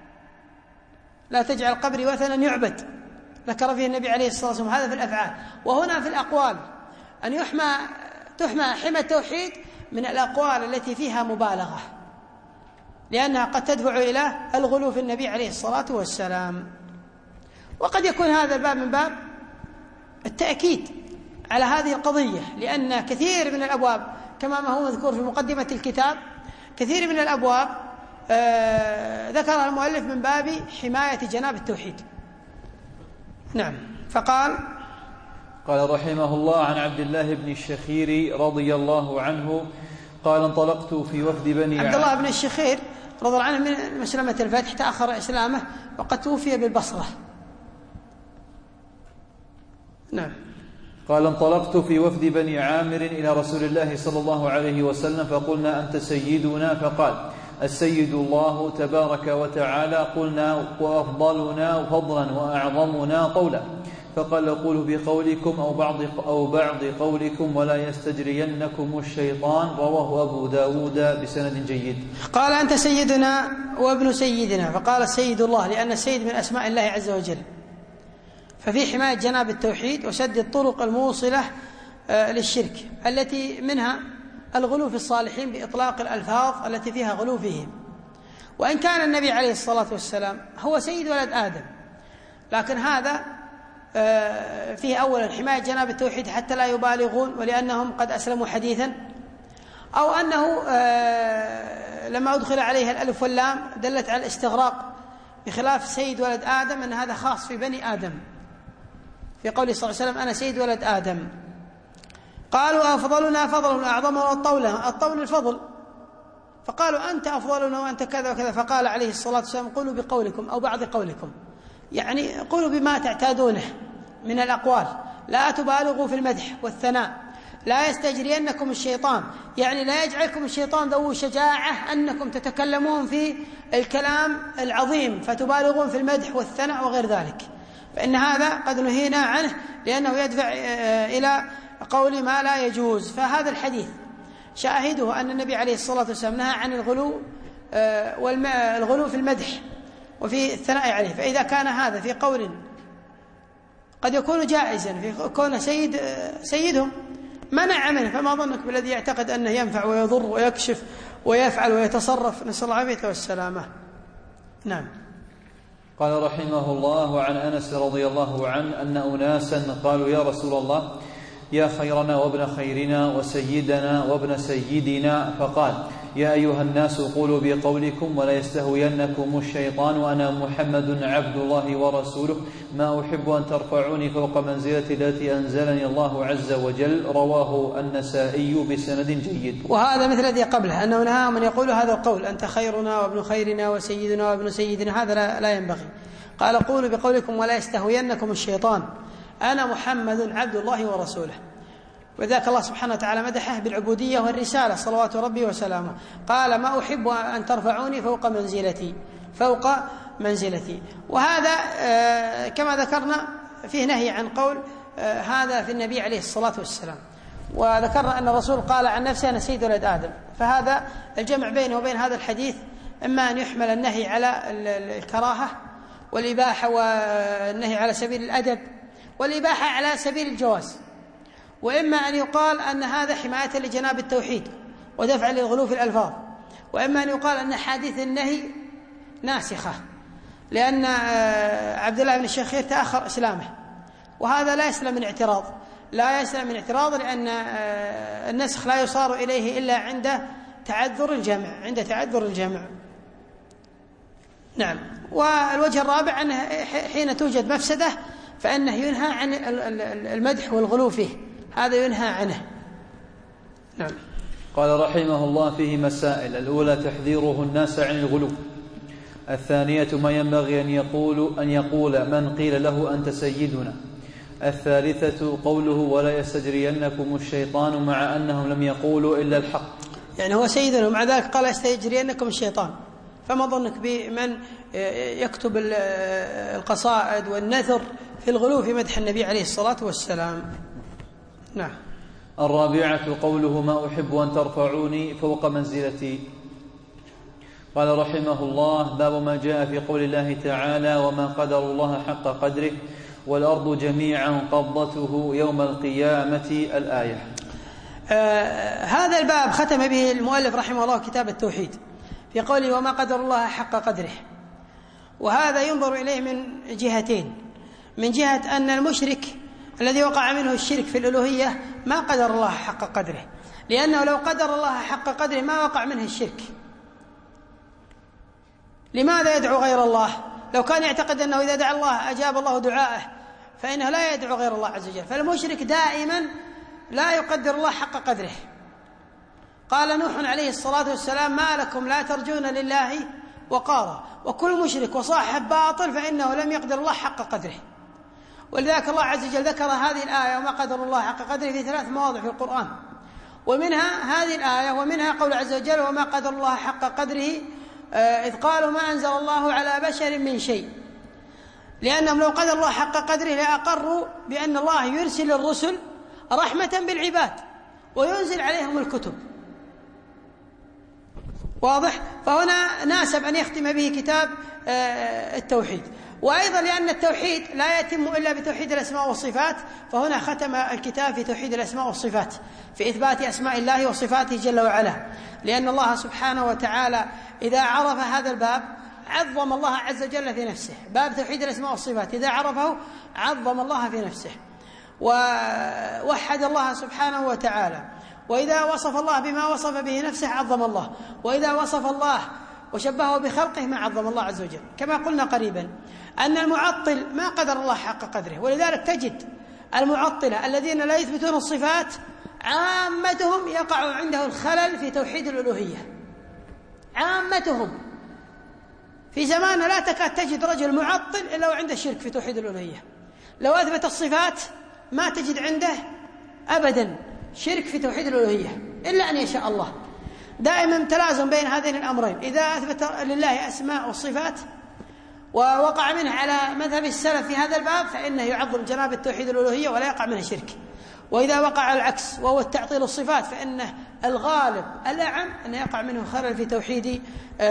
لا تجعل قبري وثنا يعبد، ذكر فيه النبي عليه الصلاة والسلام، هذا في الأفعال. وهنا في الأقوال أن يحمى تحمى حمى التوحيد من الأقوال التي فيها مبالغة، لأنها قد تدفع إلى الغلو في النبي عليه الصلاة والسلام. وقد يكون هذا الباب من باب التأكيد على هذه القضية، لأن كثير من الأبواب كما ما هو مذكور في مقدمة الكتاب، كثير من الأبواب ذكر المؤلف من باب حماية جناب التوحيد. نعم. فقال قال رحمه الله عن عبد الله بن الشخير رضي الله عنه قال انطلقت في وفد بني عبد الله بن الشخير رضي الله عنه من مسلمة الفتح، تأخر إسلامه وقد توفي بالبصرة. نعم. قال انطلقت في وفد بني عامر إلى رسول الله صلى الله عليه وسلم فقلنا أنت سيدنا؟ فقال السيد الله تبارك وتعالى. قلنا وأفضلنا فضلا وأعظمنا قولا. فقال قولوا بقولكم أو بعض, أو بعض قولكم ولا يستجرينكم الشيطان. رواه أبو داود بسند جيد. قال أنت سيدنا وابن سيدنا، فقال السيد الله لأن السيد من أسماء الله عز وجل، ففي حماية جناب التوحيد وسد الطرق الموصلة للشرك التي منها الغلو في الصالحين بإطلاق الألفاظ التي فيها غلو فيهم. وإن كان النبي عليه الصلاة والسلام هو سيد ولد آدم، لكن هذا فيه أولا حماية جناب التوحيد حتى لا يبالغون ولأنهم قد أسلموا حديثا، أو أنه لما أدخل عليها الألف واللام دلت على الاستغراق، بخلاف سيد ولد آدم أن هذا خاص في بني آدم في قوله صلى الله عليه وسلم أنا سيد ولد آدم. قالوا أفضلنا فضل وأعظمنا الطولة، الطول الفضل، فقالوا أنت أفضلنا وأنت كذا وكذا، فقال عليه الصلاة والسلام قولوا بقولكم أو بعض قولكم، يعني قولوا بما تعتادونه من الأقوال، لا تبالغوا في المدح والثناء، لا يستجرينكم الشيطان، يعني لا يجعلكم الشيطان ذو شجاعة أنكم تتكلمون في الكلام العظيم فتبالغون في المدح والثناء وغير ذلك، فإن هذا قد نهينا عنه لأنه يدفع إلى قول ما لا يجوز. فهذا الحديث شاهده أن النبي عليه الصلاة والسلام نهى عن الغلو والغلو في المدح وفي الثناء عليه، فإذا كان هذا في قول قد يكون جائزا في كون سيد سيدهم منع منه، فما ظنك بالذي يعتقد أنه ينفع ويضر ويكشف ويفعل ويتصرف، نسأل الله العافية والسلامة. نعم. قال رحمه الله عن أنس رضي الله عنه أن أناسا قالوا يا رسول الله يا خيرنا وابن خيرنا وسيدنا وابن سيدنا، فقال يا أيها الناس قولوا بقولكم ولا يستهوينكم الشيطان وأنا محمد عبد الله ورسوله ما أحب أن ترفعوني فوق منزلتي التي أنزلني الله عز وجل. رواه النسائي بسند جيد. وهذا مثل الذي قبله أنه نهى من يقول هذا القول أنت خيرنا وابن خيرنا وسيدنا وابن سيدنا، هذا لا, لا ينبغي. قال قولوا بقولكم ولا يستهوينكم الشيطان أنا محمد عبد الله ورسوله، وذاك الله سبحانه وتعالى مدحه بالعبودية والرسالة صلوات ربي وسلامه. قال ما أحب أن ترفعوني فوق منزلتي فوق منزلتي. وهذا كما ذكرنا فيه نهي عن قول هذا في النبي عليه الصلاة والسلام، وذكرنا أن الرسول قال عن نفسه أنا سيد ولد آدم، فهذا الجمع بينه وبين هذا الحديث إما أن يحمل النهي على الكراهة والإباحة والنهي على سبيل الأدب والإباحة على سبيل الجواز، وإما أن يقال أن هذا حماية لجناب التوحيد ودفع للغلو في الألفاظ، وإما أن يقال أن حديث النهي ناسخة لأن عبد الله بن الشخير تأخر إسلامه، وهذا لا يسلم من اعتراض لا يسلم من اعتراض لأن النسخ لا يصار إليه إلا عند تعذر الجمع عند تعذر الجمع. نعم. والوجه الرابع أنه حين توجد مفسدة فإنه ينهى عن المدح والغلو فيه، هذا ينهى عنه. نعم. قال رحمه الله فيه مسائل: الأولى تحذيره الناس عن الغلو، الثانية ما ينبغي أن يقول أن يقول من قيل له أنت سيدنا، الثالثة قوله ولا يستجرينكم الشيطان مع أنهم لم يقولوا إلا الحق، يعني هو سيدنا ومع ذلك قال يستجرينكم الشيطان، فما ظنك بمن يكتب القصائد والنثر في الغلو في مدح النبي عليه الصلاة والسلام. نعم. الرابعة قوله ما أحب أن ترفعوني فوق منزلتي. قال رحمه الله: باب ما جاء في قول الله تعالى وما قدر الله حق قدره والأرض جميعا قبضته يوم القيامة، الآية. آه هذا الباب ختم به المؤلف رحمه الله كتاب التوحيد في قوله وما قدر الله حق قدره، وهذا ينظر إليه من جهتين: من جهة أن المشرك الذي وقع منه الشرك في الألوهية ما قدر الله حق قدره، لأنه لو قدر الله حق قدره ما وقع منه الشرك، لماذا يدعو غير الله؟ لو كان يعتقد أنه إذا دعا الله أجاب الله دعاءه فإنه لا يدعو غير الله عز وجل. فالمشرك دائما لا يقدر الله حق قدره. قال نوح عليه الصلاة والسلام: ما لكم لا ترجون لله وقارا. وكل مشرك وصاحب باطل فإنه لم يقدر الله حق قدره. ولذلك الله عز وجل ذكر هذه الآية وما قدر الله حق قدره في ثلاث مواضع في القرآن، ومنها هذه الآية ومنها قول عز وجل: وما قدر الله حق قدره إذ قالوا ما أنزل الله على بشر من شيء. لأنهم لو قدر الله حق قدره لأقروا بأن الله يرسل الرسل رحمة بالعباد وينزل عليهم الكتب. واضح؟ فهنا ناسب أن يختم به كتاب التوحيد. وأيضا لأن التوحيد لا يتم إلا بتوحيد الأسماء والصفات، فهنا ختم الكتاب في توحيد الأسماء والصفات، في إثبات أسماء الله وصفاته جل وعلا. لأن الله سبحانه وتعالى إذا عرف هذا الباب عظم الله عز وجل في نفسه. باب توحيد الأسماء والصفات إذا عرفه عظم الله في نفسه ووحد الله سبحانه وتعالى. وإذا وصف الله بما وصف به نفسه عظم الله، وإذا وصف الله وشبهه بخلقه ما عظم الله عز وجل. كما قلنا قريبا أن المعطل ما قدر الله حق قدره، ولذلك تجد المعطلة الذين لا يثبتون الصفات عامتهم يقع عنده الخلل في توحيد الألوهية. عامتهم في زماننا لا تكاد تجد رجل معطل إلا وعنده شرك في توحيد الألوهية. لو أثبت الصفات ما تجد عنده أبدا شرك في توحيد الألوهية إلا أن يشاء الله. دائما تلازم بين هذين الأمرين. إذا أثبت لله أسماء والصفات ووقع منه على مذهب السلف في هذا الباب فإنه يعظم جناب التوحيد الألوهية ولا يقع منه شرك. وإذا وقع على العكس وهو التعطيل الصفات فإنه الغالب الأعم أن يقع منه خلل في توحيد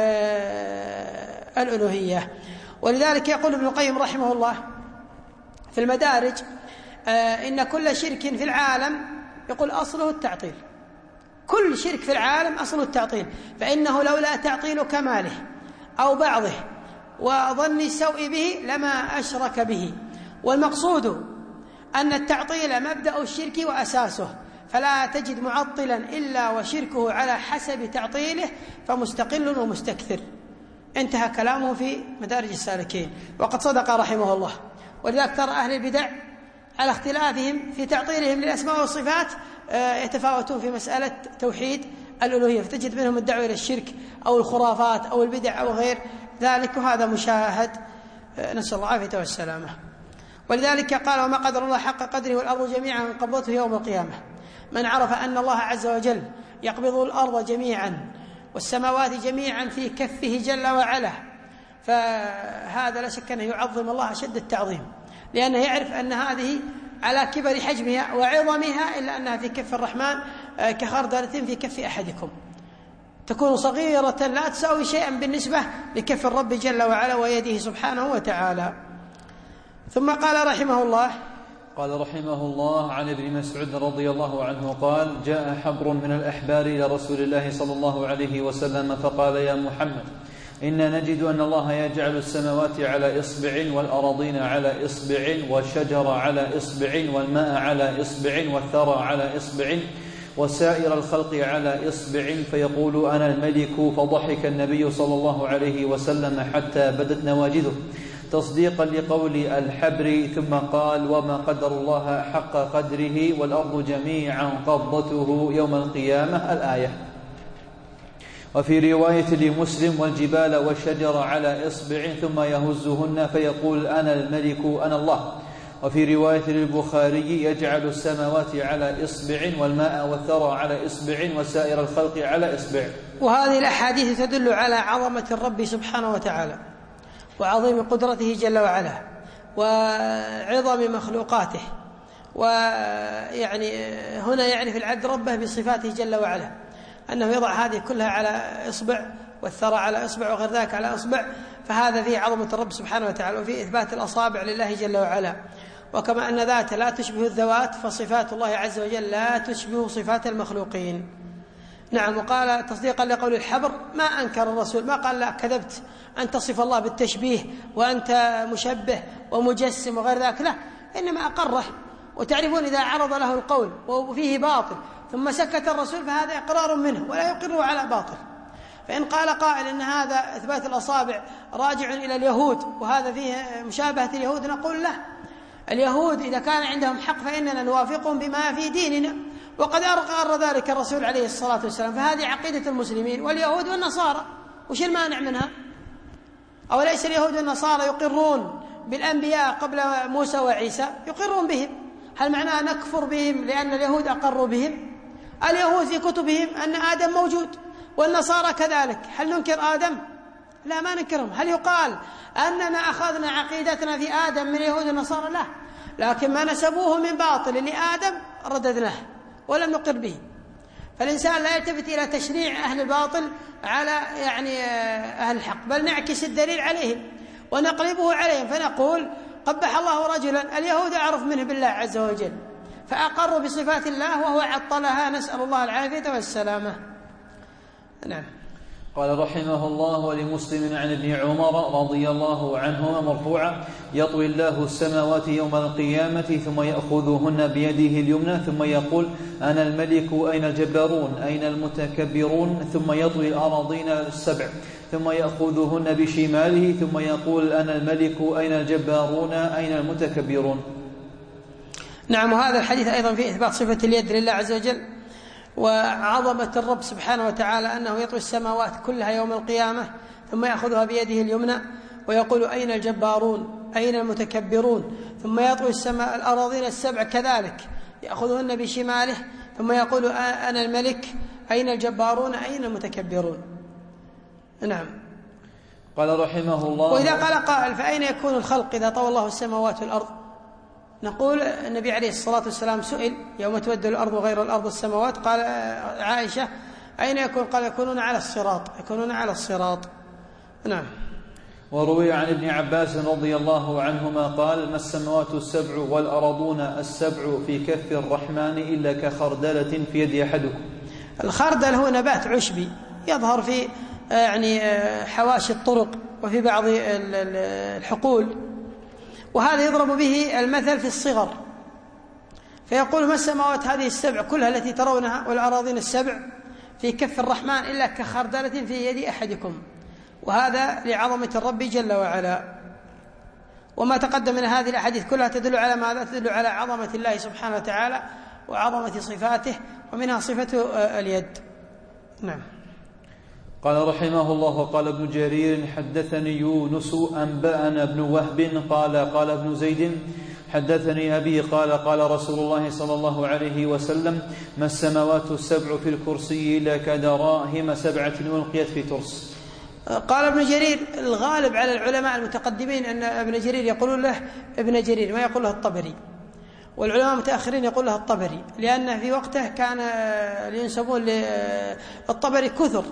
الألوهية. ولذلك يقول ابن القيم رحمه الله في المدارج: إن كل شرك في العالم يقول أصله التعطيل. كل شرك في العالم أصله التعطيل، فإنه لولا تعطيل كماله أو بعضه وظن السوء به لما أشرك به. والمقصود أن التعطيل مبدأ الشرك وأساسه، فلا تجد معطلا إلا وشركه على حسب تعطيله فمستقل ومستكثر. انتهى كلامه في مدارج السالكين، وقد صدق رحمه الله. ولذلك ترى أهل البدع على اختلافهم في تعطيلهم للأسماء والصفات يتفاوتون في مسألة توحيد الألوهية، فتجد منهم الدعوة إلى الشرك أو الخرافات أو البدع أو غير ذلك، وهذا مشاهد، نسأل الله العافية والسلامة. ولذلك قال: وما قدر الله حق قدره والأرض جميعا قبضته يوم القيامة. من عرف أن الله عز وجل يقبض الأرض جميعا والسماوات جميعا في كفه جل وعلا فهذا لا شك أنه يعظم الله أشد التعظيم، لأنه يعرف أن هذه على كبر حجمها وعظمها إلا أنها في كف الرحمن كخردلة في كف أحدكم، تكون صغيرة لا تساوي شيئا بالنسبة لكف الرب جل وعلا ويده سبحانه وتعالى. ثم قال رحمه الله: قال رحمه الله عن ابن مسعود رضي الله عنه قال: جاء حبر من الأحبار إلى رسول الله صلى الله عليه وسلم فقال: يا محمد، إنا نجد أن الله يجعل السماوات على إصبع والأراضين على إصبع والشجر على إصبع والماء على إصبع والثرى على إصبع وسائر الخلق على إصبع فيقول: أنا الملك. فضحك النبي صلى الله عليه وسلم حتى بدت نواجذه تصديقا لقول الحبر، ثم قال: وما قدر الله حق قدره والأرض جميعا قبضته يوم القيامة. الآية. وفي رواية لمسلم: والجبال والشجر على إصبع ثم يهزهن فيقول: أنا الملك أنا الله. وفي رواية للبخاري: يجعل السماوات على إصبع والماء والثرى على إصبع وسائر الخلق على إصبع. وهذه الأحاديث تدل على عظمة الرب سبحانه وتعالى وعظيم قدرته جل وعلا وعظم مخلوقاته. ويعني هنا يعرف العبد ربه بصفاته جل وعلا، أنه يضع هذه كلها على إصبع والثرى على إصبع وغير ذلك على إصبع، فهذا فيه عظمة الرب سبحانه وتعالى وفيه إثبات الأصابع لله جل وعلا. وكما أن ذاته لا تشبه الذوات فصفات الله عز وجل لا تشبه صفات المخلوقين. نعم. وقال تصديقا لقول الحبر: ما أنكر الرسول، ما قال لا كذبت أن تصف الله بالتشبيه وأنت مشبه ومجسم وغير ذلك، لا، إنما أقره. وتعرفون إذا عرض له القول وفيه باطل ثم سكت الرسول فهذا إقرار منه ولا يقره على باطل. فإن قال قائل إن هذا إثبات الأصابع راجع إلى اليهود وهذا فيه مشابهة اليهود، نقول له اليهود إذا كان عندهم حق فإننا نوافقهم بما في ديننا، وقد أقر ذلك الرسول عليه الصلاة والسلام، فهذه عقيدة المسلمين واليهود والنصارى، وش المانع منها؟ أوليس اليهود والنصارى يقرون بالأنبياء قبل موسى وعيسى؟ يقرون بهم، هل معناه نكفر بهم لأن اليهود أقروا بهم؟ اليهود في كتبهم أن آدم موجود والنصارى كذلك، هل ننكر آدم؟ لا، ما ننكرهم. هل يقال أننا أخذنا عقيدتنا في آدم من اليهود والنصارى؟ لا، لكن ما نسبوه من باطل لآدم رددناه ولم نقر به. فالإنسان لا يلتفت إلى تشريع أهل الباطل على يعني أهل الحق، بل نعكس الدليل عليهم ونقلبه عليهم، فنقول قبح الله رجلا اليهود أعرف منه بالله عز وجل، فأقروا بصفات الله وهو عطلها، نسأل الله العافية والسلامة. نعم. قال رحمه الله: ولمسلم عن ابن عمر رضي الله عنهما مرفوعا: يطوي الله السماوات يوم القيامة ثم يأخذهن بيده اليمنى ثم يقول: أنا الملك أين الجبارون أين المتكبرون، ثم يطوي الأراضين السبع ثم يأخذهن بشماله ثم يقول: أنا الملك أين الجبارون أين المتكبرون. نعم. وهذا الحديث أيضا في إثبات صفة اليد لله عز وجل وعظمة الرب سبحانه وتعالى، أنه يطوي السماوات كلها يوم القيامة ثم يأخذها بيده اليمنى ويقول: أين الجبارون أين المتكبرون، ثم يطوي السماء الأراضين السبع كذلك يأخذهن بشماله ثم يقول: أنا الملك أين الجبارون أين المتكبرون. نعم. قال رحمه الله: وإذا قال قائل فأين يكون الخلق إذا طوى الله السماوات والأرض؟ نقول النبي عليه الصلاة والسلام سئل يوم تبدل الأرض غير الأرض السماوات، قال عائشة: أين يكون؟ قال: يكونون على الصراط يكونون على الصراط. نعم. وروي عن ابن عباس رضي الله عنهما قال: ما السماوات السبع والأرضون السبع في كف الرحمن إلا كخردلة في يد أحدكم. الخردل هو نبات عشبي يظهر في يعني حواشي الطرق وفي بعض الحقول، وهذا يضرب به المثل في الصغر، فيقول: ما السماوات هذه السبع كلها التي ترونها والأراضين السبع في كف الرحمن إلا كخردلة في يد أحدكم، وهذا لعظمة الرب جل وعلا. وما تقدم من هذه الأحاديث كلها تدل على ماذا؟ تدل على عظمة الله سبحانه وتعالى وعظمة صفاته، ومنها صفة اليد. نعم. قال رحمه الله: قال ابن جرير: حدثني يونس أنبأنا ابن وهب قال قال ابن زيد حدثني أبي قال قال رسول الله صلى الله عليه وسلم: ما السماوات السبع في الكرسي إلا كدراهم سبعة ألقيت في ترس. قال ابن جرير: الغالب على العلماء المتقدمين أن ابن جرير يقولون له ابن جرير، ما يقول له الطبري، والعلماء المتأخرين يقول له الطبري، لأن في وقته كان ينسبون للطبري كثر،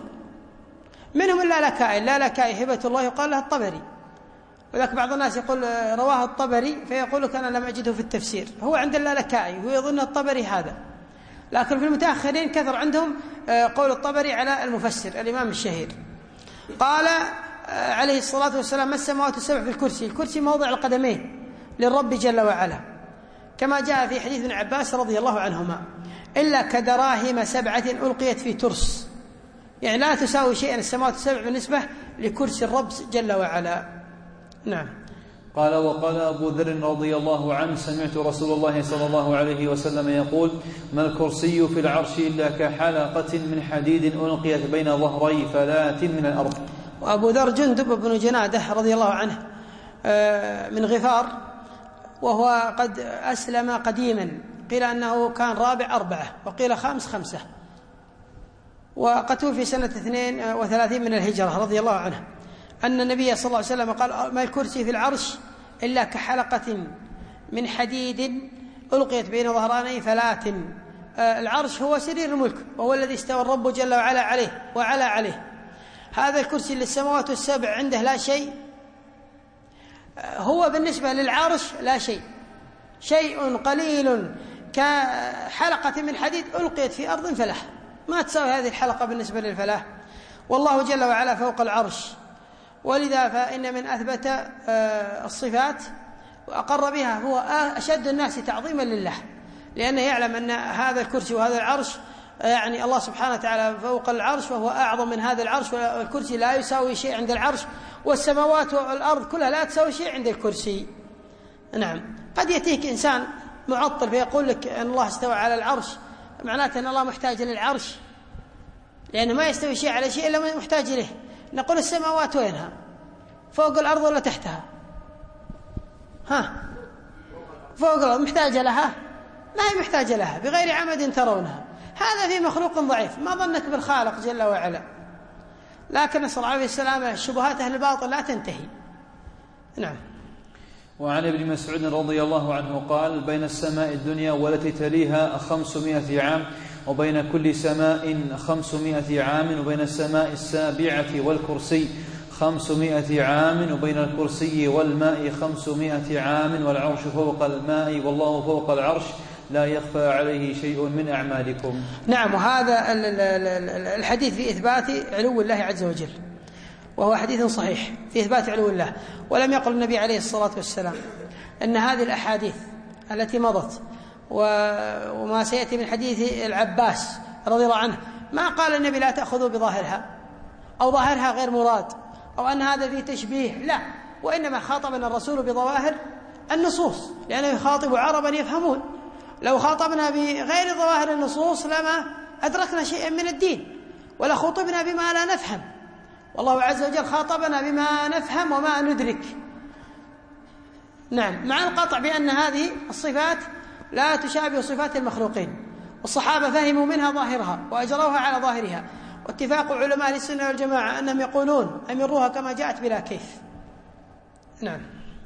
منهم اللالكائي، اللالكائي هبة الله يقال له الطبري، ولكن بعض الناس يقول رواه الطبري فيقول لك أنا لم أجده في التفسير، هو عند اللالكائي ويظن الطبري هذا، لكن في المتأخرين كثر عندهم قول الطبري على المفسر الإمام الشهير. قال عليه الصلاة والسلام: ما السماوات السبع في الكرسي. الكرسي موضع القدمين للرب جل وعلا، كما جاء في حديث ابن عباس رضي الله عنهما: إلا كدراهم سبعة ألقيت في ترس، يعني لا تساوي شيئا السماوات السبع بالنسبة لكرسي الرب جل وعلا. نعم. قال: وقال أبو ذر رضي الله عنه: سمعت رسول الله صلى الله عليه وسلم يقول: ما الكرسي في العرش إلا كحلقة من حديد ألقيت بين ظهري فلاة من الأرض. وأبو ذر جندب بن جنادة رضي الله عنه من غفار، وهو قد أسلم قديما، قيل أنه كان رابع أربعة وقيل خامس خمسة، وقد توفي سنة اثنين وثلاثين من الهجرة رضي الله عنه، أن النبي صلى الله عليه وسلم قال: ما الكرسي في العرش إلا كحلقة من حديد ألقيت بين ظهراني فلاة. العرش هو سرير الملك، وهو الذي استوى الرب جل وعلا عليه وعلى عليه. هذا الكرسي للسماوات السبع عنده لا شيء، هو بالنسبة للعرش لا شيء، شيء قليل كحلقة من حديد ألقيت في أرض فلاة، ما تساوي هذه الحلقة بالنسبة للفلاة. والله جل وعلا فوق العرش، ولذا فإن من أثبت الصفات وأقر بها هو أشد الناس تعظيما لله، لأنه يعلم أن هذا الكرسي وهذا العرش يعني الله سبحانه وتعالى فوق العرش وهو أعظم من هذا العرش، والكرسي لا يساوي شيء عند العرش، والسماوات والأرض كلها لا تساوي شيء عند الكرسي. نعم. قد يأتيك إنسان معطل فيقول لك أن الله استوى على العرش، معناته أن الله محتاج للعرش، لأنه ما يستوي شيء على شيء إلا محتاج إليه. نقول السماوات وينها؟ فوق الأرض ولا تحتها؟ ها؟ فوق الأرض محتاجة لها؟ ما هي محتاجة لها، بغير عمد ترونها. هذا في مخلوق ضعيف، ما ظنك بالخالق جل وعلا. لكن نسأل الله عليه السلامة، شبهات أهل الباطل لا تنتهي. نعم. وعن ابن مسعود رضي الله عنه قال: بين السماء الدنيا والتي تليها خمسمائة عام، وبين كل سماء خمسمائة عام، وبين السماء السابعة والكرسي خمسمائة عام، وبين الكرسي والماء خمسمائة عام، والعرش فوق الماء والله فوق العرش لا يخفى عليه شيء من أعمالكم. نعم. وهذا الحديث في إثبات علو الله عز وجل، وهو حديث صحيح في إثبات علو الله. ولم يقل النبي عليه الصلاة والسلام أن هذه الأحاديث التي مضت وما سيأتي من حديث العباس رضي الله عنه، ما قال النبي لا تأخذوا بظاهرها أو ظاهرها غير مراد أو أن هذا فيه تشبيه، لا، وإنما خاطبنا الرسول بظواهر النصوص، لأنه يخاطب عربا يفهمون. لو خاطبنا بغير ظواهر النصوص لما أدركنا شيئا من الدين، ولا خطبنا بما لا نفهم. والله عز وجل خاطبنا بما نفهم وما ندرك. نعم. مع القطع بأن هذه الصفات لا تشابه صفات المخلوقين، والصحابة فهموا منها ظاهرها وأجروها على ظاهرها، واتفاق علماء السنة والجماعة أنهم يقولون أمروها كما جاءت بلا كيف. نعم.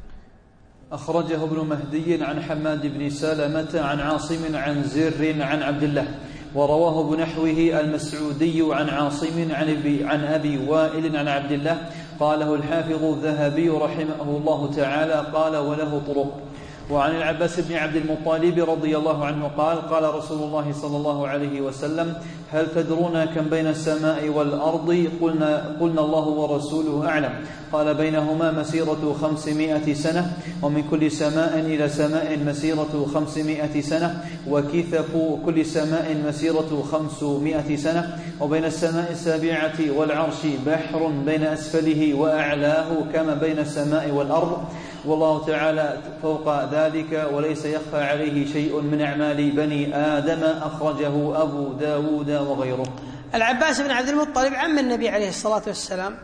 أخرجه ابن مهدي عن حماد بن سلمة عن عاصم عن زر عن عبد الله، ورواه بنحوه المسعودي عن عاصم عن أبي, عن أبي وائل عن عبد الله. قاله الحافظ الذهبي رحمه الله تعالى، قال وله طرق. وعن العباس بن عبد المطلب رضي الله عنه قال: قال رسول الله صلى الله عليه وسلم: هل تدرون كم بين السماء والأرض؟ قلنا, قلنا الله ورسوله أعلم. قال: بينهما مسيرة خمسمائة سنة، ومن كل سماء إلى سماء مسيرة خمسمائة سنة، وكثف كل سماء مسيرة خمسمائة سنة، وبين السماء السابعة والعرش بحر بين أسفله وأعلاه كما بين السماء والأرض، والله تعالى فوق ذلك وليس يخفى عليه شيء من أعمال بني آدم. أخرجه أبو داود وغيره. العباس بن عبد المطلب عم النبي عليه الصلاة والسلام،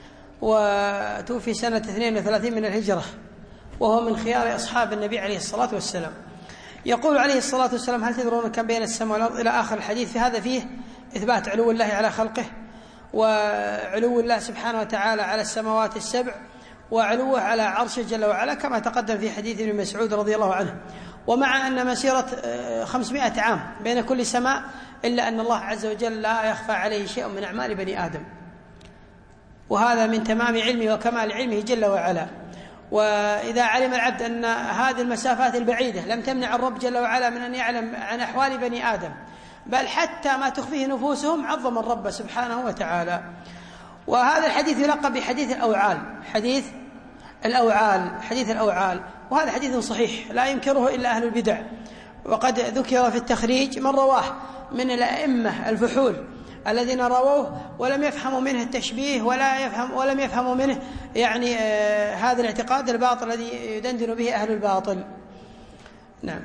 وتوفي سنة اثنين وثلاثين من الهجرة، وهو من خيار أصحاب النبي عليه الصلاة والسلام. يقول عليه الصلاة والسلام: هل تدرون كم بين السماء والأرض، إلى آخر الحديث. في هذا فيه إثبات علو الله على خلقه، وعلو الله سبحانه وتعالى على السماوات السبع، وعلوه على عرشه جل وعلا، كما تقدم في حديث ابن مسعود رضي الله عنه. ومع أن مسيرة خمسمائة عام بين كل سماء، إلا أن الله عز وجل لا يخفى عليه شيء من أعمال بني آدم، وهذا من تمام علمه وكمال علمه جل وعلا. وإذا علم العبد أن هذه المسافات البعيدة لم تمنع الرب جل وعلا من أن يعلم عن أحوال بني آدم، بل حتى ما تخفيه نفوسهم، عظم الرب سبحانه وتعالى. وهذا الحديث يلقب بحديث الأوعال، حديث الأوعال حديث الأوعال وهذا حديث صحيح لا ينكره إلا أهل البدع. وقد ذكر في التخريج من رواه من الأئمة الفحول الذين رووه ولم يفهموا منه التشبيه ولا يفهم ولم يفهموا منه يعني آه هذا الاعتقاد الباطل الذي يدندن به أهل الباطل. نعم.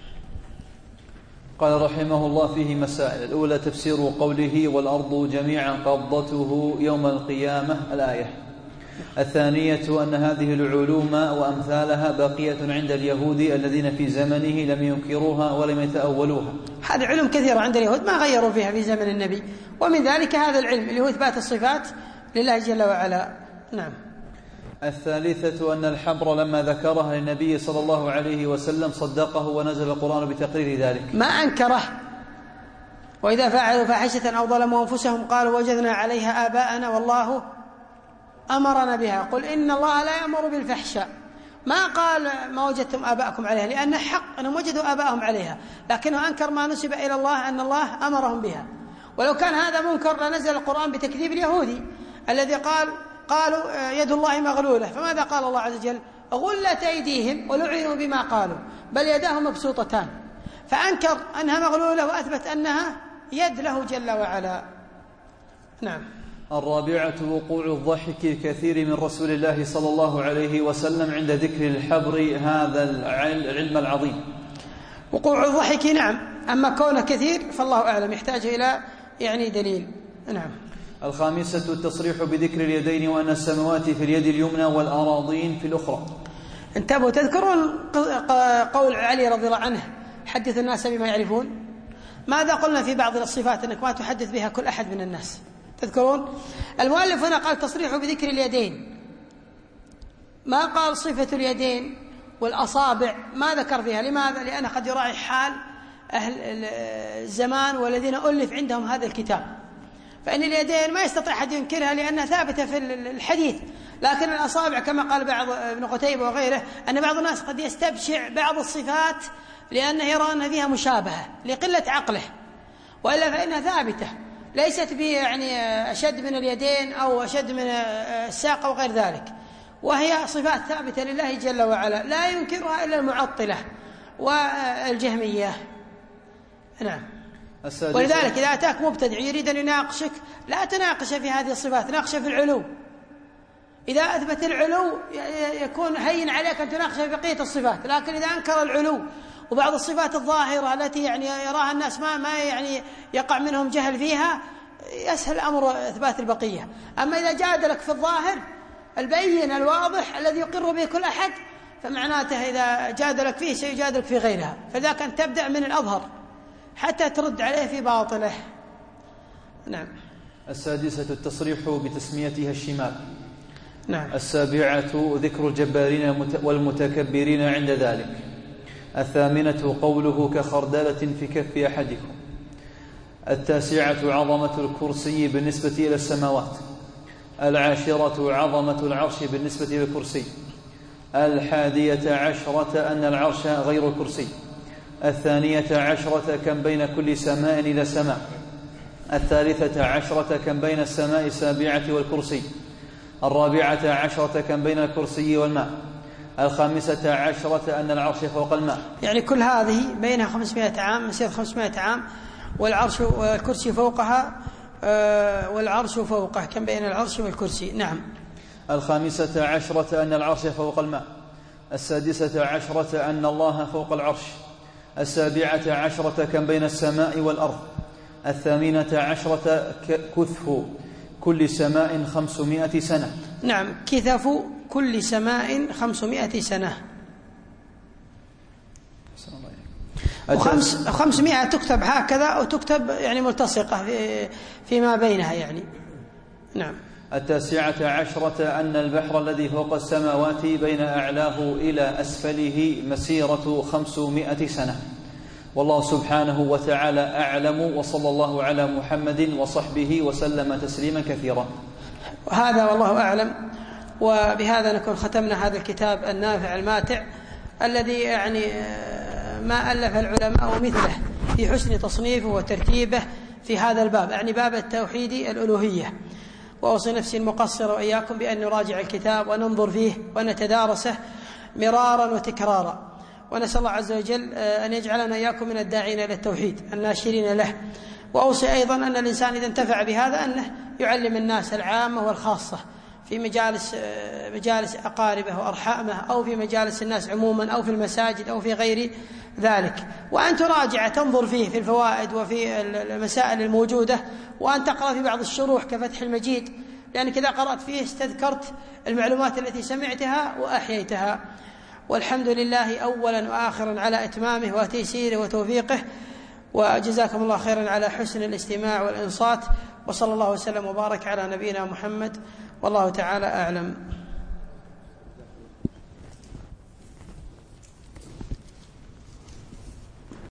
قال رحمه الله: فيه مسائل. الأولى تفسير قوله والأرض جميعا قبضته يوم القيامة، الآية. الثانية أن هذه العلوم وأمثالها باقية عند اليهود الذين في زمنه لم ينكروها ولم يتأولوها. هذه علوم كثيرة عند اليهود ما غيروا فيها في زمن النبي، ومن ذلك هذا العلم اللي هو إثبات الصفات لله جل وعلا. نعم. الثالثة أن الحبر لما ذكرها للنبي صلى الله عليه وسلم صدقه ونزل القرآن بتقرير ذلك، ما أنكره. وإذا فعلوا فاحشة أو ظلموا أنفسهم قالوا وجدنا عليها آباءنا والله أمرنا بها. قل إن الله لا يأمر بالفحشاء، ما قال ما وجدتم آباءكم عليها، لأن حق أنهم وجدوا آباءهم عليها، لكنه أنكر ما نسب إلى الله أن الله أمرهم بها. ولو كان هذا منكر لنزل القرآن بتكذيب اليهودي الذي قال قالوا يد الله مغلولة، فماذا قال الله عز وجل؟ غلت أيديهم ولعنوا بما قالوا بل يداه مبسوطتان، فأنكر أنها مغلولة وأثبت أنها يد له جل وعلا. نعم. الرابعة وقوع الضحك الكثير من رسول الله صلى الله عليه وسلم عند ذكر الحبر هذا العلم العظيم. وقوع الضحك نعم، أما كونه كثير فالله أعلم، يحتاج إلى يعني دليل. نعم. الخامسة التصريح بذكر اليدين وأن السماوات في اليد اليمنى والأراضين في الأخرى. انتبهوا، تذكرون قول علي رضي الله عنه حدث الناس بما يعرفون؟ ماذا قلنا في بعض الصفات أنك ما تحدث بها كل أحد من الناس؟ تذكرون؟ المؤلف هنا قال تصريح بذكر اليدين، ما قال صفة اليدين والأصابع، ما ذكر فيها. لماذا؟ لأنه قد يراعي حال أهل الزمان والذين ألف عندهم هذا الكتاب، فإن اليدين ما يستطيع أحد ينكرها لأنها ثابتة في الحديث، لكن الأصابع كما قال بعض ابن قتيبة وغيره أن بعض الناس قد يستبشع بعض الصفات لأنه يرى أن فيها مشابهة لقلة عقله، وإلا فإنها ثابتة ليست به يعني أشد من اليدين أو أشد من الساق أو غير ذلك، وهي صفات ثابتة لله جل وعلا لا ينكرها إلا المعطلة والجهمية. نعم. ولذلك إذا أتاك مبتدع يريد أن يناقشك لا تناقش في هذه الصفات، ناقش في العلو. إذا أثبت العلو يكون هين عليك أن تناقش في بقية الصفات، لكن إذا أنكر العلو وبعض الصفات الظاهرة التي يعني يراها الناس ما ما يعني يقع منهم جهل فيها، يسهل أمر إثبات البقية. أما إذا جادلك في الظاهر البين الواضح الذي يقر به كل أحد، فمعناته إذا جادلك فيه سيجادلك في غيرها، فذاك أن تبدأ من الأظهر حتى ترد عليه في باطله. نعم. السادسة التصريح بتسميتها الشمال. نعم. السابعة ذكر الجبارين والمتكبرين عند ذلك. الثامنة قوله كخردلة في كف أحدكم. التاسعة عظمة الكرسي بالنسبة إلى السماوات. العاشرة عظمة العرش بالنسبة إلى الكرسي. الحادية عشرة أن العرش غير الكرسي. الثانية عشرة كم بين كل سماء إلى سماء. الثالثة عشرة كم بين السماء السابعة والكرسي. الرابعة عشرة كم بين الكرسي والماء. الخامسة عشرة أن العرش فوق الماء. يعني كل هذه بينها خمسمائة عام، مسيرة خمسمائة عام، والعرش والكرسي فوقها والعرش فوقه، كم بين العرش والكرسي. نعم. الخامسة عشرة أن العرش فوق الماء. السادسة عشرة أن الله فوق العرش. السابعة عشرة كم بين السماء والأرض. الثامنة عشرة كثف كل سماء خمسمائة سنة. نعم، كثف كل سماء خمسمائة سنة. وخمس خمسمائة تكتب هكذا وتكتب يعني ملتصقة في فيما بينها يعني. نعم. التاسعة عشرة أن البحر الذي فوق السماوات بين أعلاه إلى أسفله مسيرة خمسمائة سنة. والله سبحانه وتعالى أعلم، وصلى الله على محمد وصحبه وسلم تسليما كثيرا. هذا والله أعلم. وبهذا نكون ختمنا هذا الكتاب النافع الماتع الذي يعني ما ألف العلماء مثله في حسن تصنيفه وترتيبه في هذا الباب، يعني باب التوحيد الألوهية. وأوصي نفسي المقصرة وإياكم بأن نراجع الكتاب وننظر فيه ونتدارسه مرارا وتكرارا، ونسأل الله عز وجل أن يجعلنا إياكم من الداعين إلى التوحيد الناشرين له. وأوصي أيضا أن الإنسان إذا انتفع بهذا أنه يعلم الناس العامة والخاصة في مجالس مجالس أقاربه وأرحامه، أو في مجالس الناس عموما، أو في المساجد، أو في غير ذلك، وأن تراجع تنظر فيه في الفوائد وفي المسائل الموجودة، وأن تقرأ في بعض الشروح كفتح المجيد، لأنك إذا قرأت فيه استذكرت المعلومات التي سمعتها وأحييتها. والحمد لله أولا وآخرا على إتمامه وتيسيره وتوفيقه، وجزاكم الله خيرا على حسن الاستماع والإنصات، وصلى الله وسلم وبارك على نبينا محمد، والله تعالى أعلم.